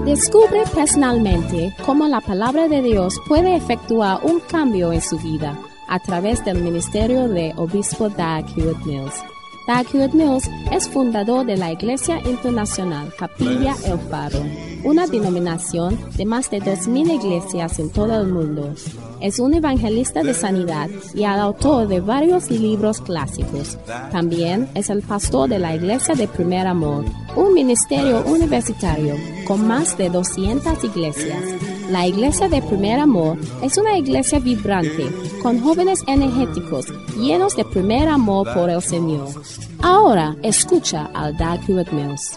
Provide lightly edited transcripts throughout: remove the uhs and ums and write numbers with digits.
Descubre personalmente cómo la palabra de Dios puede efectuar un cambio en su vida a través del ministerio de Obispo Dag Heward-Mills. Dag Heward-Mills es fundador de la Iglesia Internacional Capilla El Faro, una denominación de más de 2,000 iglesias en todo el mundo. Es un evangelista de sanidad y el autor de varios libros clásicos. También es el pastor de la Iglesia de Primer Amor, un ministerio universitario con más de 200 iglesias. La Iglesia de Primer Amor es una iglesia vibrante, con jóvenes energéticos, llenos de primer amor por el Señor. Ahora escucha al Dag Heward-Mills.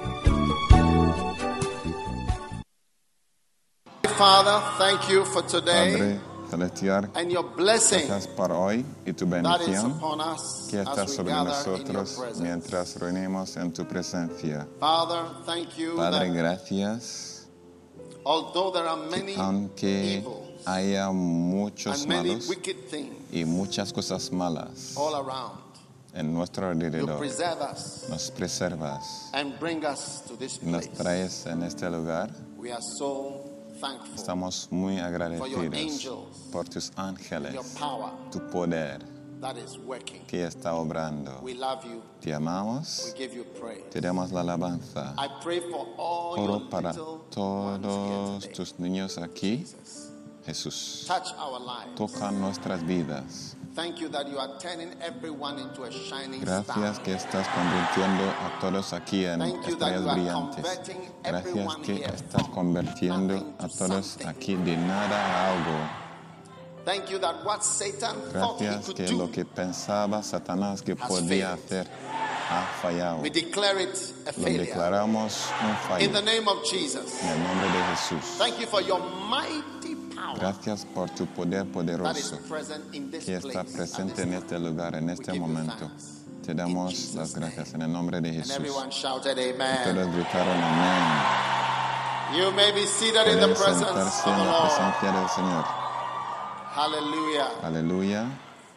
Father, thank you for today. Padre celestial, And your blessing gracias por hoy y tu that is bendición upon us que está as we sobre gather in your nosotros presence. mientras reunimos en tu presencia. Father, thank you Padre, that gracias, although there are many aunque evils haya muchos and many malos wicked things y muchas cosas malas all around, en nuestro you alrededor, preserve us nos preservas and bring us to this y nos place. traes en este lugar. We are so thankful Estamos muy for your agradecidos angels, por tus ángeles, your power tu poder that is working. que está obrando. We love you. Te amamos, We give you praise. te damos la alabanza. I pray for all your Oro para little ones todos here today. tus niños aquí. Jesus, Jesús, touch our lives. toca nuestras vidas. Thank you that you are turning everyone into a shining Gracias star. que estás convirtiendo a todos aquí en Thank you that estrellas you are brillantes. converting Gracias everyone que here estás from convirtiendo nothing a to todos something. aquí de nada a algo. Thank you that what Satan thought he Gracias could que do, lo que pensaba Satanás que podía hacer ha fallado. we declare it a Lo failure. declaramos un In the fallo name of Jesus. en el nombre de Jesús. Thank you for your mighty power Gracias por tu poder that is poderoso present in this que está place. presente at en this este lugar, en este give you momento. thanks. Te damos Jesus' las gracias name. en el nombre de And Jesús. everyone shouted Y amen. todos gritaron amén. You may be seated in the Pueden presence sentarse of en the la Lord. presencia del Señor. Hallelujah. Aleluya.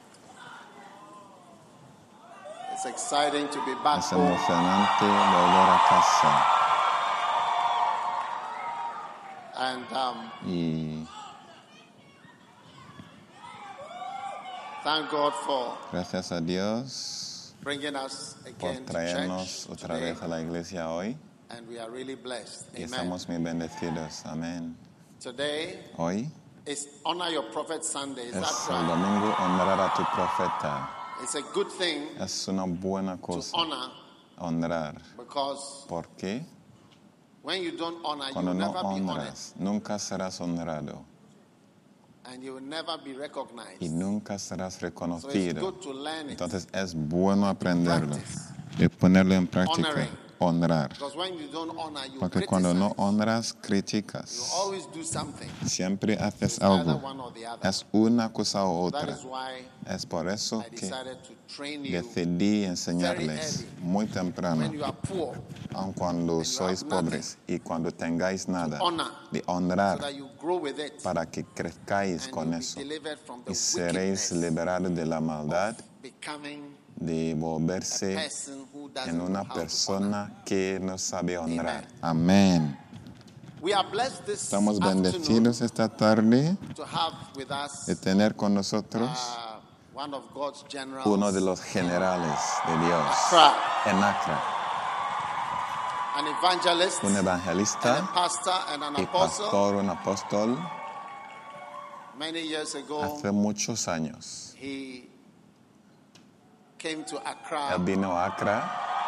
It's exciting to be back Es home. emocionante volver a casa. And Y thank God for gracias a Dios bringing us por again to traernos church otra today. vez a la iglesia hoy. And we are really blessed. Y Amen. estamos muy bendecidos. Amén. Today Hoy is Honor Your Prophet Sunday. Is es that el right? domingo honrar a tu profeta. It's a good thing Es una buena to cosa honor honrar. because ¿Por qué? when you don't honor, you Cuando will no never be honored honras, nunca serás honrado and you will never be recognized. y nunca serás So it's reconocido. good to learn it. Entonces es bueno aprenderlo Practice. y ponerlo en práctica. Honoring. Honrar. Because when you don't honor, you Porque cuando no criticize. honras, You criticas. always do something. Siempre haces It's either algo. one or the other. Es una cosa u That otra. is why Es por eso I que decided to train you decidí enseñarles very muy temprano, when you are poor, aun cuando you sois have nothing, pobres y cuando tengáis nada, honor, de so honrar that you grow with it para que crezcáis and con you'll be eso delivered from the y seréis wickedness liberados de la maldad, of becoming de a volverse person who doesn't en know una how to honor. persona que no sabe honrar. Amén. We are blessed this Estamos afternoon bendecidos esta tarde to have with us de tener con nosotros one of God's generals, uno de los generales de Dios Accra, en Accra, an evangelist, un and a evangelista pastor and an y apostle. pastor, un apóstol. Many years ago, Hace muchos años he came to él Accra. vino a Accra.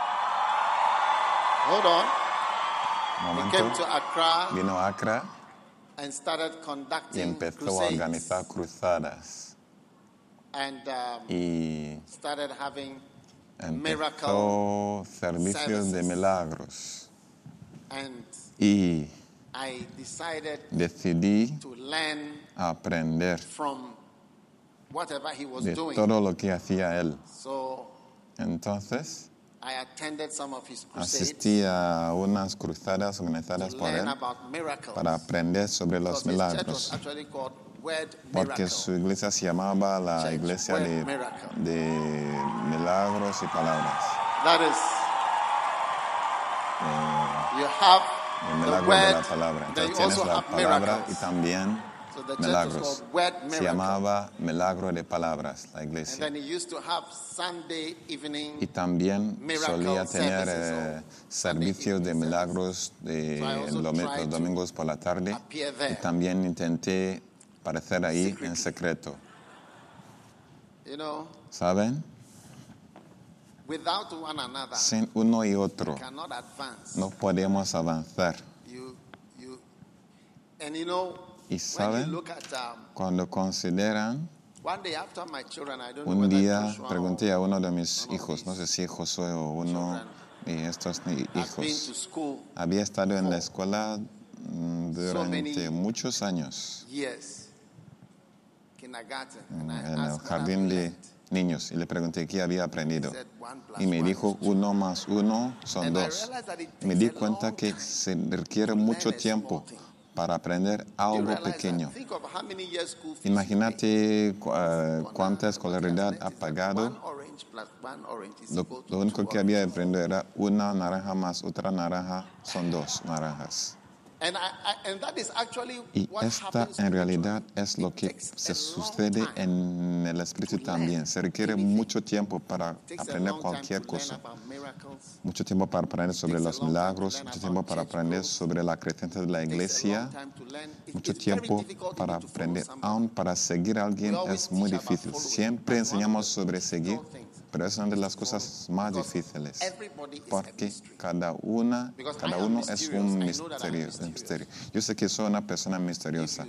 Hold on. Un He momento, came to Accra vino a Accra and started y conducting empezó a crusades organizar cruzadas and y started having miracle empezó servicios de services. milagros. and Y I decided decidí to learn aprender from whatever he was de doing. todo lo que hacía él. So Entonces I attended some of his crusades asistí a unas cruzadas organizadas to por learn él about miracles. para aprender sobre los Because his church was milagros. actually called Word Porque Miracle. su iglesia se llamaba la Church, iglesia Word de Miracle. milagros y palabras. That is, you have El milagro de la word, palabra. then Entonces you tienes also la have palabra y miracles. también So the church was milagros. called Word Se Miracle. llamaba milagro de palabras, la And iglesia. then he used to have Sunday evening. Y también Miracle solía tener services or servicios de Sunday evening milagros So I also los tried to domingos por la tarde. appear there. Y también intenté aparecer ahí en secreto. You know, ¿Saben? without one another, Sin uno y otro you cannot advance. no podemos avanzar. And you know, Y when you saben, look at cuando consideran, one day after my children, I don't know un whether día Joshua pregunté a uno de mis one of hijos, no sé these si Josué o uno de estos had been to hijos, school había estado en la escuela many durante muchos años, years, kindergarten, and I en el asked what jardín have you de learned? niños, y le pregunté qué había He aprendido. said 1 plus Y me 1 dijo, is 2. 1 más 1 son And I 2. realized that it Me takes di a cuenta long que time se requiere to mucho learn a tiempo small thing. para aprender You algo realize pequeño. that? Think of how many years school fees Imagínate you pay. cuánta escolaridad ha pagado. 1 orange plus 1 orange is Lo equal to único 2 que había oranges. aprendido era una naranja más otra naranja son 2 naranjas. And that is actually Y what esta happens en spiritually. realidad es lo It que takes se a long sucede time. en el espíritu to learn también. Se requiere anything. mucho tiempo para It takes a aprender long time cualquier to learn cosa. about miracles. Mucho tiempo para aprender sobre takes a los long time to milagros, learn mucho about tiempo para church aprender growth. sobre la crecencia de la It takes a iglesia, long time to learn. mucho It's very tiempo difficult para even to follow aprender. somebody. Aún para seguir a alguien We always es muy teach about difícil. following, Siempre but one of enseñamos the sobre seguir, difficult things pero es una de las is to cosas follow. más Because difíciles. everybody is a Porque mystery. cada Because I am uno es mysterious. un I know that I'm mysterious. misterio. Yo sé que soy una persona misteriosa.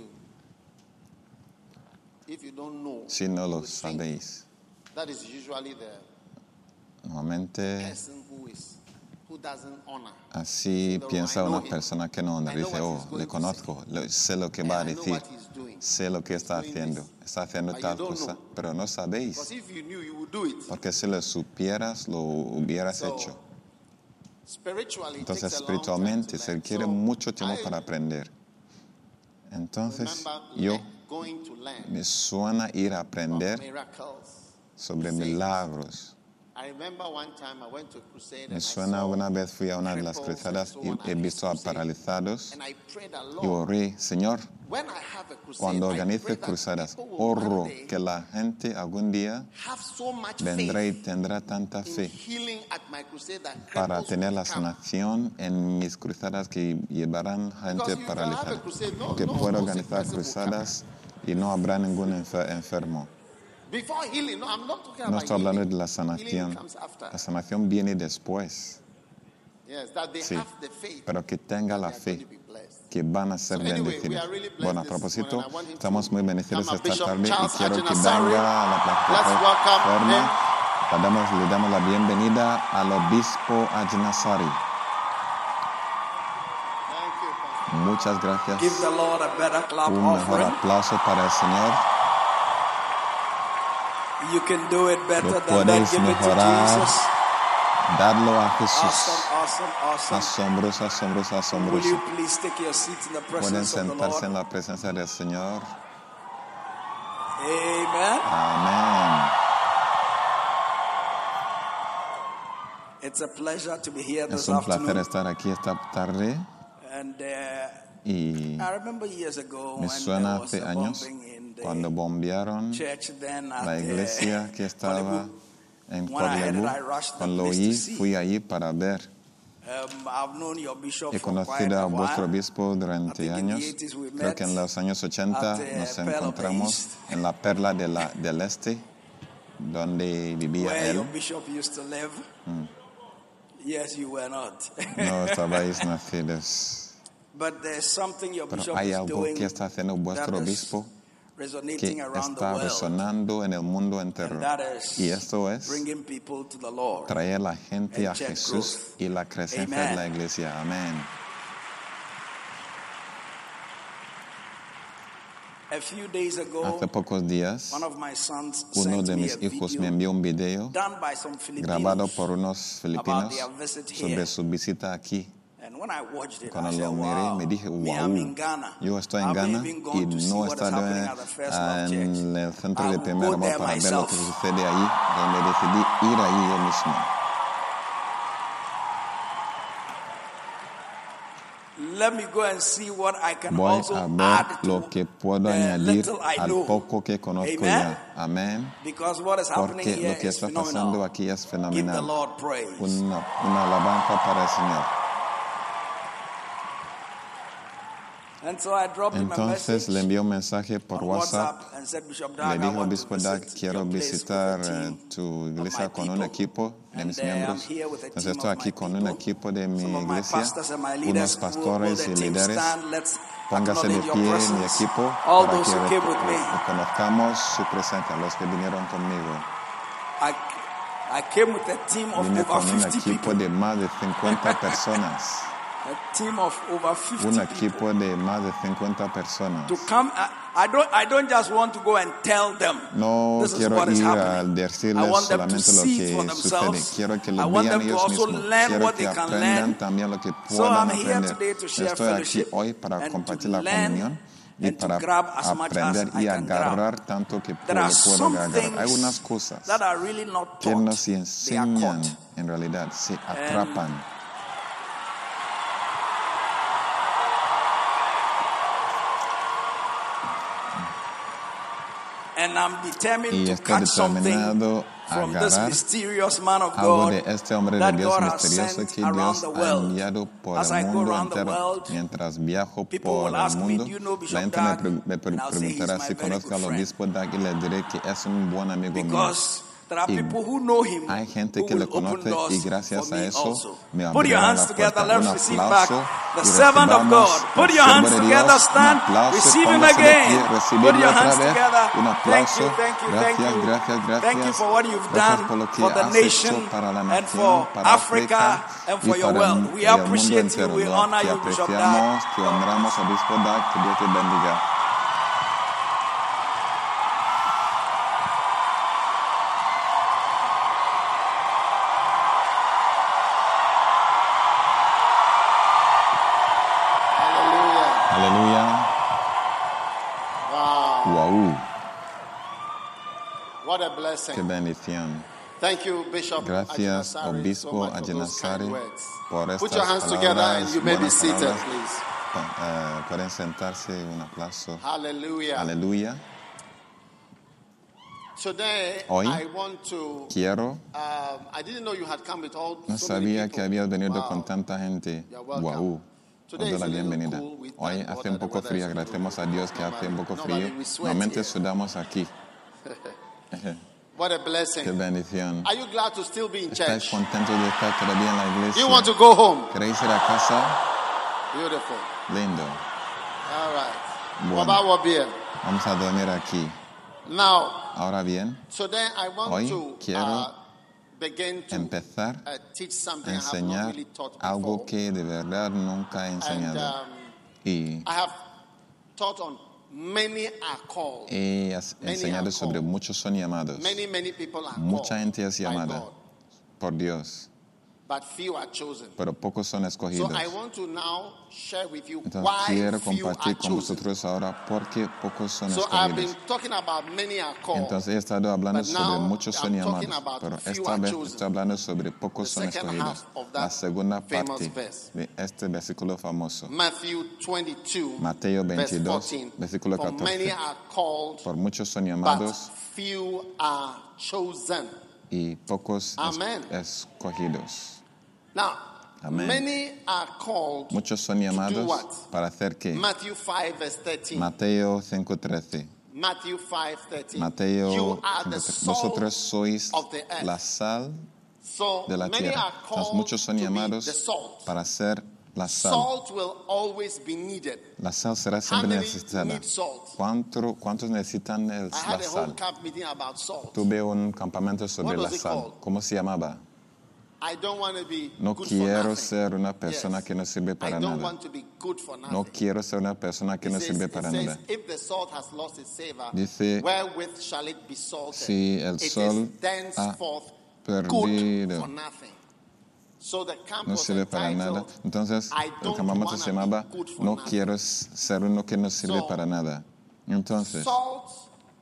If you don't know, Si no you lo would think sabéis, that is usually the normalmente person who doesn't honor. así No, piensa I know una him. persona que no honra. I know Dice, what he's oh, going le to conozco, sé lo que And va a I know decir, what he's doing. sé lo que está He's doing haciendo. this. Está haciendo But tal you don't cosa, know. pero no Because sabéis. if you knew, you would do it. Porque si lo supieras, lo hubieras So, hecho. spiritually, it Entonces, takes a long time espiritualmente, to se learn. requiere So, mucho tiempo I para aprender. Entonces, remember yo going to learn me suena ir a about aprender miracles. sobre crusades. milagros. I remember one time I went to a crusade Me and I suena saw una vez fui a una de las cripples cruzadas and y so on he at visto a this crusade. paralizados And I prayed a y lot. oré, Señor, When I have a crusade, cuando I organice pray that cruzadas, people will one oro day que la gente algún día have so much vendrá y faith tendrá tanta in fe healing at my crusade that para cripples tener will la come. sanación en mis cruzadas que llevarán gente Because you can have paralizada. a crusade, no Porque sick puedo organizar person will come. cruzadas y no habrá ningún enfermo. Before healing, no, I'm not talking No about estoy hablando healing. de la Healing sanación. comes after. La sanación viene después, Yes, that they sí, have the faith. pero que tenga la They are going fe to be blessed. que van a ser So anyway, we bendecidos. are really blessed Bueno, a this propósito, morning. I want him estamos to muy bendecidos come up, esta Bishop tarde y Charles quiero que Ajinasari. venga a la Let's welcome plataforma. him. Le damos la bienvenida al obispo Ajinasari. Thank you, Pastor. Muchas gracias. Give the Lord a better clap Un mejor offering. aplauso para el Señor. You can do it better Lo than that. podéis Give it to mejorar. Jesus. Dadlo a Jesús. Awesome. Asombroso, asombroso, Will asombroso. you please take your seat in the Pueden presence of the sentarse Lord? en la presencia del Señor. Amen. Amén. It's a pleasure to be here this Es un placer afternoon. estar aquí esta tarde And y I remember years ago me when suena there was hace a años bombing in the cuando bombearon church then at la iglesia que estaba Corlebu. en When I heard Corlebu. it, I rushed the Cuando place oí, to see. fui allí para ver. I've known your bishop He for quite conocido a a vuestro while. obispo I durante think in the años. 80s we Creo met que en los años 80 at the nos Pearl of the encontramos East. en la Perla del Este, donde vivía Where your él. bishop used to live. Yes, you were not. No estabais nacidos. But there's something your Pero bishop hay is algo doing que está haciendo vuestro that is obispo que resonating around the está world. resonando en el mundo entero. And that is Y esto es bringing people to the Lord. traer la gente and a church Jesús growth. y la crecencia de Amen. la iglesia. Amén. A few days ago, Hace pocos días, one of my sons uno sent de me mis a hijos video me envió un video done by some grabado Filipinos por unos about filipinos their visit sobre here. su visita aquí. And when I watched it, Cuando I said, lo miré, wow, me dije, me, I'm in wow, Ghana. yo estoy en I haven't Ghana even y gone to see no he what is estado happening at the First Love Church. en el centro I de will primer go amor there para ver lo que myself. sucede ahí, donde decidí ir ahí yo mismo. let me go and see what I can Voy also a ver add lo to que puedo the añadir little I al know. poco que conozco Amen. ya. Amén. Because what is happening Porque here lo que is está pasando phenomenal. aquí es Give the fenomenal. Lord praise. Una alabanza para el Señor. And so I dropped him a Entonces le message envió un mensaje por on WhatsApp. WhatsApp and said, Bishop Le Dag, I dijo, want Obispo to Dag, visit quiero your place visitar with a team tu of iglesia my con un people. equipo de And mis I'm miembros. here with a Entonces team estoy of my aquí con un people. equipo de mi Some of my iglesia, pastors and my unos leaders. Will pastores the y team líderes. stand? Let's Póngase de acknowledge your pie mi presence. equipo All para those que who came with me. reconozcamos su presencia, los que vinieron conmigo. I came with a team of Vine over con un 50 equipo people. de más de 50 personas. A team of over 50 Un people. equipo de más de 50 personas. To come, I don't just want to go and tell them. No This is quiero what is ir a happening. I decirles want them to solamente lo see it for que sucede. themselves. Quiero que I lo want vean them to ellos also mismos. learn Quiero what que they can aprendan learn. también lo que So puedan I'm here aprender. today to share Estoy aquí fellowship hoy para and compartir to la learn comunión y and to para grab as much aprender as I y can grab. agarrar tanto que There are puedo some agarrar. Hay unas things cosas that are really not que taught. no se They are enseñan, caught. en realidad, se atrapan. And I'm determined Y to estoy catch something determinado a from this agarrar mysterious man of algo God de este hombre de that Dios God has misterioso sent que around Dios the ha world. enviado por As el I go mundo around the entero. world, Mientras viajo people por will el ask me, mundo, "Do you know Bishop la gente Dag?" me And I'll say, preguntará "He's my si very conozco good al friend." obispo Dag y le diré que es un buen amigo mío. Because there are Y people who know him hay gente who que le will open conoce y doors gracias for a me eso also. me Put your abrirá hands la together. puerta. Let's Un receive back aplauso the y servant of recibamos God. al Put your siervo hands de together. Dios. Un Stand. aplauso, Receive him póngase de pie, again. Put recibirlo your otra hands vez. together. Un Thank aplauso. you, thank you, thank Gracias, you. gracias, Thank you gracias. for what you've Gracias done por lo que for the has hecho nation para la and nación, for para Africa África and y for your para world. We el mundo appreciate you. entero. We Lo honor que you, Bishop Dag. apreciamos, te honramos, obispo Dag, que Dios te bendiga. Hallelujah. Aleluya. Wow. Wow. What a Qué blessing. bendición. Thank you, Bishop Gracias, Ajinasari, obispo so much for those Ajinasari, kind words. por Put estas your hands together and palabras, you may be buenas seated, palabras. please. Pueden sentarse, un aplauso. Hallelujah. Aleluya. Today, Hoy I want to. quiero, I didn't know you had come with all no so many sabía people. que habías venido Wow. con tanta gente. You're welcome. Wow. Today Os is doy a la little bienvenida. cool. We Hoy thank God hace un that the poco weather frío, is agradecemos a Dios que hace un poco Normally frío. we sweat Normalmente here. sudamos aquí. What a Qué blessing. bendición. Are you glad to still be in ¿Estáis church? contentos de estar todavía en la iglesia? You want to go home? ¿Queréis ir a casa? Beautiful. Lindo. All right. Bueno. What about what beer? Vamos a dormir aquí. Now, Ahora bien, today I want Hoy to quiero begin to empezar teach a something I have not enseñar really taught algo before. que de verdad nunca he And enseñado. Y I have taught on many are called. he Many enseñado are sobre called. muchos son llamados. Many people are Mucha called gente es by llamada God, por Dios, but few are chosen. pero pocos son So escogidos. I want to now share with you Entonces why quiero few are compartir con chosen. vosotros ahora por qué pocos son So I've been escogidos. talking about many are called. Entonces he estado hablando But sobre now muchos son I'm talking llamados, about pero few esta are vez chosen. estoy hablando sobre pocos The son second escogidos. half of La that segunda famous parte verse. de este versículo famoso. Matthew 22, Mateo verse 22, 14. versículo For many 14. are called, Por muchos son but llamados few are chosen. y pocos Amen. escogidos. Now, Amen. many are called Muchos son to do llamados what? para hacer qué. Matthew 5, verse 13. Mateo 5:13. Matthew 5, 13. Mateo You are the 5:13. salt Vosotros sois of the earth. la sal So de la many tierra. are Entonces, called muchos son to be llamados the salt. para ser la sal. Salt will always be needed. La sal será How siempre many necesitada. need salt? ¿Cuántos necesitan I la had a whole sal? camp meeting about salt. Tuve un campamento sobre What la was it sal. called? ¿Cómo se llamaba? I don't want to be No good for quiero nothing. ser una persona Yes. que no sirve I para don't nada. want to be good for nothing. No quiero ser una persona que no sirve para nada. If the salt has lost its savor, Dice, wherewith shall it be salted? si el It sol is thenceforth ha good perdido, for nothing. So the camp no was sirve para nada. entitled, Entonces, I el don't campamento se wanna llamaba be good for No nothing. quiero ser uno que no sirve So, para nada. Entonces, Salt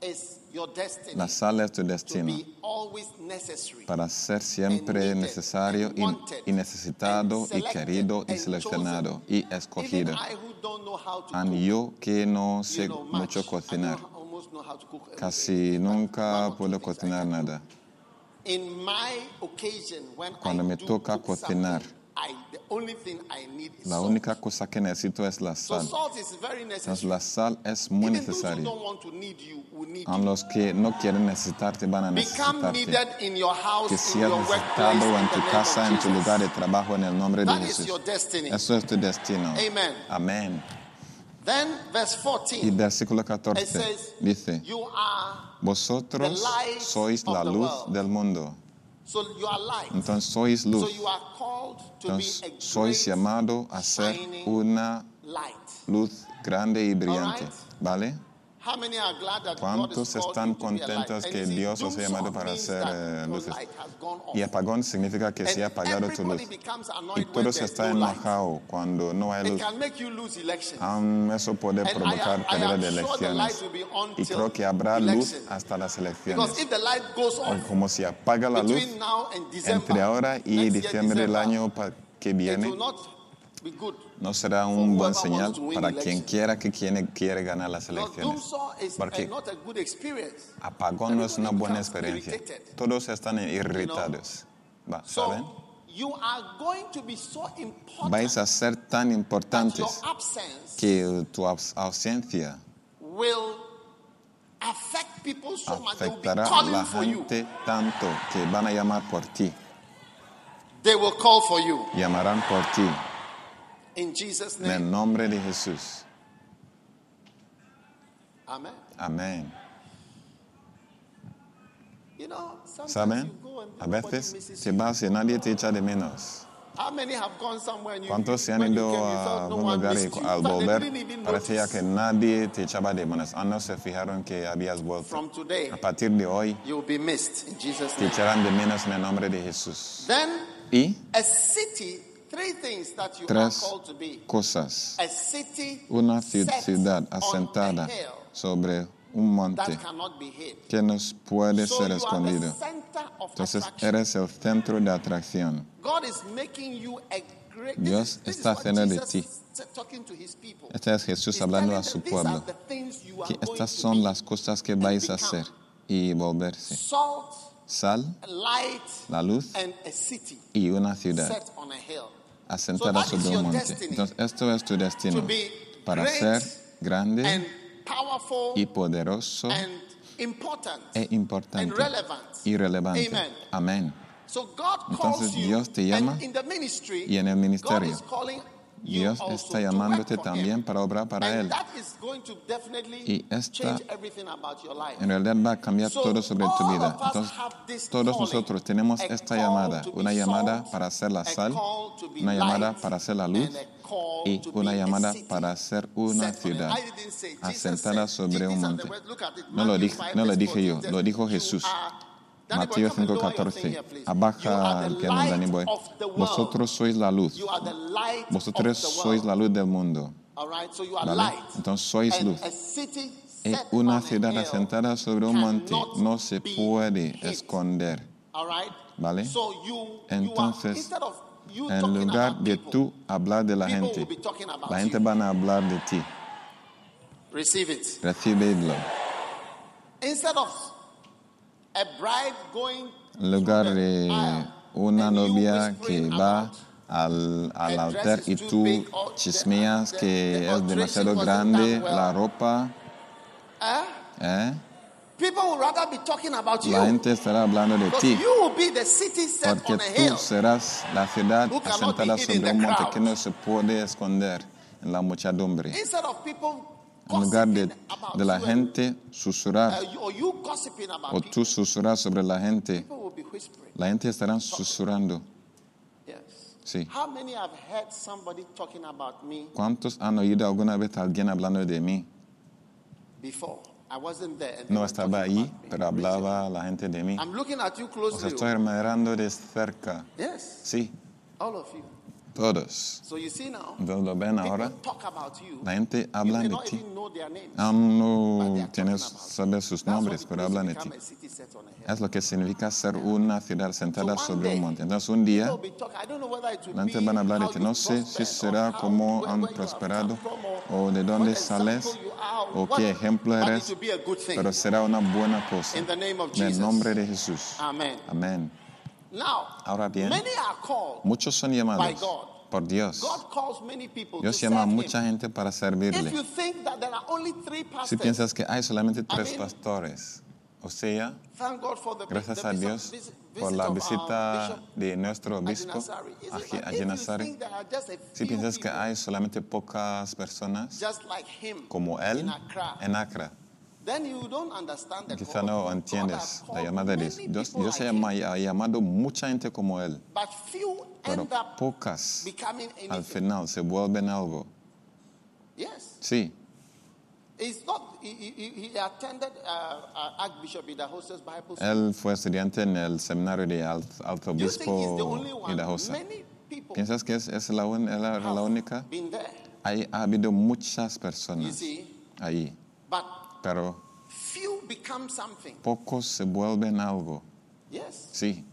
is your destiny La sal es tu to destino be always necessary. para ser siempre necesario y necesitado y querido y seleccionado y escogido. Even I who don't know how to And cook, yo que no sé much, mucho I cocinar, almost know how to cook. casi nunca puedo cocinar nada. In my occasion, when Cuando I me do toca cook cocinar, something, the only thing I need is la salt. única cosa que necesito es la So sal. salt is very Entonces necessary. la sal es muy Even those who necesaria. don't want to need you will need A you. los que no quieren necesitarte van a Become necesitarte. needed in your house, Que in seas your workplace, necesitado in en the tu name casa, of en tu Jesus. lugar de trabajo, en el nombre de That is Jesús. your destiny. Eso es tu destino. Amen. Amén. Then verse Y 14, versículo it 14 says, dice, you are, vosotros the light sois of la the luz world. del mundo. so you are light. Entonces sois So luz. you are called to Entonces be a sois great llamado a ser shining una light. luz grande y brillante. Alright. ¿Vale? How many are glad that God ¿Cuántos has called están you to be a light? contentos And que you see, Dios os ha llamado doom para means ser that your luces? light has gone off. Y apagón significa que se ha And apagado tu luz. everybody becomes Y annoyed when todo se there's está no light. enojado cuando no hay It luz. can make you lose elections. Eso puede And provocar I pérdida am de sure the light elecciones. will be on Y till creo que habrá luz election. hasta las Because elecciones. if the light goes Porque off como si apaga la luz between now and December, entre ahora y next year, diciembre del December, año que it viene, will not be good. no será for un buen whoever señal wants to win para election. quien quiera que quiere ganar las No, elecciones. doomsday is Porque not a good experience. apagón no es una buena Everybody experiencia. becomes irritated. Todos están irritados. ¿Saben? So you are going to be so important Vais a ser tan that your importantes absence que tu ausencia will affect people so much they will be afectará a calling la for you. gente tanto que van a llamar por ti. They will call for you. Llamarán por ti. In Jesus' En el name. nombre de Jesús. Amen. Amén. You know, sometimes ¿Saben? you go and A nobody veces misses te you. vas y nadie te echa de menos. How many have gone somewhere and you, ¿Cuántos se han when you ido came, you a felt no un one lugar y missed you? al In fact, they volver didn't even parecía notice. que nadie te echaba de menos? No se fijaron que habías vuelto. From today, A partir de hoy you will be missed in Jesus' te name. echarán de menos en el nombre de Jesús. Then, Y a city, three things that you are tres called to be. cosas. A city Una set ciudad on asentada a hill sobre un monte that cannot be hid. que nos puede So ser you are the escondido. center of Entonces attraction. eres el centro de atracción. God is making you a great. Dios this está is what haciendo de Jesus ti. said, talking to his people. Este es Jesús He's hablando telling a su them, these are pueblo. the things you are Que going estas to son be. las cosas que vais a hacer y volverse. Salt, Sal, light, la luz and a city y una ciudad set on a hill. asentada So that is sobre un your monte. destiny. Entonces esto es tu destino. To be Para great ser and grande powerful y poderoso and important e importante and relevant. y relevante. Amen. Amén. So God Entonces, calls you, Dios te llama, and in the ministry, y en el ministerio, God is calling you Dios also está to llamándote work for también him. para obrar para And Él. that is going to definitely Y esta, change everything about your life. En realidad va a cambiar So todo sobre tu all vida. of us Entonces, have this todos calling, nosotros tenemos a esta call llamada. to be Una llamada salt, para hacer la a sal, call to be una llamada light, para hacer la luz and a call y to una be a llamada city para ser una set on it. ciudad I didn't say, Jesus asentada said, sobre un these are the monte. words. Look at it, No lo Matthew dije, 5, no lo verse dije yo, 14, lo dijo you Jesús. are- Danny Boy, Mateo come and lower your thing 5:14. here, please. You Abaja are el the piano, Danny Boy. light of the world. Vosotros sois la luz. You are the light Vosotros of the sois world. la luz del mundo. All right, so you are ¿Vale? light. Entonces sois And luz. a city Y set una on a ciudad hill asentada sobre un monte cannot no se be puede hid. esconder. All right? ¿Vale? So you Entonces, are, instead of you en talking lugar about de people, tú hablar de la people gente, will be talking about la gente you. van a hablar de ti. Receive it. Recibidlo. Instead of a bride going En lugar through de the aisle una and you novia que whispering va about al her altar dress y is too tú big or chismeas the que es alteration demasiado wasn't grande done well. la ropa, ¿eh? People would rather be talking about La you. gente estará hablando de Because ti, you will be the city set porque on a tú hill. serás la ciudad Who cannot asentada be hid in sobre the un monte crowd. que no se puede esconder en la muchedumbre. Instead of people En lugar gossiping about de la you gente susurrar or you gossiping about o people, tú susurrar sobre la gente, people will be whispering. la gente estará susurrando. Yes. Sí. How many have heard somebody talking about me ¿Cuántos han oído alguna vez a alguien hablando de mí? before? I wasn't there. And they No were estaba talking ahí, about me. pero hablaba la gente de mí. I'm looking at you Os closely. estoy mirando de cerca. Yes, Sí, all of you. Todos. So you see now, Entonces lo ven ahora. people talk about you. La gente You habla may de not ti. even know their names. Aún but they no are tienes talking about you. saber sus That's nombres, what pero it hablan means de to ti. become a city set on a hill. Es lo que significa ser una ciudad sentada So one sobre un day, monte. Entonces un día People will be talking. I don't know whether it will la gente be van a hablar de how ti. you No sé prospered, si será or how- cómo where han you have prosperado come from, o de what dónde example sales you are, o what- qué ejemplo but it eres, will be a good thing. pero será una buena cosa. In the name of En el Jesus. nombre de Jesús. Amen. Amén. Now, Ahora bien, many are called muchos son by llamados God. por Dios. God calls many people Dios to llama a serve mucha him. gente para If servirle. you think that there are only 3 Si pastors, piensas que hay solamente I 3 mean, pastores, o sea, thank God for the gracias the a visit- Dios visit por la of our visita Bishop de nuestro obispo Ajinasari. Is it allí like a if you Jinasari. think there are just a Si few piensas que people hay solamente pocas personas just like him como in él Accra, en Accra, then you don't understand the quizá call no of God. entiendes God has la called llamada de Dios. many Dios, people Dios like him, ha llamado mucha gente como él, but few pero end up pocas becoming al anything. final se vuelven algo. Yes. Sí, It's not, he attended Archbishop Idahosa's Bible school. él fue estudiante en el seminario de Do you think he's the Arzobispo only one? Idahosa. Many people ¿Piensas que es la única? been there, Ha habido muchas you personas see, ahí, but pero few become something. pocos se vuelven algo. Yes. Sí,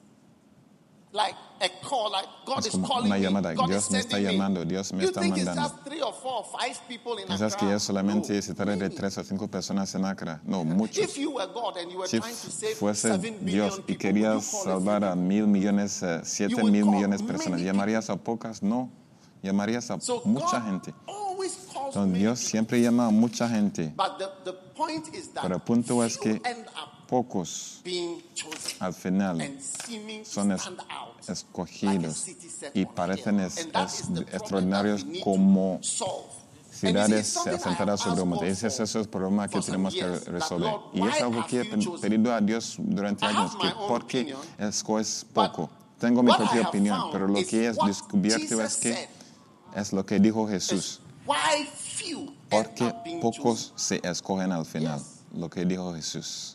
Like a call, like God es is como calling una me. llamada. God Dios is me está sending llamando, me. Dios me You está think it's mandando. just 3 or 4 or 5 people in ¿Piensas Accra? que es solamente No, se trata de many. 3 o 5 personas en Accra? No, muchos. If you were God and you were Si trying to save fuese 7 billion Dios y people, would querías you call salvar a a few? 1,000 millones, 7 would mil call millones de personas, many ¿llamarías a pocas? No, llamarías a So mucha God gente. always calls Entonces many Dios people. siempre llama a mucha gente, But the point is that pero el punto es few que end up pocos being chosen al final and seeming to son stand out like a escogidos city set y on a parecen hill. And that is the problem extraordinarios that we need como to solve. ciudades it's something I have asentadas sobre un asked monte. God Ese es for el problema que for some tenemos que years, that, resolver. Lord, Y es why algo have que he you chosen? pedido a Dios durante I años, have que my own por qué opinion, es but poco. Tengo mi what I propia have opinión, found pero lo is que he what descubierto Jesus es que said es lo que dijo Jesús. is why few end Porque up being pocos chosen. se escogen al final. Yes. Lo que dijo Jesús.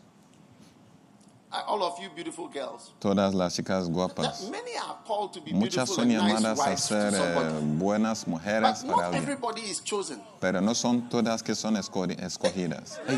All of you beautiful girls, Todas las chicas that guapas, many are called to be muchas beautiful son and nice llamadas a wives ser to somebody. buenas mujeres But para not alguien. everybody is chosen. Pero no son todas que son escogidas. Hey,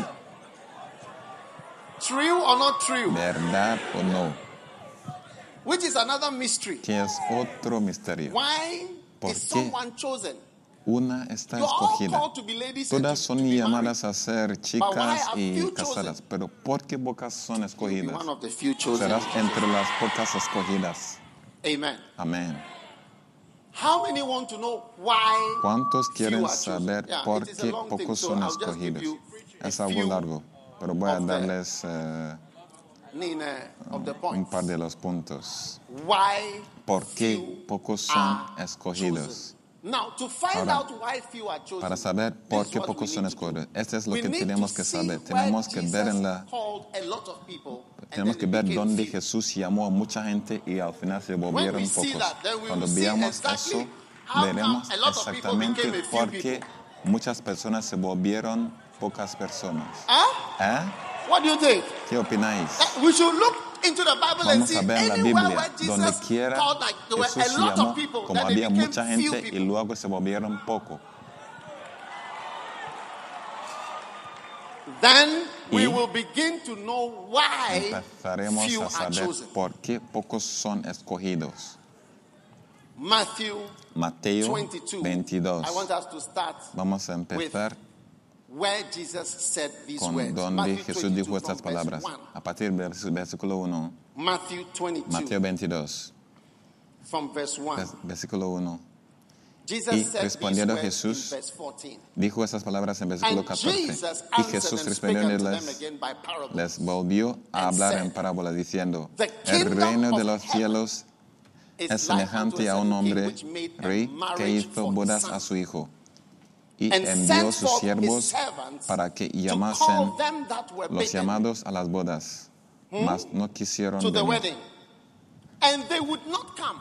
True or not true? ¿verdad o no? Which is another mystery. Que es otro misterio. Why ¿Por is qué? someone chosen? Una está You are all escogida. called to be ladies and Todas to son be married. llamadas a ser chicas are y few casadas. chosen? Pero ¿por qué pocas son You'll be escogidas? one of the few chosen. Serás entre las pocas escogidas. Amen. Amén. How many want to know why ¿Cuántos few quieren are chosen? saber Yeah, por it is a qué long thing, pocos so son I'll just give escogidos? you a Es algo few largo, pero voy a of the- darles Nina, of the un points. par de los puntos. Why ¿Por qué few pocos son are escogidos? chosen? Now, to find Ahora, out why few are chosen, Para saber this por is qué what pocos we son need to do. escogidos. Esto es lo We que need tenemos to que see saber. where Tenemos que ver Jesus en la called a lot of people and Tenemos then que it ver became dónde few. Jesús llamó a mucha gente y al final se When volvieron we see pocos. that, then we Cuando will see veamos exactly eso, how come veremos a lot of people exactamente became a few por qué people. muchas personas se volvieron pocas personas. Huh? ¿Eh? What do you think? ¿Qué opináis? We should look into the Bible and Vamos see a ver en la anywhere Biblia, where donde Jesus quiera called like there were Jesús a lot llamó, of people, como then they había became mucha few gente y people. luego se volvieron poco. Then we Y will begin to know why Empezaremos few a are saber chosen. por qué pocos son escogidos. Matthew Mateo 22. 22. I want us to start Vamos a empezar where Jesus said these con words. donde Matthew Jesús 22 dijo estas from verse palabras. 1. A partir del versículo 1, Matthew 22 Mateo 22, from verse 1. versículo 1. Jesus Y said respondiendo these words Jesús, in verse 14. Dijo esas palabras en versículo And 14. Jesus Y answered Jesús and spake unto them respondiéndoles, again by parables. les volvió a and hablar said, en parábola diciendo, The el kingdom reino de of los heaven cielos is es like unto semejante a un certain hombre king which made a rey que marriage hizo for his bodas son. a su hijo y And envió sent sus forth his siervos servants para que to llamasen call them that were los bidden llamados a las bodas, mas no quisieron to the venir. wedding. And they would not come.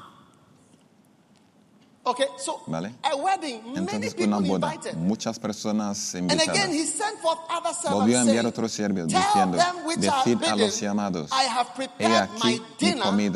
Okay, so ¿Vale? a wedding, many Entonces people una boda, invited. muchas personas And again, invitadas. he sent forth other Volvió a servants enviar saying, otros siervos Tell diciendo, them which are decid a los bidden, llamados, I have he prepared aquí my mi dinner, comida,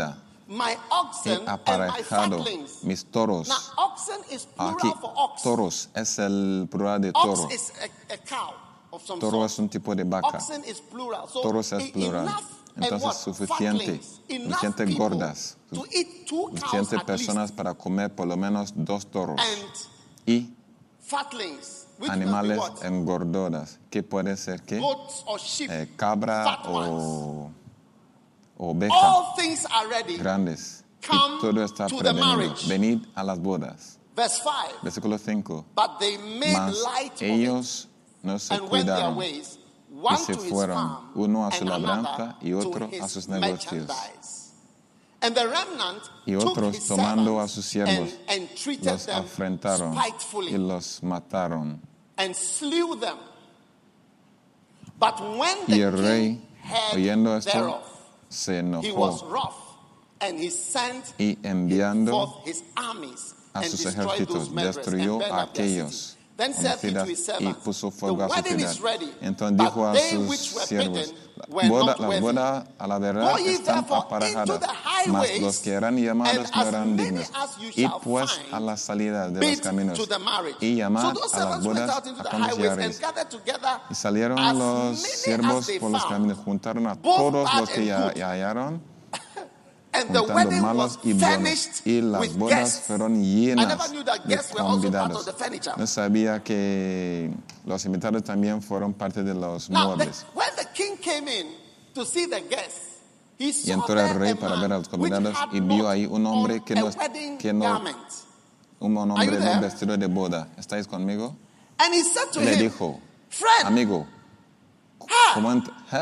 my he oxen and my aparejado fatlings. mis toros. Now, oxen is plural Aquí, for ox. toros es el plural de toro. Ox is a cow of some Toro sort. es un tipo de vaca. Oxen is plural. So Toros es plural. enough, and Entonces, what? suficiente. Fatlings. Enough Suficiente people gordas. to eat 2 cows Suficiente at least. personas para comer por lo menos 2 toros. And Y fatlings, which will be animales what? engordadas, que puede ser que Goats or sheep. cabra fat ones. o oveja All things are ready. grandes. Come Y todo está to the prevenido. marriage. Venid a las bodas. Verse 5. Versículo 5. But they made Mas light of it ellos no se and went their cuidaron ways, y one se to his fueron, farm uno a su and labranza another y otro to a his sus negocios. merchandise. And the remnant Y took otros, his tomando a servants sus siervos, and treated los them afrentaron y spitefully los mataron. and slew them. But when Y the el rey, king heard oyendo esto, thereof, se he enojó was wroth, and he sent y enviando forth his armies a and sus destroyed those ejércitos, murderers destruyó and burned a up their city. aquellos Then said he to homicidas his y servants, puso the fuego a su wedding ciudad. is ready, Entonces but dijo a they sus which were siervos, bidden were not las worthy. bodas a la verdad Go ye están therefore into aparejadas, the mas highways, los que eran llamados and no as eran many dignos. as you Id shall pues find, a la salida de los bid caminos to the marriage. y So llamad those a las servants went bodas out into a the cuando highways and llegaréis. gathered together Y salieron as los many as siervos they por los found, caminos, juntaron a both todos bad los que and good. hallaron, and the juntando wedding malos was y buenos. furnished Y las with bodas guests. fueron I llenas never knew that de guests were also part of convidados. the furniture. No sabía que los invitados también fueron parte de los Now, muebles. when the king came in to see the guests, he Y saw entró there el rey a para man ver a los which convidados had y vio not ahí un hombre on que a no, wedding que no garment. un Are hombre you no there? vestido de boda. ¿Estáis conmigo? And he said to Le him, dijo, friend, amigo, ¿cómo,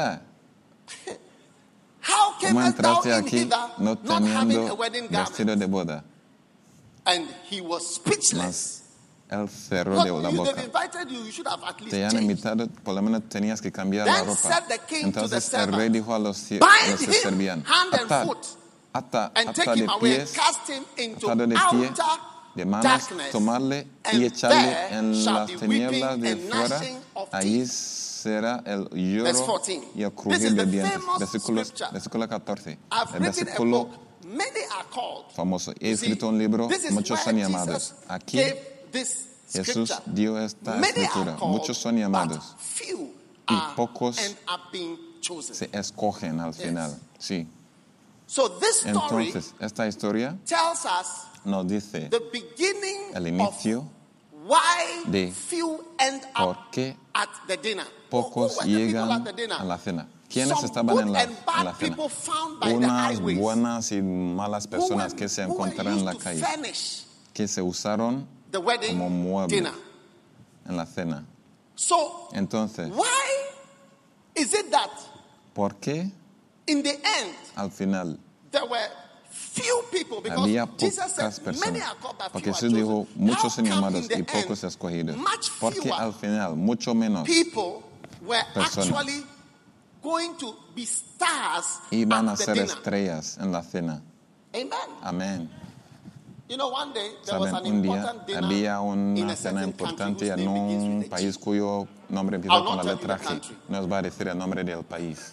how ¿cómo camest thou entraste in aquí hither no not having a teniendo wedding vestido garment? de boda? And he was speechless. Mas él cerró Look, la they've boca. invited you, you should have at least Te han changed. invitado, por lo menos tenías que cambiar la Then ropa. said the king to the Entonces el rey servant, dijo a los que bind servían, him hand and ata, foot, ata, and take ata de him away and pies, cast him into atado de pie, outer de manos, darkness, tomarle and y echarle there en shall las be tinieblas weeping de and fuera. gnashing of Allí teeth. será el Verse lloro 14. y el This crujir is de the dientes. famous scripture. Versículo 14. I've El written a versículo book, many are called. famoso. He You see, escrito un libro, this is muchos son where llamados. Jesus Aquí gave this Jesús scripture. dio esta Many escritura. are called, Muchos son llamados. but few Y are pocos and are being chosen. se escogen al final. Sí. So this story Entonces, esta historia tells us nos dice the beginning el inicio of why de few end por up qué at the dinner. pocos Who were the people llegan at the dinner? a la cena. ¿Quiénes Some estaban good en la and bad cena? people found by the Unas highways. buenas y malas Who personas were- que se who were encontraron en used la to calle, furnish que se usaron the wedding como mueble dinner. en la cena. So Entonces, why is it that ¿por qué in the end al final there were few people? Because había Jesus pocas said many personas? are called but Porque few are Jesús dijo, chosen. muchos How son come llamados in the y pocos end, escogidos. much Porque fewer al final, mucho menos people were personas actually going to be stars iban a at the ser dinner? estrellas en la cena. Amen. Amén. You know, one day there was Saben, an un día important dinner había in una a cena certain country importante whose en name begins un with a país G. cuyo nombre empieza I'll con not la tell you letra the G. country. No os va a decir el nombre del país.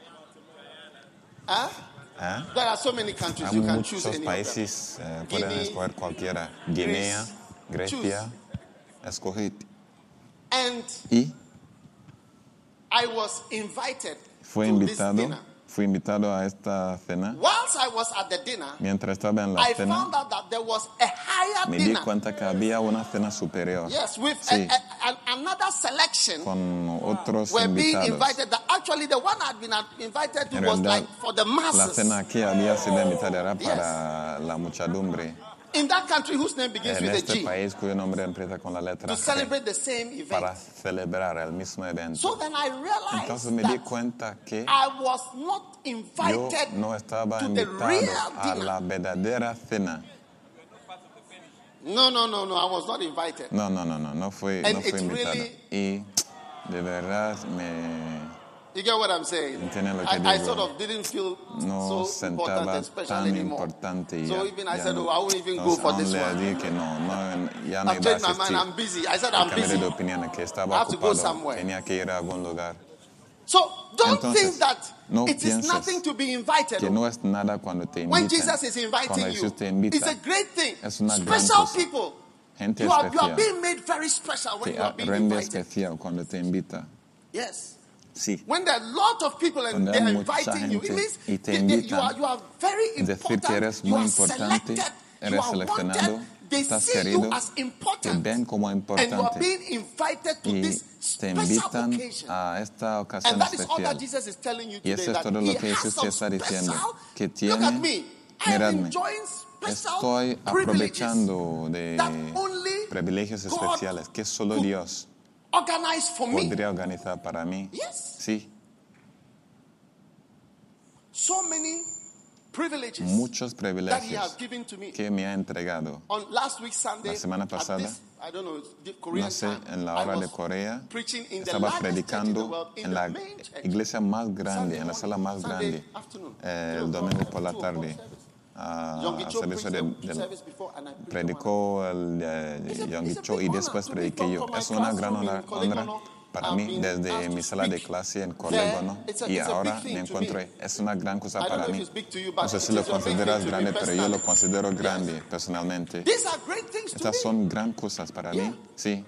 Huh? ¿Eh? There are so many countries Hay you can choose muchos any países, pueden Guinea, escoger cualquiera. Guinea, Greece. Grecia, escogid. of them. And Y I was invited fui to this invitado, dinner. fui invitado a esta cena. Whilst I was at the dinner, Mientras estaba en la I cena, found out that there was a higher me di dinner. cuenta que había una cena superior. Yes, with Sí, another selection con otros were being invitados. invited. That actually, the one I'd been invited to En was realidad, like for the La masses. cena que había sido invitada era para la muchedumbre. In that country whose name begins En with a este G, país cuyo nombre empieza con la letra to G, celebrate the same event. para celebrar el mismo evento. So then I Entonces realized me di that cuenta que I was not yo invited no estaba to the invitado real a dinner. la verdadera cena. No, I was not invited. No fui And invitado. it really- Y de verdad me You get what I'm saying? Entienden lo que I digo. sort of didn't feel no so important sentaba and special tan anymore. importante. So Ya, even I ya said, no. oh, I won't even go Entonces, for aún this le one. dije que ya no I've iba a changed my mind. asistir. I'm busy. I said Y I'm cambié de busy. opinión, que I estaba have to go ocupado. somewhere. Tenía que ir a algún lugar. So don't Entonces, think that no it is pienses nothing to be invited. que no es nada cuando te When invitan. Jesus is Cuando inviting you, Jesús te invita, it's a great thing. es una gran Special cosa. people. Gente You are especial being made very special when te you are being rende invited. especial cuando te invita. Yes. Sí. When there are a lot of people and Cuando they hay are mucha inviting you, it gente means y te you invitan, are very es decir, que important. eres You muy are importante, selected. eres You are seleccionado, wanted. They estás see querido, you as te important. ven como And you are importante being invited to y this te special invitan occasion. a esta ocasión And that is all that especial. Jesus is telling you Y today. eso es That todo he lo que has Jesús te some está diciendo. special. Que Look at tiene, me. I am miradme, enjoying special estoy privileges aprovechando de that only privilegios God especiales que solo could Dios organize for me. podría organizar para mí. Yes. Sí, So many privileges muchos that he privilegios has given to me. que me ha entregado. On last week Sunday, La semana at pasada, this, I don't know, the Korean No sé, time, en la I hora de was Corea, preaching in the estaba largest church in the predicando world, in en the la main church. iglesia más grande, Sunday en la sala morning, más Sunday grande, afternoon, el domingo por la tarde. Young Al Cho servicio preached de a service before and I preached predicó el It's a Yongicho y big después honor to be prediqué yo. from my Es una gran classroom in honra Colegono, para mí being desde asked mi to sala de speak clase en there. Colegono It's a y big ahora thing me to encuentro. me. Es una gran cosa I don't para know if mí. it's big to you, No but sé it si lo is a big thing consideras to me grande, pero yo lo personally. considero grande personalmente. These are great things to Estas me. son gran cosas para mí. Sí.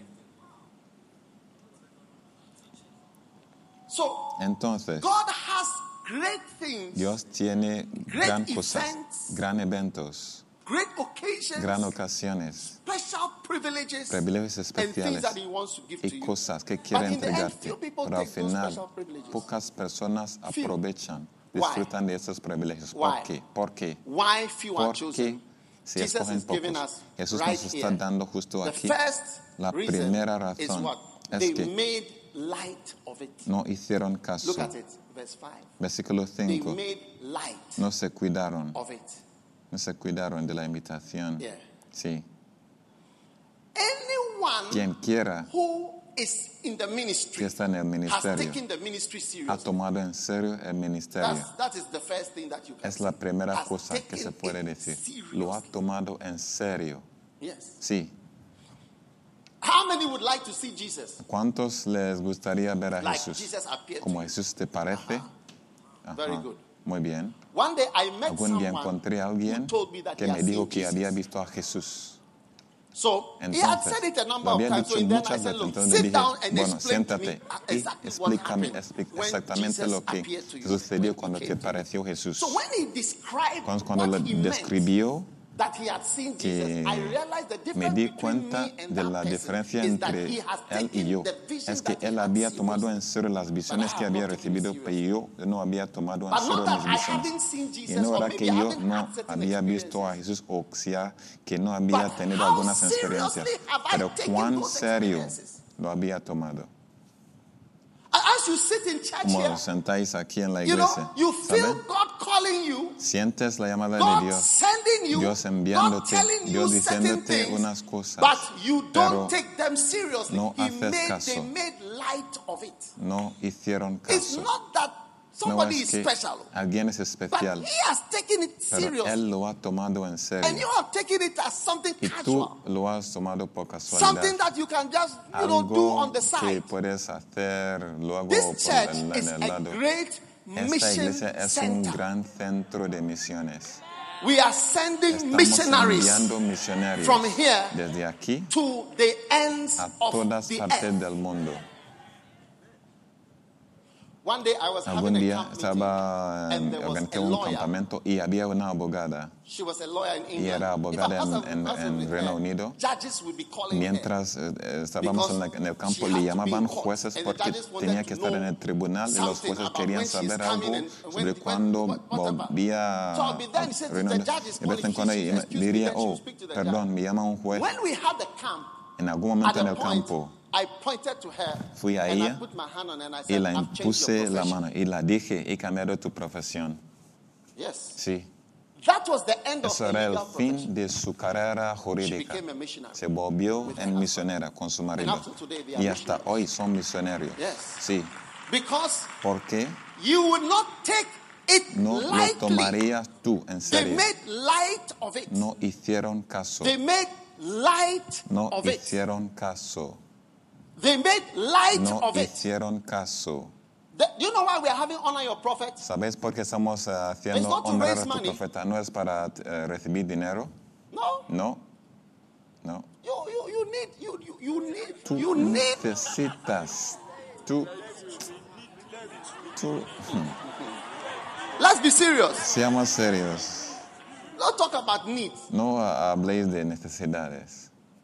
So Entonces, God has great things, Dios tiene gran cosas, events, gran eventos, great occasions, gran ocasiones, special privileges, privilegios and things especiales that He wants to give to y you. cosas que quiere But in the end, entregarte. few people Pero al take those final, special privileges. pocas personas Few. aprovechan, Why? disfrutan de esos privilegios. Why? ¿Por qué? ¿Por qué? Why few are Porque chosen? si Jesus escogen is giving pocos, us Jesús right nos está here. dando justo The aquí. first La reason primera is razón what? es They que made light of it. no hicieron caso. Look at it, verse 5. Versículo They 5. made light No se cuidaron. of it. No se cuidaron de la invitación. Yeah. Sí. Anyone Quien quiera who is in the que ministry está en el has ministerio taken the ministry ha seriously. tomado en serio el ministerio. That is the first thing that you can Es la say. primera Has cosa que taken se puede it decir. seriously. Lo ha tomado en serio. Yes. Sí. How many would like to see Jesus? ¿Cuántos les gustaría ver a Like Jesús? Jesus appeared to Como you. Jesús te parece. Very Ajá. good. Muy bien. One day I met Algún día someone encontré a alguien who told me that que he me had dijo seen que Jesus. había visto a Jesús. So he had Entonces, said it a number lo of había times. So dicho then I muchas said, veces. look, Entonces le sit dije, down and bueno, explain to siéntate me y exactly what explícame happened when exactamente Jesus lo que appeared to you. sucedió when cuando he te came to you. pareció Jesús. So when he described Cuando what lo he meant, describió, that he had seen que Jesus, I realized the difference me di between cuenta me and de that la person diferencia is that entre he has él y taken yo. the vision Es que that he él had había seen tomado was- en serio las visiones But I que have había not taken recibido, it pero yo no había tomado en But serio not that mis I haven't visiones. seen Y Jesus, no or era maybe que I yo haven't no had certain había visto a experiences. Jesús o sea que no había But tenido how algunas experiencias. seriously have I Pero taken cuán those serio experiences? lo había tomado. As you sit in church Como here, os sentáis aquí en la you iglesia, know, you feel ¿saben? God calling you, Sientes la llamada de God Dios, sending you, Dios God enviándote, telling you Dios certain diciéndote things, unas cosas, but you pero don't take them seriously. no haces They caso. made light of it. no hicieron It's caso. not that No somebody es is que special, alguien es but especial, he has taken it pero seriously. él lo ha tomado en And you serio. have taken it as something Y tú casual. lo has tomado por casualidad. Something that you can just, do Algo on the que side. puedes hacer luego This por church en is el a lado. great Esta mission iglesia es un center. gran centro de misiones. We are sending Estamos missionaries enviando misionarios from here desde aquí to the ends a of todas the partes earth. del mundo. One day I was Algún having a día camp meeting, estaba and there was organizé a un lawyer. campamento y había una abogada. She was a lawyer in England. Y era abogada In fact, en Reino Unido. Judges would be calling her. Mientras estábamos en el campo, le llamaban jueces porque tenía que estar en el tribunal y los jueces querían saber algo sobre cuándo volvía a Reino Unido. De vez en cuando diría, oh, perdón, me llama un juez. When we had the camp, En algún at momento en the el point, campo I pointed to her fui a and I ella put my hand on her and I y said, la I've changed your impuse la profession. mano y la dije, he cambiado tu profesión. Yes. Sí, That was the end of eso the era el legal fin profession. de su carrera She jurídica. became a missionary. Se volvió en misionera con su marido. up to today they are Y hasta missionaries. hoy son misionarios. Yes. Sí, Because porque you would not take it no lo lightly. tomarías tú en They serio. made light of it. No hicieron caso. They made light No of it. hicieron caso. They made light No of it. hicieron caso. Do you know why we are having honor your prophet? ¿Sabéis por qué estamos haciendo not to honrar raise a tu money. profeta? No es para recibir dinero. No. No. No. You need. Necesitas. Tú. Let's be serious. Seamos serios. Don't talk about needs. No habléis de necesidades.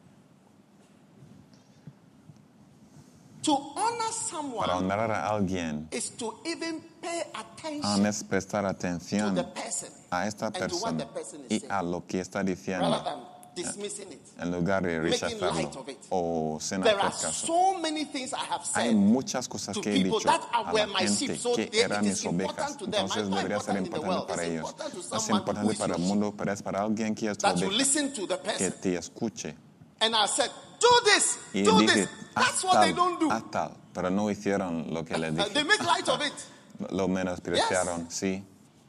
To honor someone Para honrar a alguien, is to even pay attention es prestar to atención the person a esta and to what persona the person is y saying, a lo que está rather diciendo, than dismissing it. en lugar de Making rechazarlo light of it. o sin There hacer are caso. so many things I have Hay said muchas cosas to que he people dicho that a were la my sheep, gente so que it eran is mis ovejas. important to them. Entonces It's not debería ser important in the importante world. para It's ellos. important to Es someone who importante is para el your mundo, pero es para alguien que es tu that you oveja, listen to the que person. te escuche. And I said, do this, Y do dije, this. That's what they don't do. haz tal, pero no hicieron lo que les dije. They make light of it. Lo menospreciaron, sí.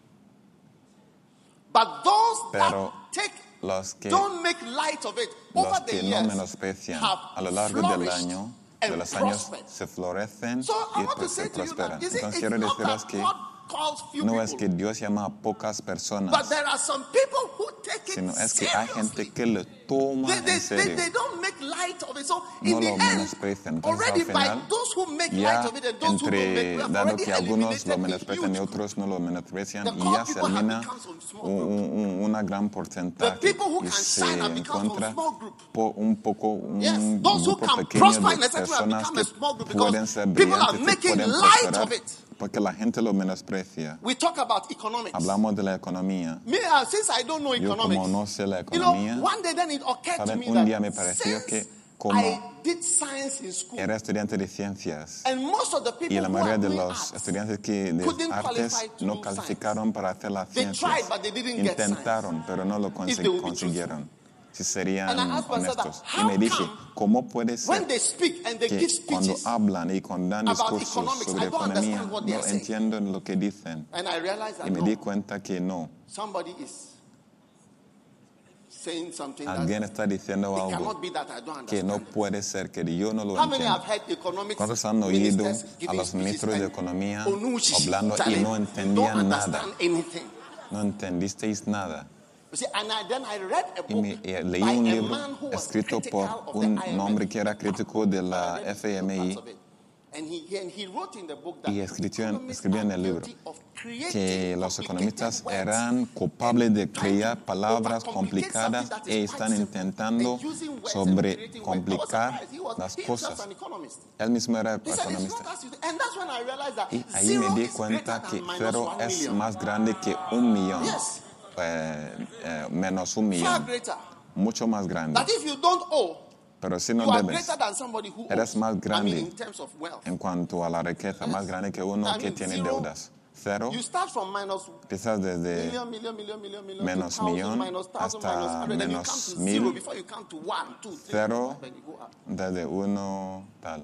But those Pero that take, los que don't make light of it over Los the que no years menosprecian have a lo largo del flourished año, and de los años, prospered. se florecen So I y want to se say to you prosperan. that you see, Entonces it's quiero not deciros that que God calls few no es people, que Dios llama a pocas personas, but there are some people who take it sino es que hay gente seriously. que lo toma en serio. They don't make light of it. So No in the lo end, menosprecian. Entonces already al by final, those who make ya light of it and those who don't make, we have dado already que algunos lo eliminated a menosprecian y huge otros no lo menosprecian, The y core ya se people have elimina become some small group. una gran The porcentaje people who y can se shine have become from encuentra small group. un Yes, those who grupo can pequeño prosper in de a sector have personas become a que small group pueden because ser people are brillantes, que making pueden light prosperar, of it. porque la gente lo menosprecia. We talk about economics. Hablamos de la economía. Me, since I don't know Yo economics, como no sé la you know, economía, one day then it occurred to ¿saben? me Un that día me pareció que since como I did science in school, era estudiante de ciencias and most of the people y la who mayoría are de doing los arts, estudiantes de couldn't artes qualify to no do calificaron para hacer las They ciencias. tried, but they didn't get Intentaron, pero no lo If they would be consiguieron. Si serían And I asked myself honestos. that, Y me how dije, come ¿cómo puede ser when they speak and they que give cuando speeches, hablan y cuando dan about discursos economics, sobre I don't economía understand what they no are saying? entiendo lo que dicen? and I realized that Y me di no, cuenta que no. somebody is saying something that Alguien está diciendo it algo cannot be that I don't que no understand. puede ser, que yo no lo How many have entiendo. heard economics ¿Cuántos han oído ministers a giving los speeches ministros de and economía Onuchi hablando y telling, no you entendían don't nada? understand anything? No entendisteis nada. You see, and then I read a Y book leí by un a libro man who was escrito por critical of the un IMF. hombre que era crítico de la I read FMI parts of it. And he wrote in the book that y escribió economists en el are libro guilty of creating que los economistas complicated eran words culpables de and trying to crear palabras overcomplicate complicadas something that is e quite están simple intentando and using words and creating words. I was sobrecomplicar surprised. He was las himself cosas. an economist. Él mismo era He said, it's economista. not as you think. And that's when I realized that Y ahí zero me di is cuenta greater que than minus cero 1 es million. más grande que 1 millón, Yes. menos 1 Far millón, greater. mucho más grande. That if you don't owe, Pero si no you are debes, greater than somebody who eres owes. más I mean, grande in terms of wealth. en cuanto a la riqueza, más grande que uno I que mean, tiene zero, deudas. Cero, You start from minus empiezas desde million, menos to thousand, millón minus thousand, hasta minus 100, then you menos come to 1000, zero before you come to 1, 2, 3, cero, 4, 5, and you go up. desde 1 tal.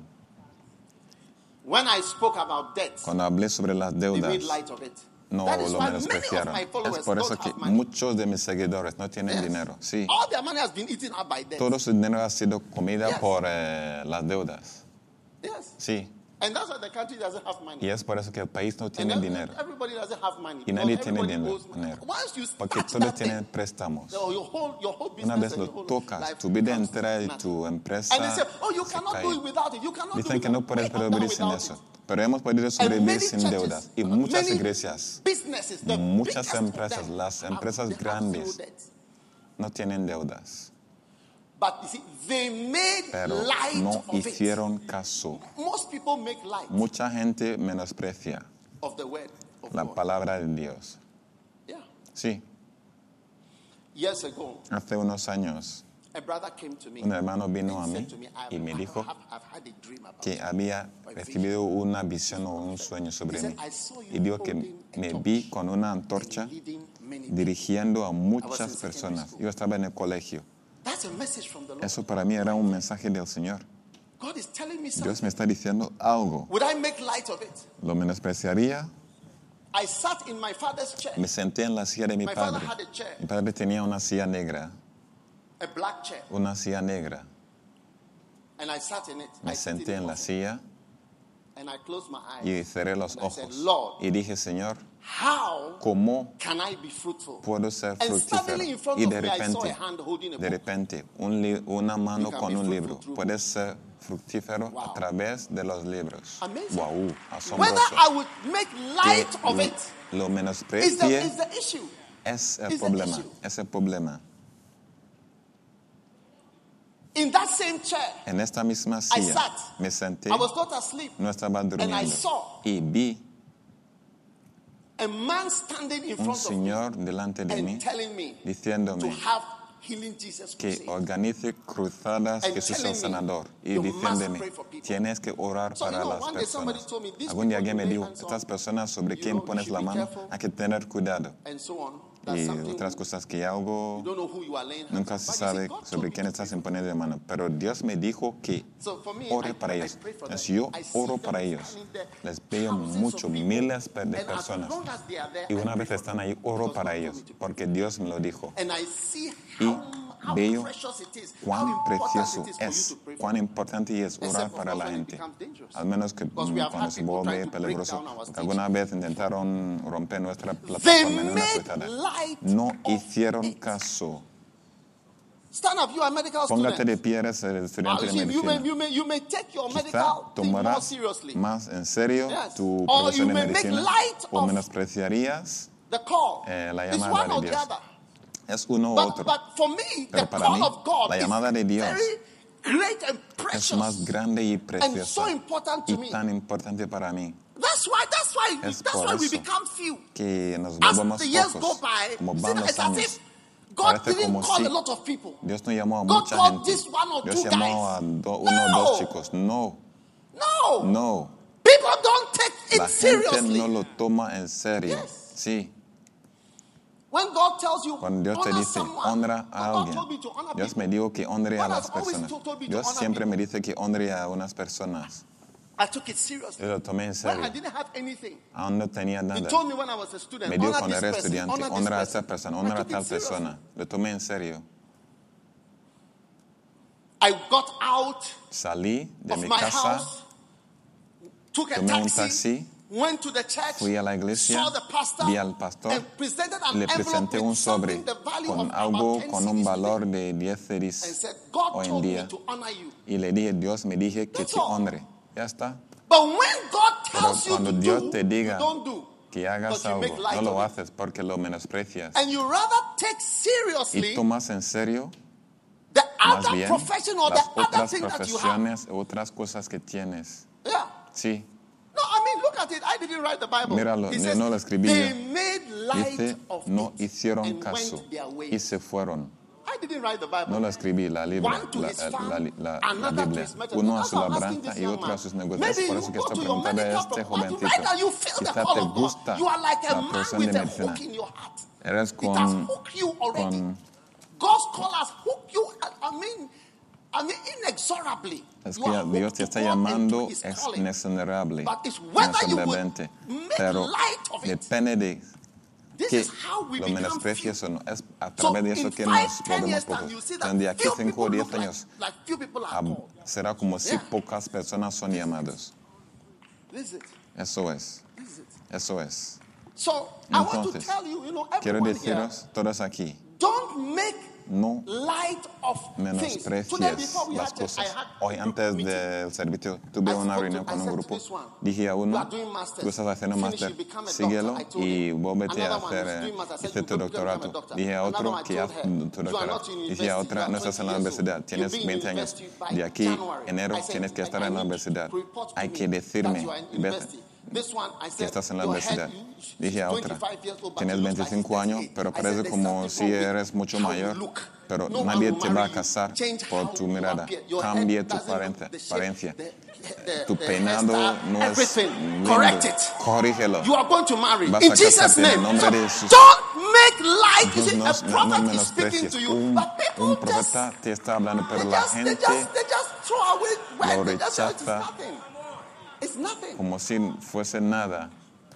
When I spoke about debt, Cuando hablé sobre las they deudas, made light of it. no That is lo why many of menospreciaron. my followers Es por eso don't que have money. muchos de mis seguidores no tienen Yes. dinero. Sí, All their money has been eaten up by debt. todo su dinero ha sido comida Yes. por las deudas. Yes. Sí, And that's why the country doesn't have money. y es por eso que el país no And tiene dinero. everybody doesn't have money. Y nadie Because tiene everybody owes money. dinero. Once you Porque start todos that thing, tienen préstamos. your whole business Una vez and lo your whole tocas, life tu vida becomes entera y nothing. tu empresa And they say, oh, you se cannot cae. do it without it. You cannot do Dicen it que no without puedes it. We have sobrevivir done sin without eso. it. Pero hemos podido And sobrevivir many sin churches, deudas. Y muchas many iglesias, businesses, the muchas biggest of empresas, them las have- empresas they have grandes zero debt. no tienen deudas. But you see, they made Pero light no of it. hicieron caso. Most people make light Mucha gente menosprecia of the word of la God. palabra de Dios. Yeah. Sí, Years ago, hace unos años a brother came to me un hermano vino a and mí said to me, y me dijo I've had a dream about que you. había recibido una visión o un sueño He sobre said, mí. I saw you Y dijo que holding a me torch vi con una antorcha and leading many people. dirigiendo a I was muchas in secondary personas. school. Yo estaba en el colegio. That's a message from the Lord. Eso para mí era un mensaje del Señor. God is telling me Dios something. me está diciendo algo. Would I make light of it? ¿Lo menospreciaría? I sat in my father's chair, Me senté en la silla de mi My father padre. had a chair. Mi padre tenía una silla negra, a black chair, una silla negra. and I sat in it. Me I sit in senté it en la often. silla And I closed my eyes. Y cerré los And I said, ojos. Lord, Y dije, Señor, how ¿cómo can I be fruitful? puedo ser And fructífero? suddenly in front Y of de me, I saw a repente, hand holding a de book. repente, una mano You can con be un fruitful libro. through Puedes ser fructífero Wow. a través de los libros. Amazing. Wow, Whether asombroso. I would make light Que of it lo is menosprecie the issue. es el is the problema. issue. Es el problema. In that same chair, En esta misma I silla sat. me senté, I was not asleep. no estaba I durmiendo. saw Y vi a man standing in un front of me señor delante de mí and telling me to diciéndome have Healing Jesus que crusade. organice cruzadas And Jesús el telling me, Sanador y you must diciéndome, pray for people. tienes que orar So, para you know, las one day somebody personas. told me, these Algún día people alguien me you lay dijo, hands estas on, personas sobre you quien know, you pones should la be mano, careful. hay que tener cuidado. And so on. That's Y something otras cosas que you hago, don't know who you are laying hands nunca on. se But you sabe see, God told sobre me quién to estás pray for imponiendo la mano. Pero Dios me dijo que So for me, ore para I ellos. pray for Entonces them. yo I see oro them para ellos. standing there, Les veo thousands mucho, of people. miles de And as personas. long as they are there, Y I una pray vez for están them. ahí, oro Because para God told ellos, me to pray. porque Dios me lo dijo. And I see Y how veo precious it is, how cuán important precioso it is for you es, to pray for cuán them. importante es orar Except, of para course, la when it gente. becomes dangerous. Al menos que Because we have cuando had se people vuelve trying to break peligroso. down our Porque stage. alguna vez intentaron romper nuestra They plataforma en una made cruzada. light No of hicieron it. caso. Stand up, you are a medical Póngate student. de pie, eres el estudiante de You medicina. you may take your Quizá medical thing more tomarás seriously. más en serio Yes. tu Or profesión you de may make medicina light o of menospreciarías The call la is llamada one de or the Dios. other. Es uno u But otro. for me, Pero the para call mí, of God la llamada de is Dios very great and es precious. más grande y And preciosa so important to y me. tan importante para mí That's why Es por we eso become few. que nos As volvemos the years go pocos, by, como van los it's as años. if God Parece didn't como call si a lot of people. Dios no llamó a God mucha called gente. this one or Dios two llamó a guys. uno o No. dos chicos. No, No. no. People don't take it La gente seriously. no lo toma en serio. Yes. Sí. When God tells you, Cuando Dios te honor dice, someone, honra a God alguien, told me to honor Dios people. me dijo que honre a God las has always personas. told me to Dios honor siempre me people. dice que honre a unas personas. I took it seriously. Yo lo tomé en When I serio. didn't have anything. Aún no tenía He nada. told me when I was a student, Me dijo honor cuando this era person, estudiante, honor this honra a person. esta persona, I honra a took it tal seriously. persona. Lo tomé en serio. I got out Salí de of mi my casa, house, took a tomé un taxi, taxi, went to the church, fui a la iglesia, saw the pastor, vi al pastor, and presented an le envelope presenté un with sobre something the value con of algo about 10 con un CDs valor today, de 10 and cedis said, God hoy en told me día. to honor you. Y le dije, Dios me dije que That's te all. honre. Ya está. But when God Pero tells you cuando to Dios do, te you diga don't do. que hagas Because you make algo, light no lo of it. haces porque lo menosprecias. And you rather take Y seriously tomas en serio, the más other bien, profession or the las other otras thing that you have. profesiones, otras cosas que tienes. Yeah. Sí, No, I mean, look at it. I didn't write the Bible. Míralo, He yo says, no lo escribí they yo. made light dice, of no it hicieron and caso went their way. y se fueron. I didn't write the Bible. No lo escribí, la Biblia, One to his farm, la another to Biblia. his methods. Uno a That's su why I'm asking labranza this y young otro a man. sus negocios. Maybe Es por you eso que go estoy to your preguntando a medical este prof- jovencito. right now you feel the Quizá call te of God. gusta You are like a la man profesión de with a medicina. hook in your heart. Eres It has con, hooked you already. con God's call has hooked you. I mean, inexorably. es You que are Dios hooked te to está God and to llamando his es calling. inexonerable, But it's whether you would inexorablemente. make Pero light of it. depende de This que is how we lo become menosprecias few. o no. Es a So través de eso in que 5, nos 10 volvemos years time, pocos. you see that En de aquí few 5 people o 10 look años like few people are called. será como si Yeah. pocas personas son llamados. This is it. Eso es. This is it. Eso es. So I want to Entonces, tell you, quiero everyone here, deciros, todos aquí, don't make no light of things. Today, menosprecies before we las had church, I cosas. had Hoy a antes meeting. del servicio tuve I una spoke reunión to- con I un said to grupo. this one, Dije a "You uno, are doing masters. tú estás haciendo Finish máster, it, become a síguelo doctor." I told y him. vuélvete a Another one hacer is doing masters. I said, este "You tu become a doctorato. doctor." Dije a Another otro one, I que told haz her, tu "You are doctorado. not in Dije a university, otra, you are no estás en la 20 years universidad, old. tienes You'll be in 20 años. university by De aquí, January." enero, I said, tienes que estar "I en la need universidad. to report to Hay me que decirme, that you are in vete, university." This one, I que said, estás en la "Your universidad." head, Dije a she's otra, 25 years old, but tienes she looks like 25 she's años, 38. pero I said, parece "There's como something si wrong with eres mucho how you mayor. look. Pero No one nadie will te va marry a you. casar Change por how tu you mirada. appear. Your Cambie head tu doesn't look the shape, apariencia. the Tu peinado hairstyle, no es everything. lindo. Correct it. Corrígelo. You are going to marry. Vas In a Jesus' casarte en el name. nombre So de Jesús. don't make light. You see, No, a no prophet is speaking menosprecies. to you. Un But people un just, profeta te está hablando, pero they la just, gente they just throw away lo words. They just say it's rechaza nothing. It's nothing. como si fuese nada.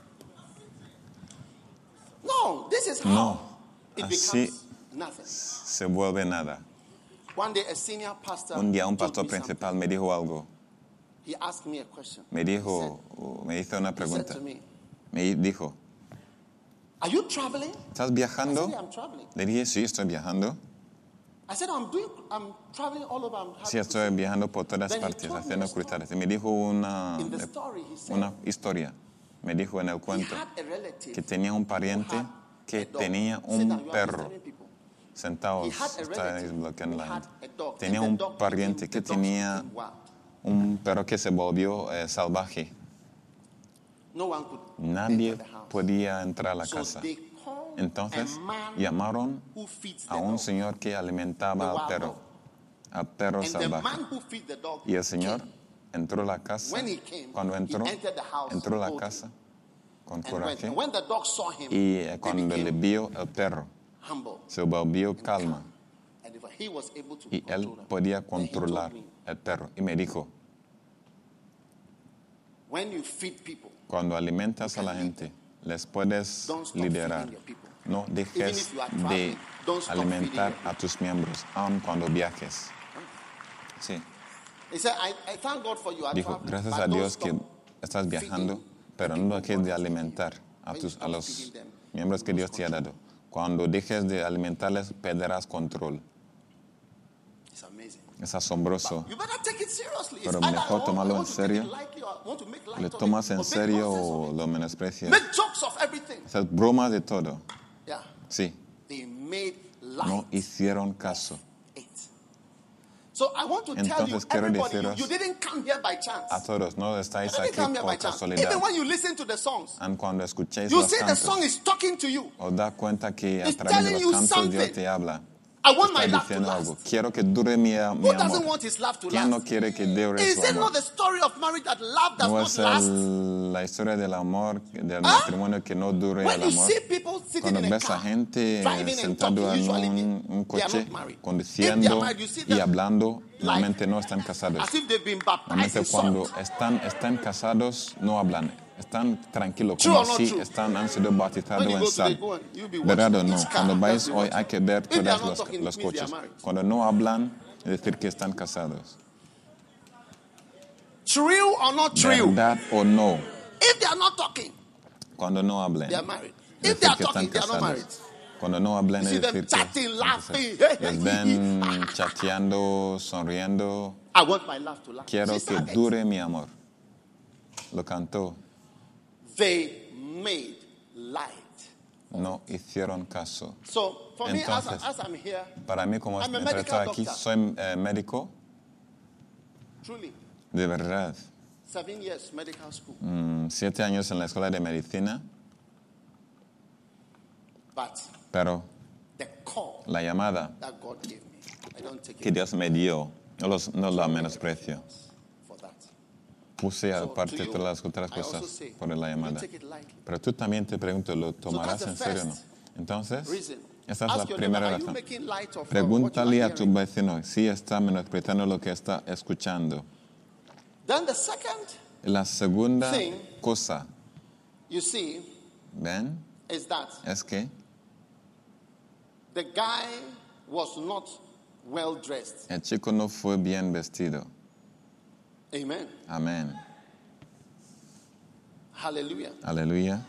No, this is how No, it así becomes nothing. se vuelve nada. One day a senior pastor Un día un told pastor me something. principal me dijo algo. he asked me a question. me hizo una He said pregunta. to me, Me dijo, are you traveling? ¿estás I viajando? said, yeah, I'm traveling. Le dije, sí, estoy viajando. I said, I'm traveling all over. I'm Sí, happy. estoy viajando por todas Then he partes, told me haciendo a story. cruzadas. Y me dijo In the story, he said, una historia. Me dijo en el he cuento had a relative que tenía un pariente who had que a dog. tenía Sit down, un you are perro. disturbing people. Sentados, He had a estáis relative bloqueando who la had gente. a dog, Tenía and un the dog pariente became- que the dog tenía became wild. un perro que se volvió salvaje. No one could Nadie enter the house. podía entrar a la So casa. they called Entonces a man llamaron who feeds the a un dog. señor que alimentaba The al wild perro, dog. al perro And the salvaje. man who feeds the dog Y el señor came. entró a la casa. When he came, Cuando entró, he entered the house entró a la boldly casa con and went. coraje. And when the dog saw him, Y they cuando le became vio el perro, humble. se volvió calma. And if he was able to Y él control them, podía then he told controlar me, el perro. Y me dijo, when you feed people, cuando alimentas a la gente, les puedes don't stop liderar. feeding your people. No Even dejes if you are de traveling, don't stop alimentar feeding your a tus miembros, aun cuando viajes. Sí. He said, I thank God for you. Are Dijo, traveling, gracias but a don't Dios que stop estás viajando, feeding pero the no people dejes God de has given you. alimentar a When you a stop los feeding them, miembros que you Dios lose te ha control. dado. Cuando dejes de alimentarles, perderás control. It's amazing. Es asombroso. You better take it seriously. Pero It's either mejor I tomarlo want en to take it serio. lightly or I want to make light ¿Le of it, tomas en or make serio nonsense of o it. lo menosprecias? Make jokes of everything. Haces bromas de todo. Yeah. Sí, They made light no hicieron caso. it. So I want to tell you, Entonces quiero everybody, deciros you didn't come here by a chance. todos, no You estáis didn't aquí come here por by chance. casualidad. Even when you listen to the songs, And cuando escuchéis you los see the song cantos, is talking to you. os da cuenta que a It's través de telling los you cantos Dios something. te habla. I Te want my está laugh to diciendo algo. last. Quiero que dure mi Who doesn't amor. want his laugh to ¿Quién no last? quiere que dure Is su it amor? not the story of marriage that love does No not es last? la historia del amor, del matrimonio que no dure When el you amor. see people sitting Cuando in a ves a car, gente driving and sentado talking, en usually un they are coche not married. If they are conduciendo married, you see y them hablando, normalmente no están casados. as if they've been baptized Normalmente in cuando salt. están casados no hablan, están tranquilos, True como or not si true? han sido bautizados When you en go to the sal. go, you'll be ¿Verdad o watching no? each car. Cuando vais Just be hoy hay watching. que ver If they are todos not talking, los it means they are coches. married. Cuando no hablan, es decir que están casados. True or not true? ¿Verdad o no? If they are not talking, Cuando no hablen, they are married. es If they decir are que están talking, they are not married. casados. Cuando no hablan, You es see them decir que chatting, están laughing. casados. Les ven chateando, sonriendo. I want my laugh to last. Quiero See, que Sabbath. dure mi amor. Lo cantó. They made light. No hicieron caso. So for me, Entonces, as I'm here, Para mí, como I'm a estoy medical aquí, doctor. soy médico truly, de verdad. 7 years medical school, 7 años en la escuela de medicina, but pero the call la llamada that God gave me, I don't take que it Dios me dio, no la menosprecio. for that. Puse So, aparte to you, todas las otras I also cosas say, por la don't llamada. take it lightly. Pero tú también te pregunto, ¿lo tomarás that's en the serio o no? first Entonces, Reason. esa es la Ask your primera neighbor, are you razón. making light of what Pregúntale you a are tu hearing? vecino si está menospreciando lo que está escuchando. Then the second, La segunda Thing. cosa, you see, ¿ven? is that Es que the guy was not well dressed. el chico no fue bien vestido. Amen. Amén. Hallelujah. Aleluya.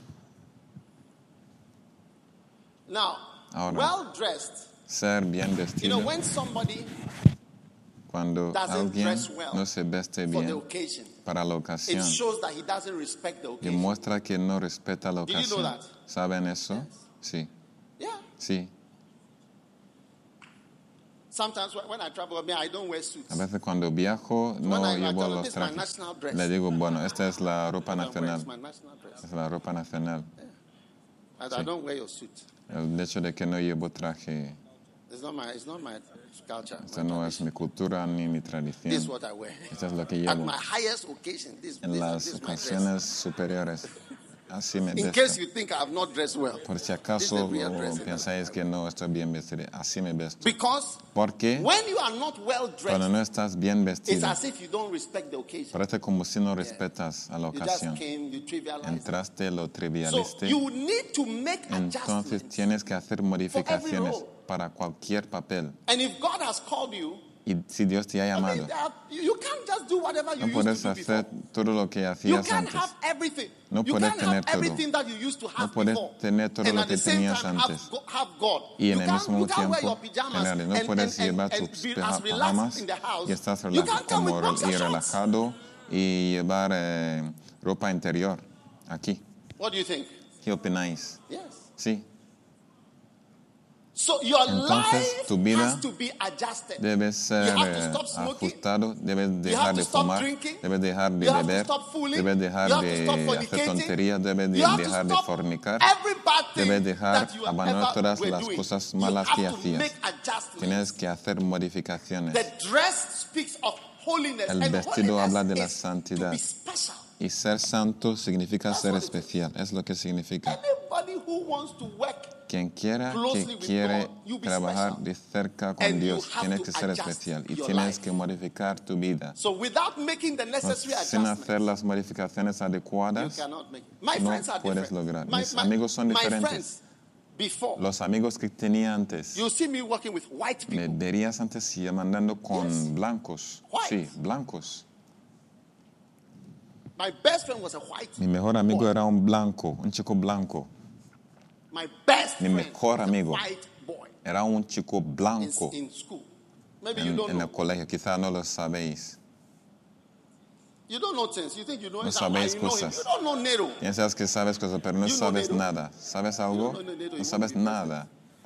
Now, Ahora. well dressed. Ser bien You vestido. know, when somebody Cuando doesn't alguien dress well no se veste for the bien occasion, para la it ocasión, shows that he doesn't respect the occasion. demuestra que no respeta la Did you know ocasión. that? ¿Saben eso? Sí, Yeah. sí. Sometimes when I travel, I don't wear suits. A veces cuando viajo no When I llevo tell them, los "This is my trajes. national dress." Le digo, bueno, esta es la ropa I don't wear, nacional. it's my national dress. Es la ropa nacional. I don't wear your suit. El hecho de que no llevo traje, It's not my culture. esta my no es tradition. mi cultura ni mi This is tradición. what I wear. Esta es lo que At llevo my highest occasion, this en las is my dress. ocasiones superiores. Así me In case visto. you think I have not dressed well. Por si This is acaso the way I dress. pensáis que no estoy bien vestido, así me visto. Because Porque when you are not well cuando dressed, no estás bien it's vestido, as if you don't respect the occasion. parece como si no respetas a la You just ocasión. came, you trivialized. Entraste, lo So trivialiste. you need to make Entonces adjustments. tienes que hacer modificaciones role. para cualquier papel. And if God has called you, Y Y si Dios te ha I mean, llamado, you can't just do whatever you no used puedes to do before. hacer todo lo que You hacías can't antes. have everything. No You puedes can't tener have todo. everything that you used to No have puedes before. tener todo And lo at que the same tenías time antes. have God. Y en You el can't mismo wear your tiempo pajamas tenerle. No puedes llevar and tus be as relaxed pajamas in the house. y estás You can't come with boxer shorts. relajado y llevar ropa interior aquí. What do you think? ¿Qué opináis? Yes. Sí. So your Entonces, life tu vida has to be adjusted. debe ser You have to stop smoking. ajustado, debes You have dejar to de stop fumar, drinking. debes dejar de You have to beber, stop fooling. debes dejar You have to stop de hacer fornicating. tonterías, debes You have to dejar de stop fornicar, every bad thing debes dejar, that you abandonar ever todas were las doing. cosas You malas have que to hacías. make adjustments. Tienes que hacer modificaciones. The dress speaks of holiness. El and vestido habla de la holiness is santidad. to be special. Y ser santo significa That's ser what it is. especial, es lo que significa. Anybody who wants to work Quien quiera closely que with quiere God, you be trabajar special. de cerca con And you Dios, have tiene to que ser adjust especial y your tienes life. que modificar tu vida. So without making the necessary Sin hacer adjustments, las modificaciones you adecuadas, cannot make it. My no friends are puedes different. lograr. Mis amigos son my diferentes. friends before, Los amigos que tenía antes, you see me working with white me people. verías antes y andando con Yes. blancos. White. Sí, blancos. My best friend was a white Mi mejor amigo boy. era un blanco, un chico blanco. My best Mi friend mejor was amigo. a white boy Era un chico blanco in school. Maybe you don't en know. el colegio. Quizá no lo sabéis. You don't know things. You think you know No it. That's why sabéis you know him. cosas. You don't know Nero. Piensas que sabes cosas, pero no You know sabes Nero. nada. ¿Sabes algo? You know Nero, No you sabes won't be nada.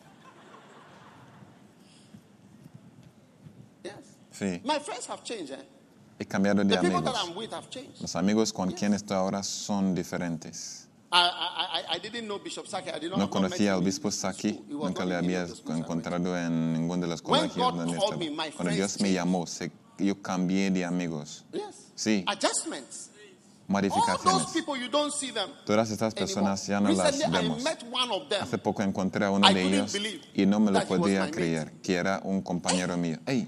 Yes. Sí, My friends have changed. he cambiado de The people that amigos. I'm with have changed. Los amigos con quien estoy ahora son diferentes. I didn't know Bishop Saki. I did not No have not met conocía al him in obispo Saki, school. He was nunca not le in any había of the schools I went to. encontrado en ninguno de los When colegios God donde called estaba. me, my Cuando Dios friends me changed. llamó, yo cambié de amigos. Yes. Sí, Adjustments. All modificaciones. those people, you don't see them Todas estas anymore. personas ya no las Recently, I vemos. met one of them. Hace poco encontré a uno I de couldn't ellos believe y no me lo that he was podía my mate. creer, que era un compañero mío. ¡Ey!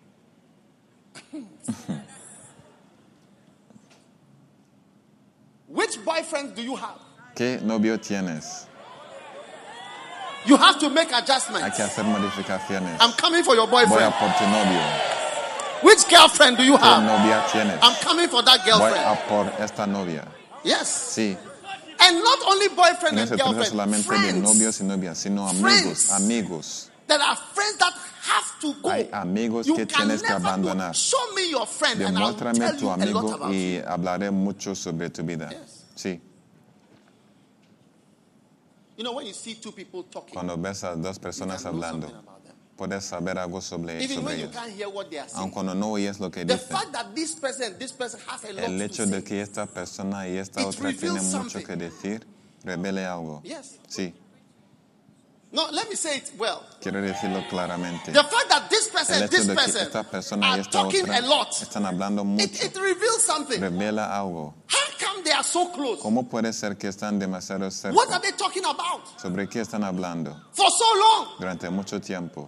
Which boyfriend do you have? ¿Qué novio tienes? You have to make Hay adjustments. que hacer modificaciones. I'm coming for your Voy a boyfriend. por tu novio. Which girlfriend do you ¿Qué have? novia tienes? I'm coming for that Voy girlfriend. a por esta novia. Yes. Sí. And not only Y boyfriend no and se trata girlfriend, solamente de novios friends. y novias, sino Friends. amigos. There are friends that have to go. Hay amigos You que can tienes que never do- abandonar. Show me your friend and I'll Demuéstrame tell tu you a lot amigo about y you. hablaré mucho sobre tu vida. Yes. Sí. You know, when you see two people talking, Cuando ves a dos you personas can know hablando, something about them. puedes saber algo sobre Even when you ellos. can't hear what they are Aun saying. cuando no oyes lo que The dicen. fact that this person has a lot El to hecho say. de que esta persona y esta It otra reveals tienen mucho something. que decir, revele algo. Yes. Sí, No, let me say it well. quiero decirlo claramente. The fact that this El person, hecho this de que person esta persona y are esta talking otra a lot, están hablando mucho, it reveals something. revela algo. How come they are so close? ¿Cómo puede ser que están demasiado What are cerca? they talking about? ¿Sobre qué están hablando? For so long. Durante mucho tiempo.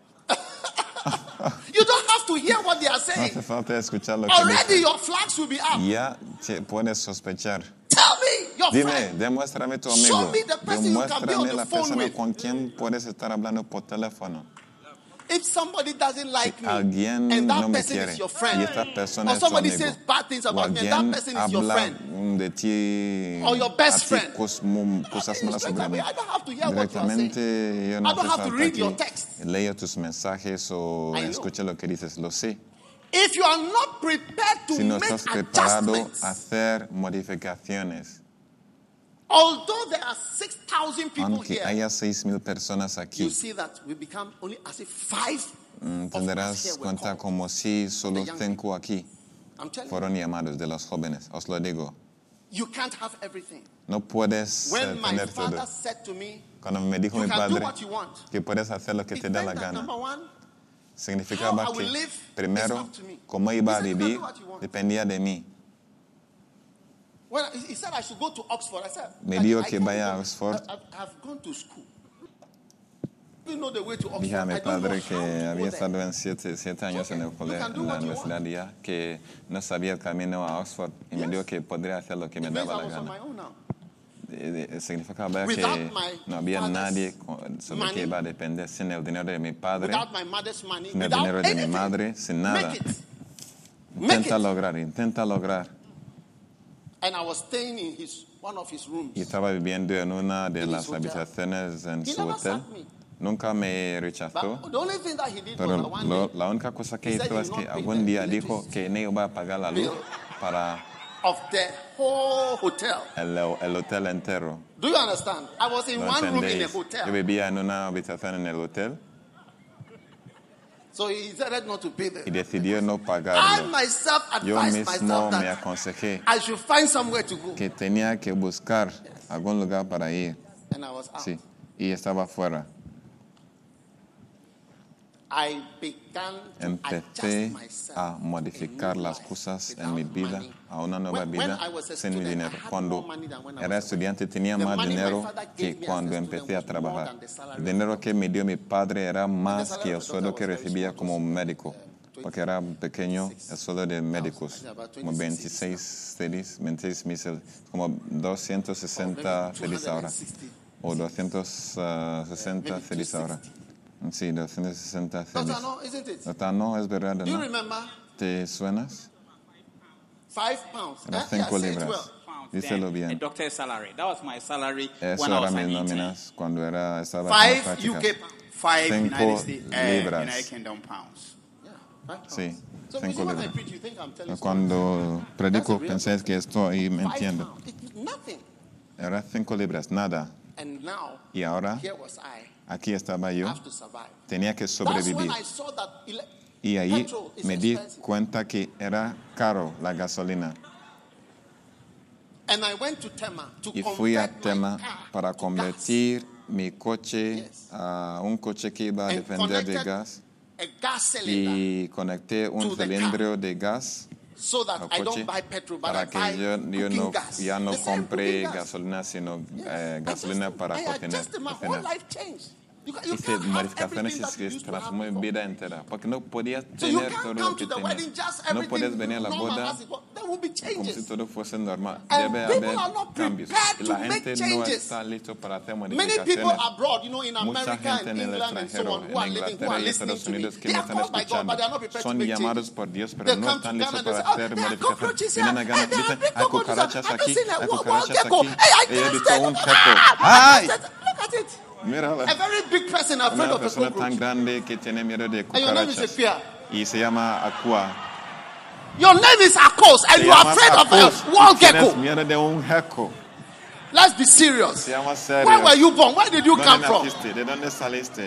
You don't have to hear what they are No saying. hace falta escuchar lo que Already dicen. your flags will be up. Ya puedes sospechar. Tell me your Dime, friend. demuéstrame tu Show amigo. me the person you can be on Demuéstrame the la phone persona with. con quien puedes estar hablando por teléfono. If somebody doesn't like me Alguien and that no me person quiere is your y friend, esta persona or es tu somebody amigo. says bad things O about me and alguien that person is your habla friend, de ti, or your best a ti friend. cosas I malas sobre mí. don't have to hear what you are saying. Directamente yo I no don't hace have to falta read your que text. lea tus mensajes o I know. escuche lo que dices. Lo sé. If you are not prepared to Si no make estás preparado adjustments, a hacer modificaciones, although there are 6,000 people aunque here, haya 6,000 personas you aquí, see that we become only as if 5 of us te here darás were cuenta called. como si solo the young 5 aquí I'm telling you, fueron llamados de los jóvenes. Os lo digo. you can't have everything. No puedes When my tener father todo. said to me, Cuando me dijo you mi can do padre what you want, que puedes hacer lo que it te da la meant that, gana, number one, significaba how I will que, live is primero, up to me. cómo iba a He said, "You can vivir do what you want." dependía de mí. when he said I should go to Oxford, I said, Me "Daddy, dijo I que can't vaya a go. Oxford. I've gone to school. I don't know the way to Oxford. Dije a mi I don't know padre how que to había go there." estado en 7 años en el You colegio, can do en la what you universidad ya, que no sabía el camino a Oxford y me Yes. dijo que podría hacer lo que me It means daba I la was on my gana. own now. significaba que Without my no había father's nadie sobre money, que iba a depender sin el dinero de mi padre, without my mother's money, sin el without dinero de mi anything. madre, sin nada. Make it. Intenta lograr. And I was staying in one of his rooms. Y estaba viviendo en una de In las his hotel. habitaciones en He su never hotel. sacked me. Nunca me rechazó. But the only thing that he did Pero was that one day, la única cosa que he said hizo he es would que not pay algún the día dijo electricity que no iba a pagar la luz bill para of the whole hotel. el hotel entero. Do you understand? I was in ¿Lo one room in a entendéis? Yo hotel. vivía en una habitación en el hotel So he decided not to pay y the. decidió no I pagarlo. myself Yo advised mismo myself me that aconsejé I should find somewhere to go. que tenía que buscar algún lugar para ir. And I was out. Sí, y estaba fuera. I began to Empecé adjust myself a modificar a new las life cosas en without mi vida, money. a una nueva When vida I was a sin mi student, dinero. I had Cuando more money than when I era was estudiante tenía The más money my dinero father gave que me as a cuando student empecé a was more trabajar. than the salary El of dinero the que me dio mi padre era más salary que el of the sueldo doctor que was very recibía small, como it was, médico, porque era pequeño el sueldo de médicos, about como 26 26 mil, como 260 feliz ahora, 260. o 260 Maybe feliz ahora. 260. Sí, 260 feliz. Doctor, no, isn't it? Doctor, no, es verdad, Do you ¿no? remember? ¿Te suenas? 5 pounds. Era Yeah, 5 say it libras. well. Díselo A bien. doctor's salary. That was my salary Eso when I era was mis an intern. nóminas cuando estaba haciendo 5 prácticas. UK pounds. 5 Cinco United States, libras. United Kingdom pounds. Yeah, 5 pounds. Sí, So 5 when I libras. preach, you think I'm telling you Cuando predico That's a real pensé que estoy 5 mintiendo. pounds. It's nothing. Era 5 libras, nada. And now, Y ahora, here was I. aquí estaba yo, Have to survive. tenía que That's when sobrevivir. I saw that Y ahí petrol is me di expensive. cuenta que era caro la gasolina. And I went to Tema to Y fui a convert Tema my car para to convertir mi coche Yes. a un coche que iba a And depender de connected gas. gas. A gas cylinder Y conecté un to the cilindro de gas so that al I coche don't buy petrol, but I para buy que yo cooking no, gas. ya no The same compré cooking gas. gasolina, sino Yes. gasolina para I cocinar. adjusted, my whole life changed. You Hice can't have modificaciones everything y that you se used to have transformó en before. vida entera. Porque no podías So you tener can't todo come lo que to the wedding tenías. just No everything puedes venir a la normal boda as it was. There will be como si changes. todo fuese normal. And Debe people haber are not cambios. prepared Y la to make gente no changes. está listo para hacer Many people modificaciones. abroad, in Mucha America gente and en el England and so extranjero, on, who are en living, who Inglaterra are y listening Estados to me, Unidos que they me are están called by God, but they are not escuchando, prepared to son make llamados changes. por Dios, pero They no come están to Ghana listos and they para say, hacer there are modificaciones. cockroaches here. Vienen a Ghana y There are dicen, big hay cockroaches. cucarachas Have you aquí, seen a hay wild cucarachas gecko? aquí. Hey, I He can't visto stand un it. gecko. Ah! ¡Ay! Look at it. Mírala. A very big person afraid Una of a persona tan cockroach. grande que tiene miedo de And your name is cucarachas. Equia. Y se llama Aqua. Your name is Akos, and Se you are llama afraid of Akos. a wild Tienes gecko. miedo de un gecko. Let's be serious. Se llama serio. Where were you born? Where did you come ¿Dónde from? naciste? ¿De dónde saliste?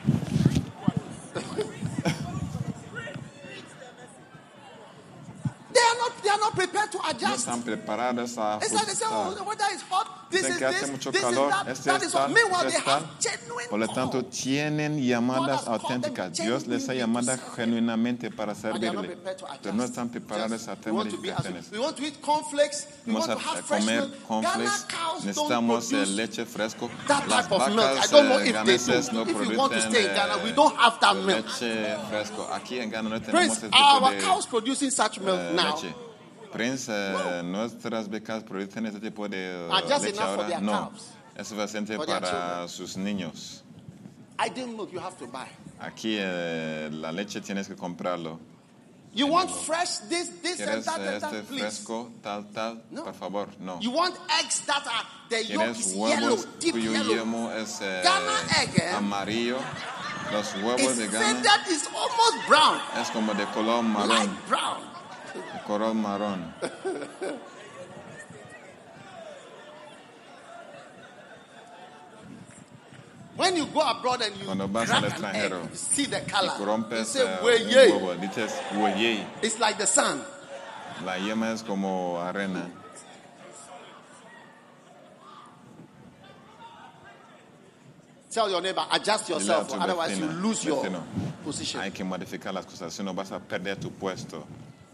They are not prepared to No adjust. están preparados a It's like they say, ajustar. oh, the weather is hot. This Dicen is que hace this. mucho This is calor, that. este That es is all. tal, Meanwhile, este they es tal. have genuine Por lo tanto, call. tienen llamadas God has called them auténticas. Dios les ha genuinely llamado to serve genuinamente para But they are not servirle. prepared to adjust. Pero no están preparados a Just, hacer we want to be modificaciones. we want to eat cornflakes. We Vamos want a to have fresh comer milk. Ghana cornflakes. cows don't Necesitamos produce leche fresco. that Las type of milk. I vacas don't know if they do. ganeses no If you want to producen stay in Ghana, we don't have that milk. leche fresco. Aquí en Ghana no tenemos Prince, este tipo our de cows producing such milk now. leche. Prince, nuestras becas producen este tipo de Are just leche enough for ahora. their No, calves. es suficiente For their para sus niños. Ideal milk you have to buy. Aquí la leche tienes que comprarlo. You want fresh this and ¿Quieres that and este that, please. fresco, tal? No. Por favor, no. You want eggs that are the yolk ¿Quieres is yellow, huevos deep cuyo yellow. yemo es Ghana egg, amarillo? Los huevos It's de Ghana faded, it's almost brown, es como de color marrón. light brown. De color marrón. When you go abroad and you Cuando vas crack al an extranjero egg, you see the Y color. You rompes say, un "Weye." huevo, dices hueyey. It's like the sun. La yema es como arena. Tell your neighbor, adjust Dile a yourself, tu otherwise you vecina, lose your vecino, position. hay que modificar las cosas, si no vas a perder tu puesto.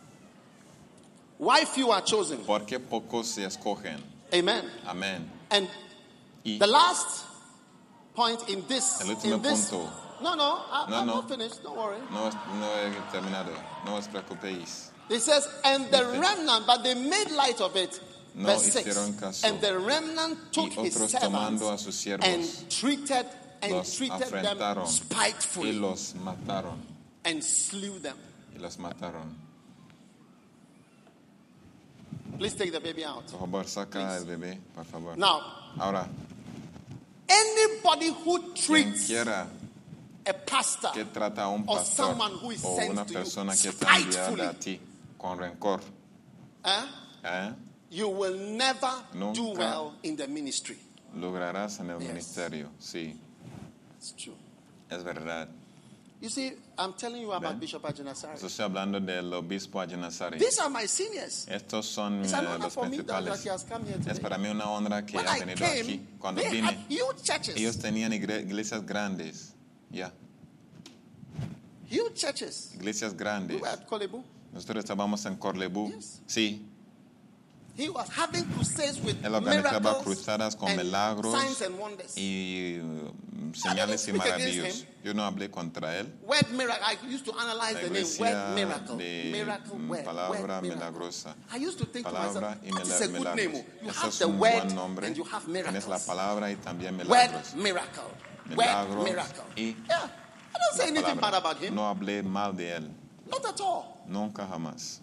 Why few are chosen? ¿Por qué pocos se escogen? Amen. Amén. And Y the last point in this, El último punto. no, I'm No. not finished. Don't worry. no he terminado, no os preocupéis. It says, and the Dice. remnant, but they made light of it, No Verse 6. hicieron caso. And the remnant took Y his otros servants tomando a sus siervos, and treated los them afrentaron y spitefully los mataron. and slew them. Y los mataron. Please take the baby out. Por favor, saca el bebé, por favor. Now, Ahora, anybody who quien treats quiera a pastor que trata a un or pastor someone who is o sent una to you persona que está spitefully, enviada a ti con rencor, you will never Nunca. do well in the ministry. lograrás en el Yes. ministerio. Sí, It's true. es verdad. You see, I'm telling you about Ven. Bishop Ajinasari. Estoy hablando del obispo Ajenasari. These are my seniors. Estos son It's an honor los for me that principales. he has come here today. Es para mí una honra que When ha I venido came, aquí. Cuando they had vine, huge churches. ellos tenían iglesias grandes. Ya, Huge churches. iglesias We grandes. were at Kolebu. Nosotros estábamos en Corlebu. Yes. Sí, He was having crusades with él organizaba miracles cruzadas con and milagros signs and wonders. y señales y speak against maravillas. him. Yo no hablé contra él. Word miracle. I used to analyze La the name. iglesia Word miracle. de Miracle word. palabra Word miracle. milagrosa. I used to think to Palabra myself, y that is a good name. milagros. You Ese have es the un word buen nombre. and you have Tienes la miracles. palabra y también Word milagros. miracle. Word Milagros miracle. y Yeah. I don't say la anything bad palabra. about him. No hablé mal de él. Not at all. Nunca jamás.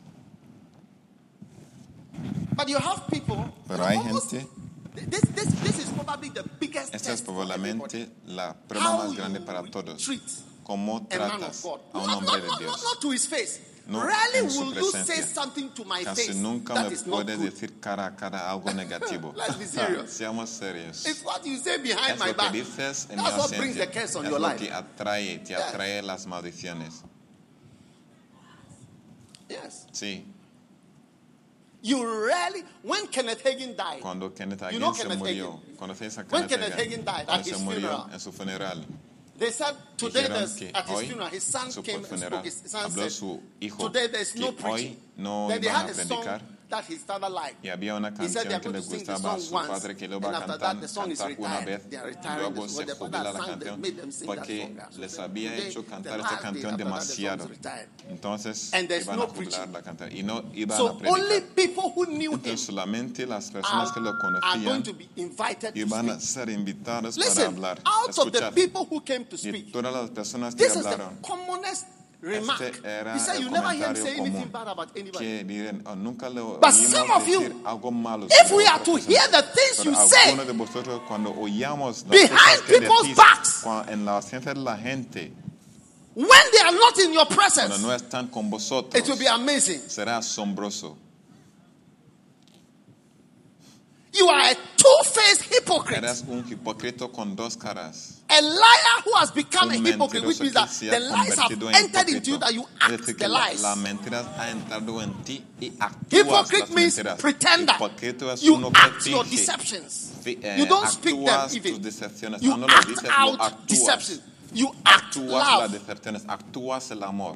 But you have people. Pero hay almost- gente. This is probably the biggest Esta es test for everybody. probablemente la prueba How más grande you para todos. treat ¿Cómo a man of tratas God. a un Not, hombre not, de not, Dios? not to his face. No Rarely en su will you say presencia. something to my Casi face nunca that me is not puedes good. decir cara a cara algo negativo. Let's be serious. Seamos serios. It's what you say behind Es my lo que back. dices en mi That's what brings ausencia. the curse on Es your lo life. que atrae, te Yes. atrae las maldiciones. Yes. Sí. You rarely, when Kenneth Hagin died, Cuando Kenneth You Hagin know se Kenneth murió, Hagin. cuando se hizo When Kenneth Kenneth Hagin died cuando at se his murió funeral, en su funeral, they said today dijeron there's, que at his hoy, funeral, his son en su came and funeral, spoke. His son habló said, su hijo today there's que no hoy preaching. no Then they iban had a a song predicar that his father liked. y había una He said they canción are que going le to sing the gustaba a song su once, padre que lo and iba a after cantar, that the song is cantar una retired. vez, They are retiring luego this. se When the jubila father la sang, they canción made them sing that porque song. So les said, había today, hecho the cantar esta last day, canción after that the song demasiado. is retired. Entonces And there's iban no a jubilar preaching. la cantar y no iban a So only predicar. people who knew him Entonces solamente las personas que lo are going conocían to be invited to iban a speak. ser invitados para Listen, hablar. out of the Escuchad, people who came to de speak, todas las personas que this is the hablaron, commonest remark. era He said el you never hear him comentario say anything común bad about anybody. que dirían, "Oh, nunca le But oímos some of you, decir algo malo if sobre we are otras to personas". hear the things Pero you say algunos de vosotros cuando oíamos las behind cosas que people's decís backs, en la ausencia de la gente, when they are not in your cuando presence, no están con vosotros, it will be amazing. será asombroso. You are a two-faced hypocrite. Eres un hipócrita con dos caras. A liar who has become a Un hypocrite, which mentiroso means que that se the ha lies have convertido en entered into you, hipócrita. that you Es act decir, the que lies. la mentira ha entrado en ti y actúas Hypocrite las means mentiras. pretender. Hipócrita es You uno que act your finge. deceptions. You don't speak them Actúas tus even. decepciones. You No lo act dices, lo out actúas. deception. You act Actúas las love. decepciones, actúas el amor.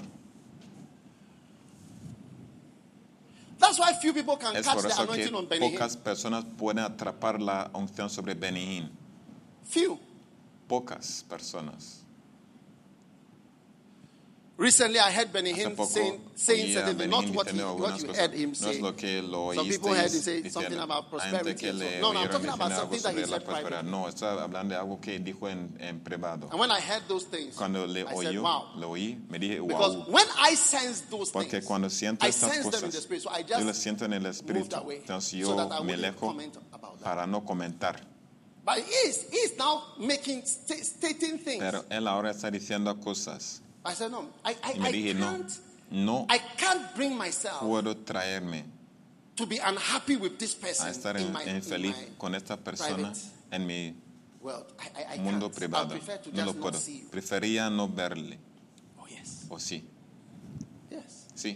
That's why few people can Es catch por the eso que anointing on Benny pocas personas pueden atrapar la unción sobre Benihín. Few. Pocas personas. Recently, I heard Benny Hace Hinn poco saying oía certain things, not Benihín what diciendo you algunas heard cosas. him No say. es lo que lo Some people heard him say oísteis something diciendo. about Hay gente prosperity. que and so- le No, I'm oyeron talking diciendo about algo something that he sobre la said prosperidad. privately. No, estoy hablando de algo que dijo en privado. And when I heard those things, Cuando le I said, oyó, wow. lo oí, me dije, Because wow. when I sense those Porque things, cuando siento I estas sense them in the cosas, spirit. So I yo las just siento en el moved espíritu. away Entonces so yo that I me wouldn't alejo comment about that. para no comentar. But he is now stating things. Pero él ahora está diciendo cosas. I said, no, Y me dije, no I can't bring myself puedo traerme to be unhappy with this person a estar in my infeliz in my con esta persona private en mi world. I mundo can't. privado. I prefer to No lo just not puedo. see you. Prefería no verle. Oh, yes. ¿O sí? Yes. Sí.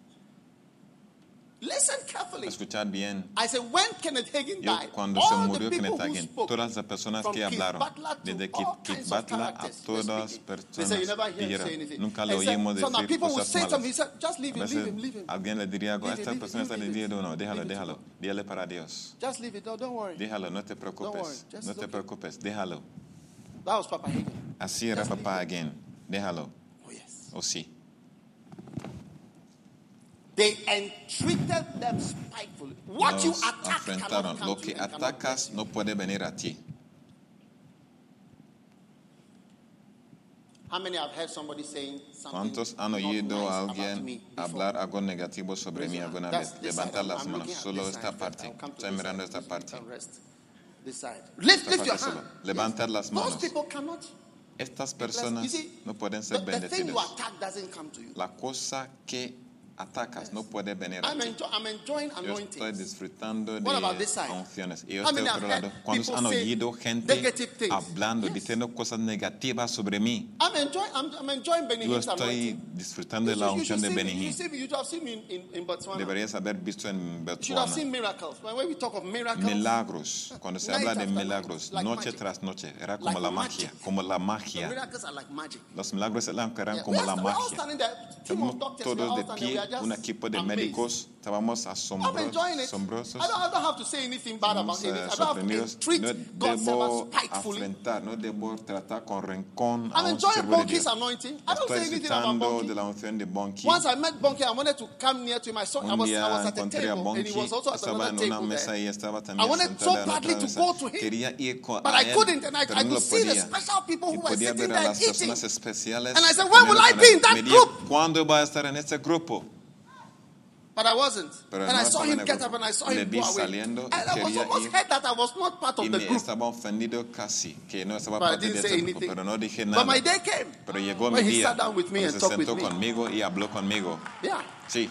Listen carefully. Escuchad bien. I said, when Kenneth Hagin Yo, died, cuando se all the murió people Kenneth who Hagin, spoke, todas las personas from que Keith hablaron, Butler to desde all Keith kinds of Butler a characters, were todas speaking. personas, They say, you never hear him dijeron, say anything. nunca And le said, oímos so now decir people will cosas say something. He malas. said, just leave A him, leave veces him, leave him. alguien le diría algo, Leave it, esta leave it, persona está leave it, diciendo, no, déjalo, leave it to déjalo, dígale para Dios. Just leave it. Don't worry. Déjalo, no te worry, preocupes, just no te look it. preocupes, déjalo. That was Papa Hagin. Así era Just papá leave again, déjalo, Oh, yes. o sí. They entreated them spitefully. What you Nos attack afrentaron. cannot come Lo to que you and cannot bless atacas you. no puede venir a ti. How many have heard somebody saying something ¿Cuántos han not oído nice a about alguien me before? hablar algo negativo sobre Raise mí your hand. alguna That's vez? this Levanta side. las I'm manos. looking at Solo this esta side first. parte. I'll come to Estoy this mirando side. esta You parte. can rest. This side. Lift your parte hand. solo. Levanta las Those manos. people cannot. Estas You personas see, no pueden ser the thing you bendecidas. attack doesn't come to you. La cosa que atacas no puede venir a I'm ti. enjoying Yo estoy anointings. disfrutando What about de this side? unciones. Y yo How estoy many otro have lado. heard ¿Cuántos people han say oído gente negative things? hablando, Yes. diciendo cosas negativas sobre mí? I'm enjoying Benny Yo Hinn's estoy anointing. disfrutando de la unción de Benny You Hinn. should have seen me in Botswana. Deberías haber visto en You should have Botswana. seen miracles. When we talk of miracles, Milagros. Cuando se Night habla de after night, milagros, like noche magic. tras noche, era Like como la magia. magic. Como la the magia. miracles are like magic. Los milagros eran Yeah. como la We're all magia. standing there, team of Estamos doctors, we're todos all de standing, we pie, are just un equipo de amazed. médicos, estábamos I'm enjoying it. asombrosos. I don't have to say anything bad about Estamos it. I don't have to sorprendidos. treat No God's servants debo spitefully. afrentar, no debo tratar con rencón a I'm un enjoying siervo de Bonky's Dios. anointing. I don't Estoy say anything about disfrutando Bonky. de la unción de Bonky. Once I met Bonky, I wanted to come near to him. I Un was día at a encontré a table, and he Bonky, was also at estaba another en una table mesa there. y estaba I también wanted sentada so en otra badly to mesa. go to him, Quería ir but a I él, couldn't, and I pero no lo could see the podía. special people Y who were podía sitting ver a there las eating. personas especiales. And I said, when will I be in that Me group? dijo, ¿cuándo va a estar en este grupo? But I wasn't. Pero And no I saw estaba en him el get grupo. up and I saw Le him vi go away. saliendo y And I was quería almost ir. heard that I was not part Y of the me group. estaba ofendido casi, que no estaba But I parte de didn't este say grupo, anything. pero no dije But nada. my day came. Pero llegó when mi he día, sat down with me cuando and se talked with sentó me. conmigo y habló conmigo. Yeah. Sí,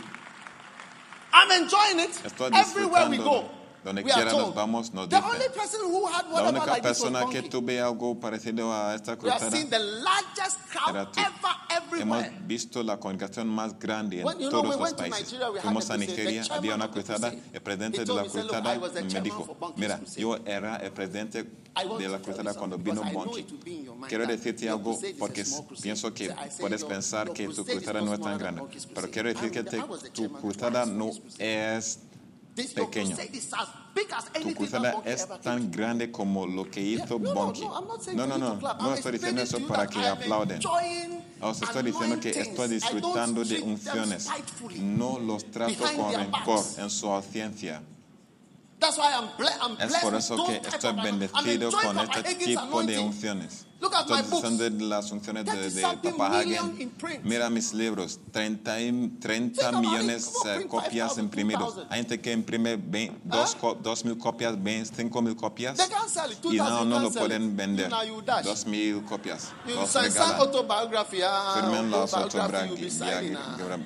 I'm enjoying it. estoy Everywhere we go, disfrutando. Donde we are quiera nos told. vamos, nos The dicen. only person who had La whatever única like this was persona que Bonky. tuve algo parecido a esta We have cruzada seen the largest crowd era tú. ever, Hemos everywhere. visto la congregación más grande en When, you know, todos we los went to países. Nigeria, we had Fuimos a a crusade. Nigeria, The había chairman una of the cruzada, crusade, el presidente he de told la me, he said, "Look, cruzada I was the me chairman dijo, for Bonky's mira, crusade. yo era el presidente I want de to la tell you cruzada something, cuando because vino I know Bonky. it will be in your mind Quiero that decirte your algo crusade is a porque small crusade. pienso que So I said, puedes your pensar que tu crusade is cruzada not no es smaller tan than grande, Bonky's pero crusade. quiero decir que I was the tu chairman of cruzada Bonky's no crusade. es Your pequeño. crusade is as big as Tu anything cruzada that Bonky es ever came tan to. grande como lo que hizo Bonky. I'm not saying No, for no, you no, to clap. no I'm estoy diciendo explaining eso to you para that que I am aplauden. enjoying Os estoy diciendo que estoy anointings. I don't disfrutando de treat them unciones. spitefully. No los trato Behind con their rencor backs. en su audiencia. That's why I'm Es blessed por with eso those que type estoy of anointings. I'm bendecido enjoying con Papa este Hagin's tipo de anointing. unciones. Look at Estoy my books. disfrutando de las unciones de 30-something Papa million Hagin. in print. Mira mis libros, 30 Think about millones it. Come on, print copias 5,000, imprimidos. 2,000. Hay gente que imprime 2,000 copias, 5,000 copias. They can't sell it. Y 2,000 no can't lo sell pueden it. vender. Now you dash. 2,000 copias. You Los sign regalan. autobiography. Firmen las Autobiography you'll be signing.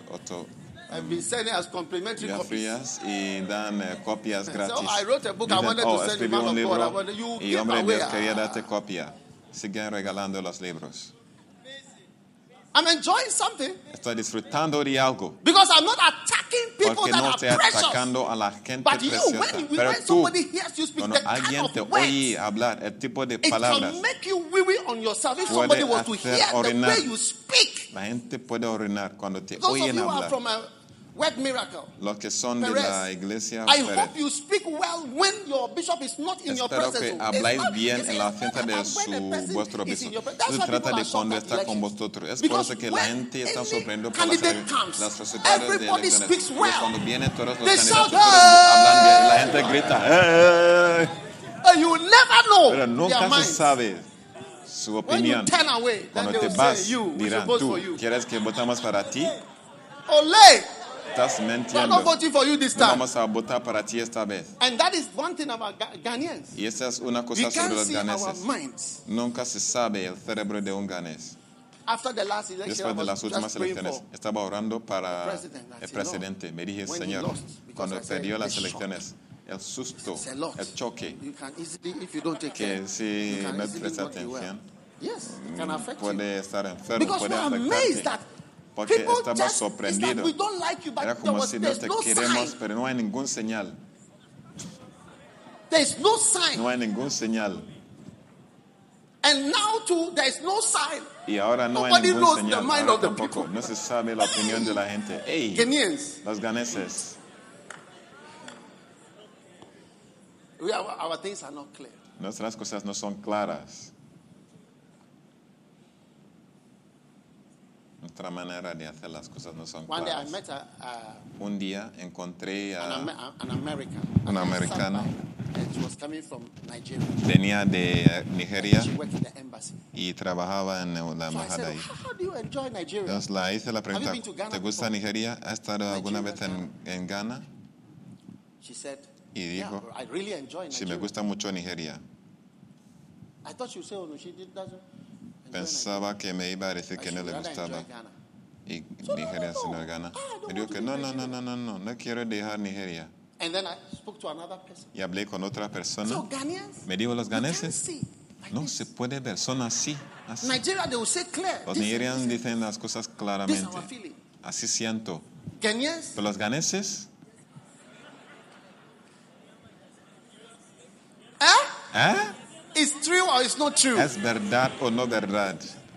I've been sending as complimentary copies. biografías y dan copias gratis. So I wrote a book. I wanted to send you escribí man un of God. I libro wanted you y give hombre de away. Dios quería darte copia. Siguen regalando los libros. I'm enjoying something Estoy disfrutando de algo because I'm not attacking people porque that no are estoy precious. atacando a la gente But you, preciosa. when Pero tú, somebody hears you speak cuando the kind alguien of te words, oye hablar, el tipo de it palabras, can make you weary on yourself. If puede somebody was to hacer hear the orinar. way you speak, la gente puede orinar cuando te those of oyen you are hablar. from a word miracle. Los que son de Perez, la iglesia I Pérez. hope you speak well when your bishop is not in your Espero presence. que It's habláis not- bien it's en la not ausencia de when a person vuestro is in obispo. your No presence. That's se why trata people de are cuando shocked está at con elections. vosotros. Es por Because eso que la when gente está any sorprendido por las candidate comes, resultados de everybody elecciones. speaks Pero well. cuando vienen todos los They candidatos, shout, todos hablan bien, la gente grita. ¡Eh! You never know Pero their nunca se minds. sabe su When you opinión. turn away, then Cuando they te will vas, say, we dirán, should vote tú, for you. ¿quieres que votamos para ti? Olé! Estás We are mintiendo. not voting for you this No time. vamos a votar para ti esta vez. And that is one thing about Ghanaians. Y esa es una We cosa sobre can't los see our ganeses. minds. Nunca se sabe el cerebro de un ganés. After the last election, Después de I las was últimas just praying elecciones, for estaba orando para president. I el said, presidente. Me dije, when he Señor, lost, because cuando I said, perdió las the shock. elecciones, el susto, It's a lot. el choque, You can easily, if you don't take que care, si you can no easily presta not do well. atención, Yes, it can affect you. puede estar enfermo, Because puede we're amazed afectarte. that Porque people estaba just, it's like sorprendido. we don't like you, but Era como si no there's te no queremos, sign. pero no hay ningún señal. There's no sign. No hay ningún señal. And now too, there's no sign. Y ahora no hay Nobody ningún knows the señal. mind Ahora of the tampoco. people. No se sabe la opinión de la gente. ¡Ey! Kenyans, Los ganeses. our things are not clear. Nuestras cosas no son claras. nuestra manera de hacer las cosas no son One day I claras. met Un día encontré a an American. un americano. And she was coming from Nigeria. Venía de Nigeria She worked in the embassy. y trabajaba en la So I embajada said, ahí. how do you enjoy Nigeria? Entonces le hice la pregunta, Have you been to Ghana ¿te gusta before? Nigeria? ¿Has estado alguna vez Nigeria, en Ghana? She said, Y yeah, dijo, I really enjoy sí, Nigeria. me gusta mucho Nigeria. I thought she would say, oh no, she doesn't enjoy Pensaba que me iba a decir Nigeria. que no She le would rather gustaba. enjoy Ghana. Y So, Nigeria no, se no, no gana. I don't Me dijo want que to no, be no, no, Nigeria. no, no, no, no quiero dejar Nigeria. And then I spoke to another person. Y hablé con otra persona. So Ghanaians, Me dijo, los you can't ganeses, see like no this. se puede ver, son así. Así. Nigeria, they will say clear. Los This nigerianos is dicen las cosas this is claramente. our feeling. Así siento. Ghanaians, Pero los ganeses, ¿eh? it's true or it's not true. ¿Es verdad o no verdad?